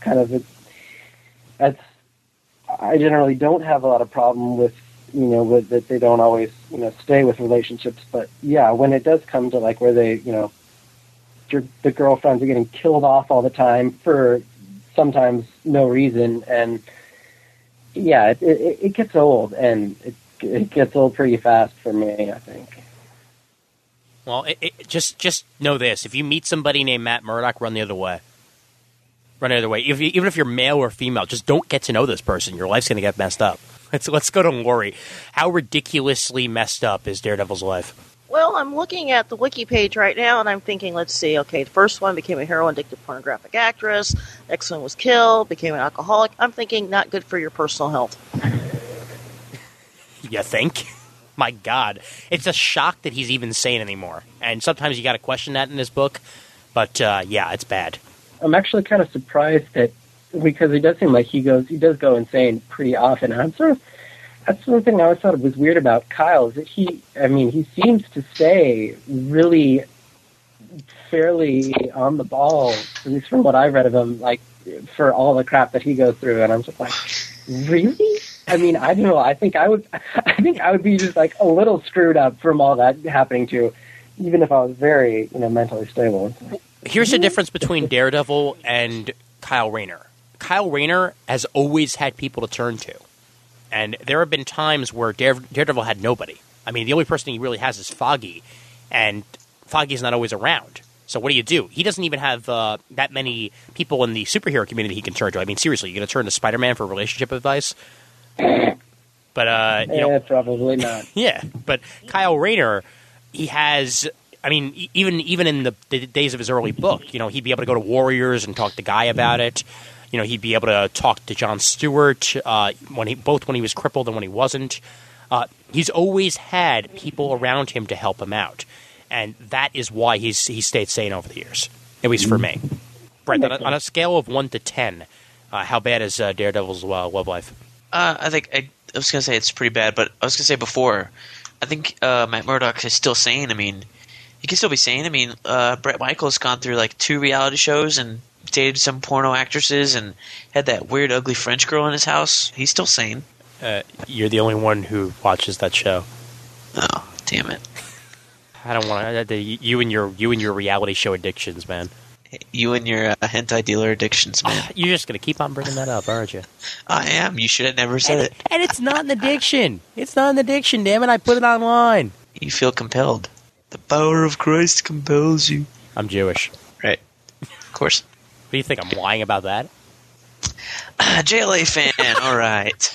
I generally don't have a lot of problem with that they don't always stay with relationships, but yeah, when it does come to like where they the girlfriends are getting killed off all the time for sometimes no reason, and yeah, it gets old, and it gets old pretty fast for me, I think. Well, just know this: if you meet somebody named Matt Murdock, run the other way. Run the other way. Even if you're male or female, just don't get to know this person. Your life's going to get messed up. Let's go to Lori. How ridiculously messed up is Daredevil's life? Well, I'm looking at the wiki page right now, and I'm thinking, let's see, okay, the first one became a heroin-addicted pornographic actress. Next one was killed, became an alcoholic. I'm thinking, not good for your personal health. You think? My God. It's a shock that he's even sane anymore. And sometimes you got to question that in this book. But, yeah, it's bad. I'm actually kind of surprised that, because it does seem like he does go insane pretty often. And that's the thing I always thought was weird about Kyle, is that he seems to stay really fairly on the ball, at least from what I've read of him, like, for all the crap that he goes through. And I'm just like, really? I mean, I don't know. I think I would be just like a little screwed up from all that happening too, even if I was very, mentally stable. Here's the difference between Daredevil and Kyle Rayner. Kyle Rayner has always had people to turn to. And there have been times where Daredevil had nobody. I mean, the only person he really has is Foggy, and Foggy's not always around. So what do? He doesn't even have that many people in the superhero community he can turn to. I mean, seriously, you're going to turn to Spider-Man for relationship advice? But, probably not. Yeah, but Kyle Rayner, he has... I mean, even in the days of his early book, he'd be able to go to Warriors and talk to Guy about it. He'd be able to talk to John Stewart when he was crippled and when he wasn't. He's always had people around him to help him out, and that is why he stayed sane over the years, at least for me. Brett, on a scale of 1 to 10, how bad is Daredevil's love life? I think I was going to say it's pretty bad, but I was going to say before, I think Matt Murdock is still sane. I mean, he can still be sane. I mean, Bret Michaels gone through like 2 reality shows and dated some porno actresses and had that weird, ugly French girl in his house. He's still sane. You're the only one who watches that show. Oh, damn it! I don't want to. You and your reality show addictions, man. You and your hentai dealer addictions, man. You're just gonna keep on bringing that up, aren't you? I am. You should have never said it. And it's not an addiction. It's not an addiction. Damn it! I put it online. You feel compelled. The power of Christ compels you. I'm Jewish. Right. Of course. What do you think? I'm lying about that? JLA fan, all right.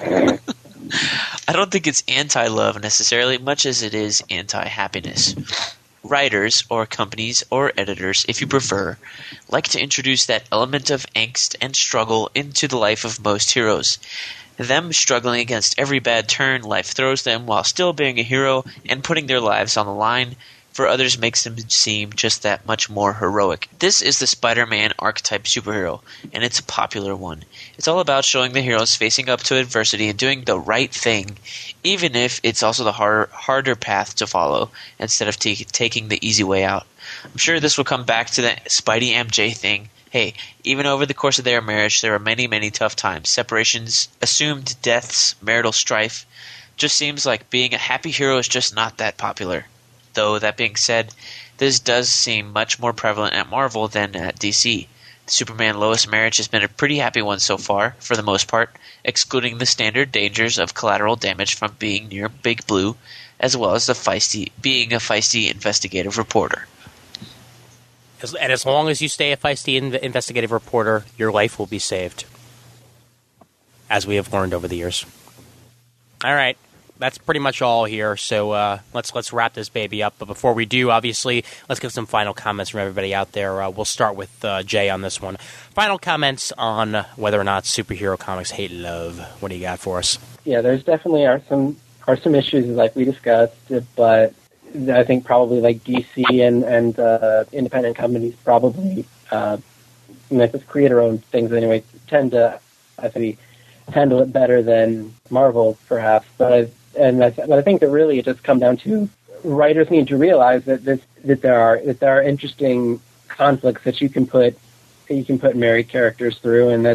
I don't think it's anti-love necessarily, much as it is anti-happiness. Writers, or companies, or editors, if you prefer, like to introduce that element of angst and struggle into the life of most heroes. Them struggling against every bad turn life throws them while still being a hero and putting their lives on the line for others makes them seem just that much more heroic. This is the Spider-Man archetype superhero, and it's a popular one. It's all about showing the heroes facing up to adversity and doing the right thing, even if it's also the harder path to follow, instead of taking the easy way out. I'm sure this will come back to the Spidey MJ thing. Hey, even over the course of their marriage, there are many, many tough times. Separations, assumed deaths, marital strife. Just seems like being a happy hero is just not that popular. Though, that being said, this does seem much more prevalent at Marvel than at DC. The Superman-Lois marriage has been a pretty happy one so far, for the most part, excluding the standard dangers of collateral damage from being near Big Blue, as well as being a feisty investigative reporter. And as long as you stay a feisty investigative reporter, your life will be saved, as we have learned over the years. All right. That's pretty much all here, so let's wrap this baby up. But before we do, obviously, let's get some final comments from everybody out there. We'll start with Jay on this one. Final comments on whether or not superhero comics hate love. What do you got for us? Yeah, there's definitely are some issues like we discussed, but I think probably like DC and independent companies probably, just creator-owned things anyway, tend to, I think, handle it better than Marvel, perhaps. But I think that really it just comes down to writers need to realize that there are interesting conflicts that you can put married characters through, and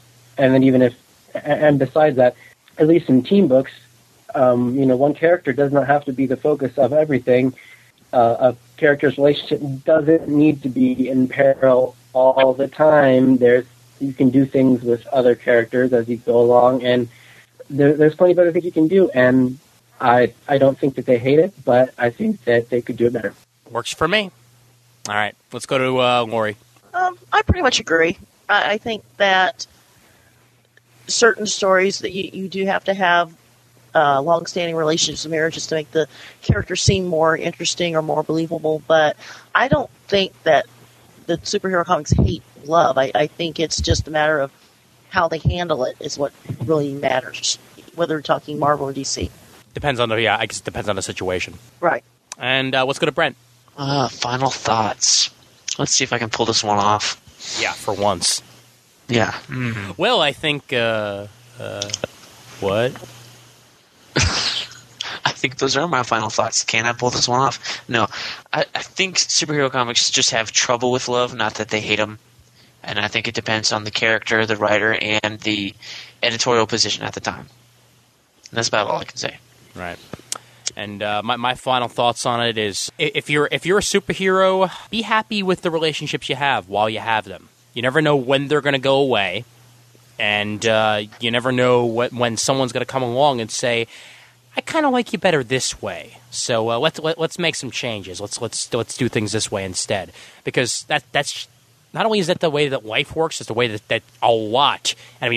besides that, at least in team books, one character does not have to be the focus of everything. A character's relationship doesn't need to be in peril all the time. You can do things with other characters as you go along, and there's plenty of other things you can do, and I don't think that they hate it, but I think that they could do it better. Works for me. All right, let's go to Lori. I pretty much agree. I think that certain stories that you do have to have long-standing relationships and marriages to make the character seem more interesting or more believable. But I don't think that the superhero comics hate love. I think it's just a matter of how they handle it is what really matters, whether we're talking Marvel or DC. Depends on I guess it depends on the situation. Right. And let's go to Brent. Final thoughts. Let's see if I can pull this one off. Yeah, for once. Yeah. Well, I think what? I think those are my final thoughts. Can I pull this one off? No. I think superhero comics just have trouble with love, not that they hate them. And I think it depends on the character, the writer, and the editorial position at the time. And that's about all I can say. Right. And my final thoughts on it is, if you're a superhero, be happy with the relationships you have while you have them. You never know when they're going to go away, and you never know when someone's going to come along and say, "I kind of like you better this way." So let's make some changes. Let's do things this way instead, because that's not only is that the way that life works, it's the way that a lot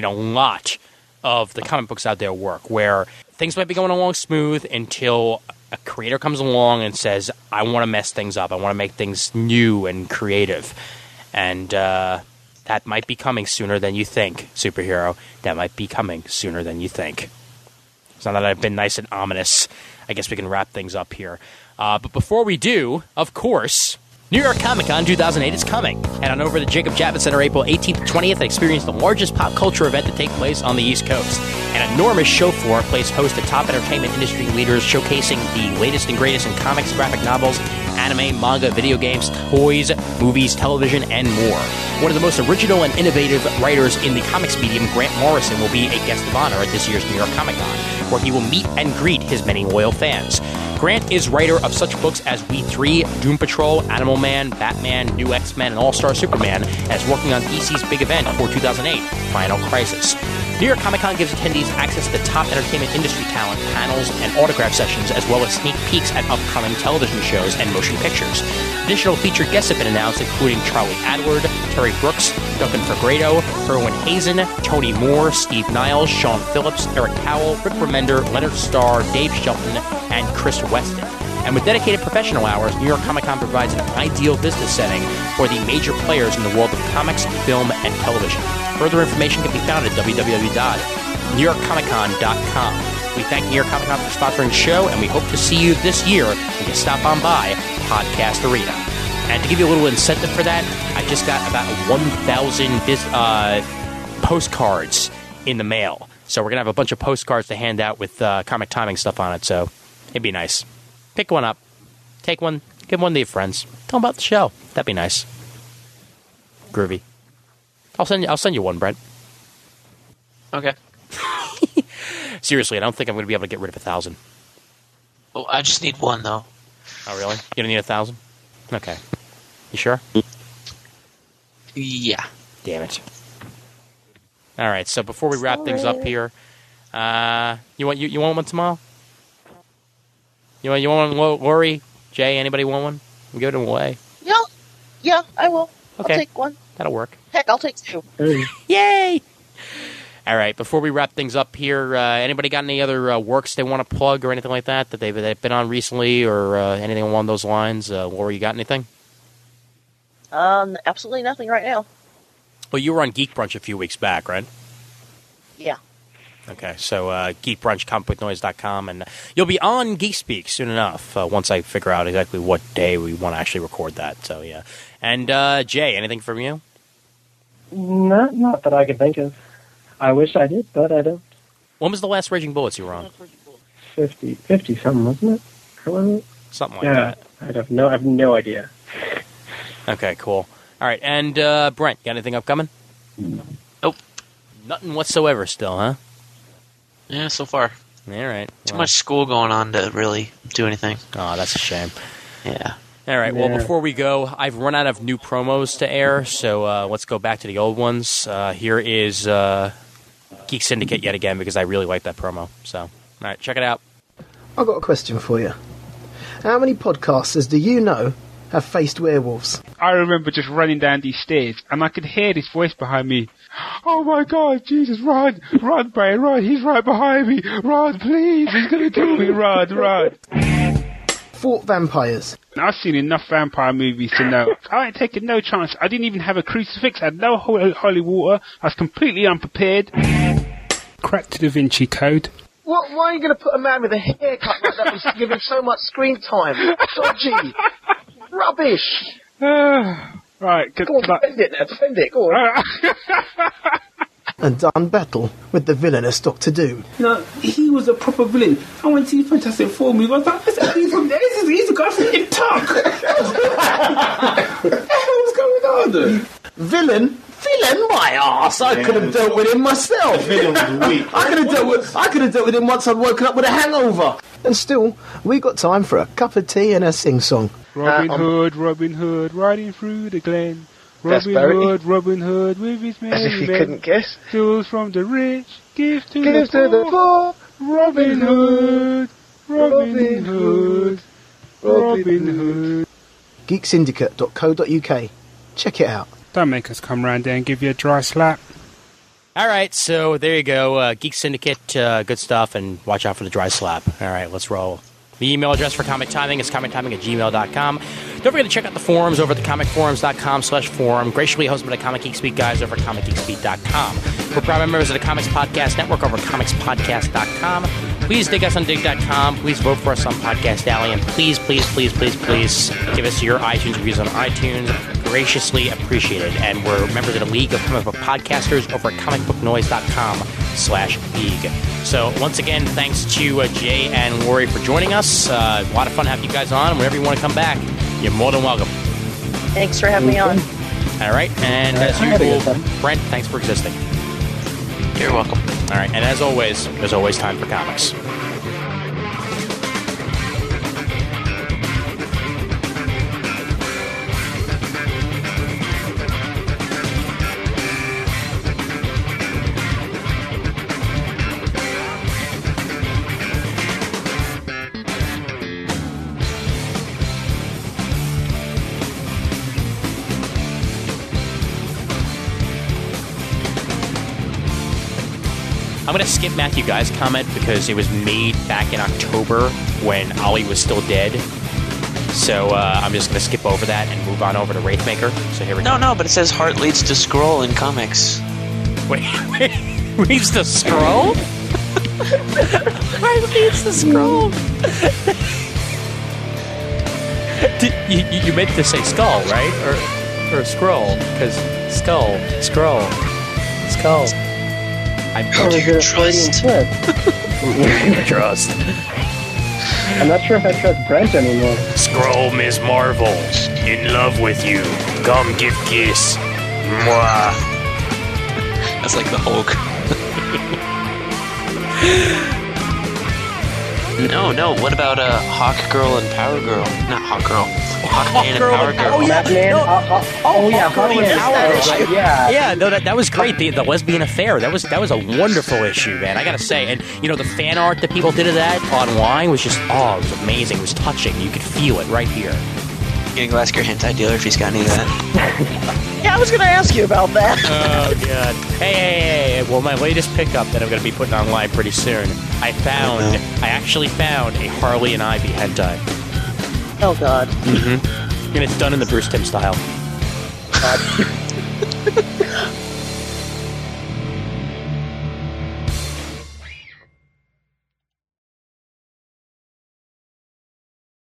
of the comic books out there work, where things might be going along smooth until a creator comes along and says, "I want to mess things up. I want to make things new and creative." And that might be coming sooner than you think, superhero. That might be coming sooner than you think. So now that I've been nice and ominous, I guess we can wrap things up here. But before we do, of course, New York Comic Con 2008 is coming. Head on over to Jacob Javits Center April 18th to 20th and experience the largest pop culture event to take place on the East Coast. An enormous show floor plays host to top entertainment industry leaders showcasing the latest and greatest in comics, graphic novels, anime, manga, video games, toys, movies, television, and more. One of the most original and innovative writers in the comics medium, Grant Morrison, will be a guest of honor at this year's New York Comic Con, where he will meet and greet his many loyal fans. Grant is writer of such books as We 3, Doom Patrol, Animal Man, Batman, New X-Men, and All-Star Superman, and is working on DC's big event for 2008, Final Crisis. New York Comic Con gives attendees access to the top entertainment industry talent, panels, and autograph sessions, as well as sneak peeks at upcoming television shows and motion pictures. Additional featured guests have been announced, including Charlie Adward, Terry Brooks, Duncan Fegredo, Erwin Hazen, Tony Moore, Steve Niles, Sean Phillips, Eric Powell, Rick Remender, Leonard Starr, Dave Shelton, and Chris Weston. And with dedicated professional hours, New York Comic Con provides an ideal business setting for the major players in the world of comics, film, and television. Further information can be found at www.newyorkcomiccon.com. We thank New York Comic Con for sponsoring the show, and we hope to see you this year when you stop on by Podcast Arena. And to give you a little incentive for that, I just got about 1,000 postcards in the mail. So we're going to have a bunch of postcards to hand out with comic timing stuff on it, so it'd be nice. Pick one up. Take one. Give one to your friends. Tell them about the show. That'd be nice. Groovy. I'll send you one, Brent. Okay. Seriously, I don't think I'm going to be able to get rid of 1,000. Oh, I just need one, though. Oh, really? You don't need 1,000? Okay. You sure? Yeah. Damn it. All right, so before we wrap things up here, you want one tomorrow? You want one, Lori? Jay, anybody want one? We'll give it away. Yeah, I will. Okay. I'll take one. That'll work. Heck, I'll take two. Yay! All right, before we wrap things up here, anybody got any other works they want to plug or anything like that they've been on recently or anything along those lines? Lori, you got anything? Absolutely nothing right now. Well, you were on Geek Brunch a few weeks back, right? Yeah. Okay, so Geek Brunch, comicbooknoise.com, and you'll be on Geek Speak soon enough once I figure out exactly what day we want to actually record that. So, yeah. And, Jay, anything from you? Not that I can think of. I wish I did, but I don't. When was the last Raging Bullets you were on? 50 something, wasn't it? Or was it? Something like that. I have no idea. Okay, cool. All right, and Brent, got anything upcoming? Nope. Nothing whatsoever still, huh? Yeah, so far. All right. Too much school going on to really do anything. Oh, that's a shame. Yeah. All right, well, before we go, I've run out of new promos to air, so let's go back to the old ones. Here is Geek Syndicate yet again, because I really like that promo. So, all right, check it out. I've got a question for you. How many podcasters do you know have faced werewolves? I remember just running down these stairs, and I could hear this voice behind me. Oh my God, Jesus, run, Brian, run, he's right behind me, run, please, he's gonna kill me, run. Fought vampires. I've seen enough vampire movies to know I ain't taking no chance. I didn't even have a crucifix, I had no holy water, I was completely unprepared. Cracked the Da Vinci Code. What? Why are you going to put a man with a haircut like that who's given so much screen time? Dodgy. Rubbish. Right, Go on, defend it, go on. And done battle with the villainous Doctor Doom. No, he was a proper villain. I went to see Fantastic Four movie. I was like, he's a guy from Nip Tuck. What the hell's going on? Villain, my arse! I could have dealt with him myself. Villain was weak. I could have dealt with him once I'd woken up with a hangover. And still, we got time for a cup of tea and a sing-song. Robin Hood, riding through the glen. Robin Hood with his merry As if you men. couldn't guess. Jewels from the rich, give to the poor. Robin Hood. Geeksyndicate.co.uk. Check it out. Don't make us come round there and give you a dry slap. All right, so there you go. Geek Syndicate, good stuff, and watch out for the dry slap. All right, let's roll. The email address for Comic Timing is comictiming@gmail.com. Don't forget to check out the forums over at thecomicforums.com/forum. Graciously hosted by the Comic Geek Speak guys over at comicgeekspeak.com. We're proud members of the Comics Podcast Network over at comicspodcast.com. Please dig us on dig.com. Please vote for us on Podcast Alley. And please give us your iTunes reviews on iTunes. Graciously appreciated. And we're members of the League of Comic Book Podcasters over at comicbooknoise.com/league. So once again, thanks to Jay and Lori for joining us. A lot of fun having you guys on. Whenever you want to come back, you're more than welcome. Thanks for having me on. All right, and as usual, Brent, thanks for existing. You're welcome. All right, and as always, there's always time for comics. I'm going to skip Matthew Guy's comment because it was made back in October when Ollie was still dead. So I'm just going to skip over that and move on over to Wraithmaker. So here we go. No, but it says heart leads to scroll in comics. Wait, leads to scroll? Heart leads to scroll. You meant to say skull, right? Or scroll? Because skull, scroll, skull. I'm Trust. Trust. I'm not sure if I trust Brent anymore. Scroll, Ms. Marvel. In love with you. Come give kiss. Mwah. That's like the Hulk. No. What about Hawk Girl and Power Girl? Not Hawk Girl. Hawkman and Power Girl. Oh yeah, Hawkman and Power Girl. Yeah. No, that was great. The lesbian affair. That was a wonderful issue, man. I gotta say, and the fan art that people did of that online was just it was amazing. It was touching. You could feel it right here. Getting ask your hentai dealer if he's got any of that. Yeah, I was going to ask you about that. Oh god. Hey. Well, my latest pickup that I'm gonna be putting online pretty soon. I actually found a Harley and Ivy hentai. Oh, God. Mm-hmm. And it's done in the Bruce Timm style.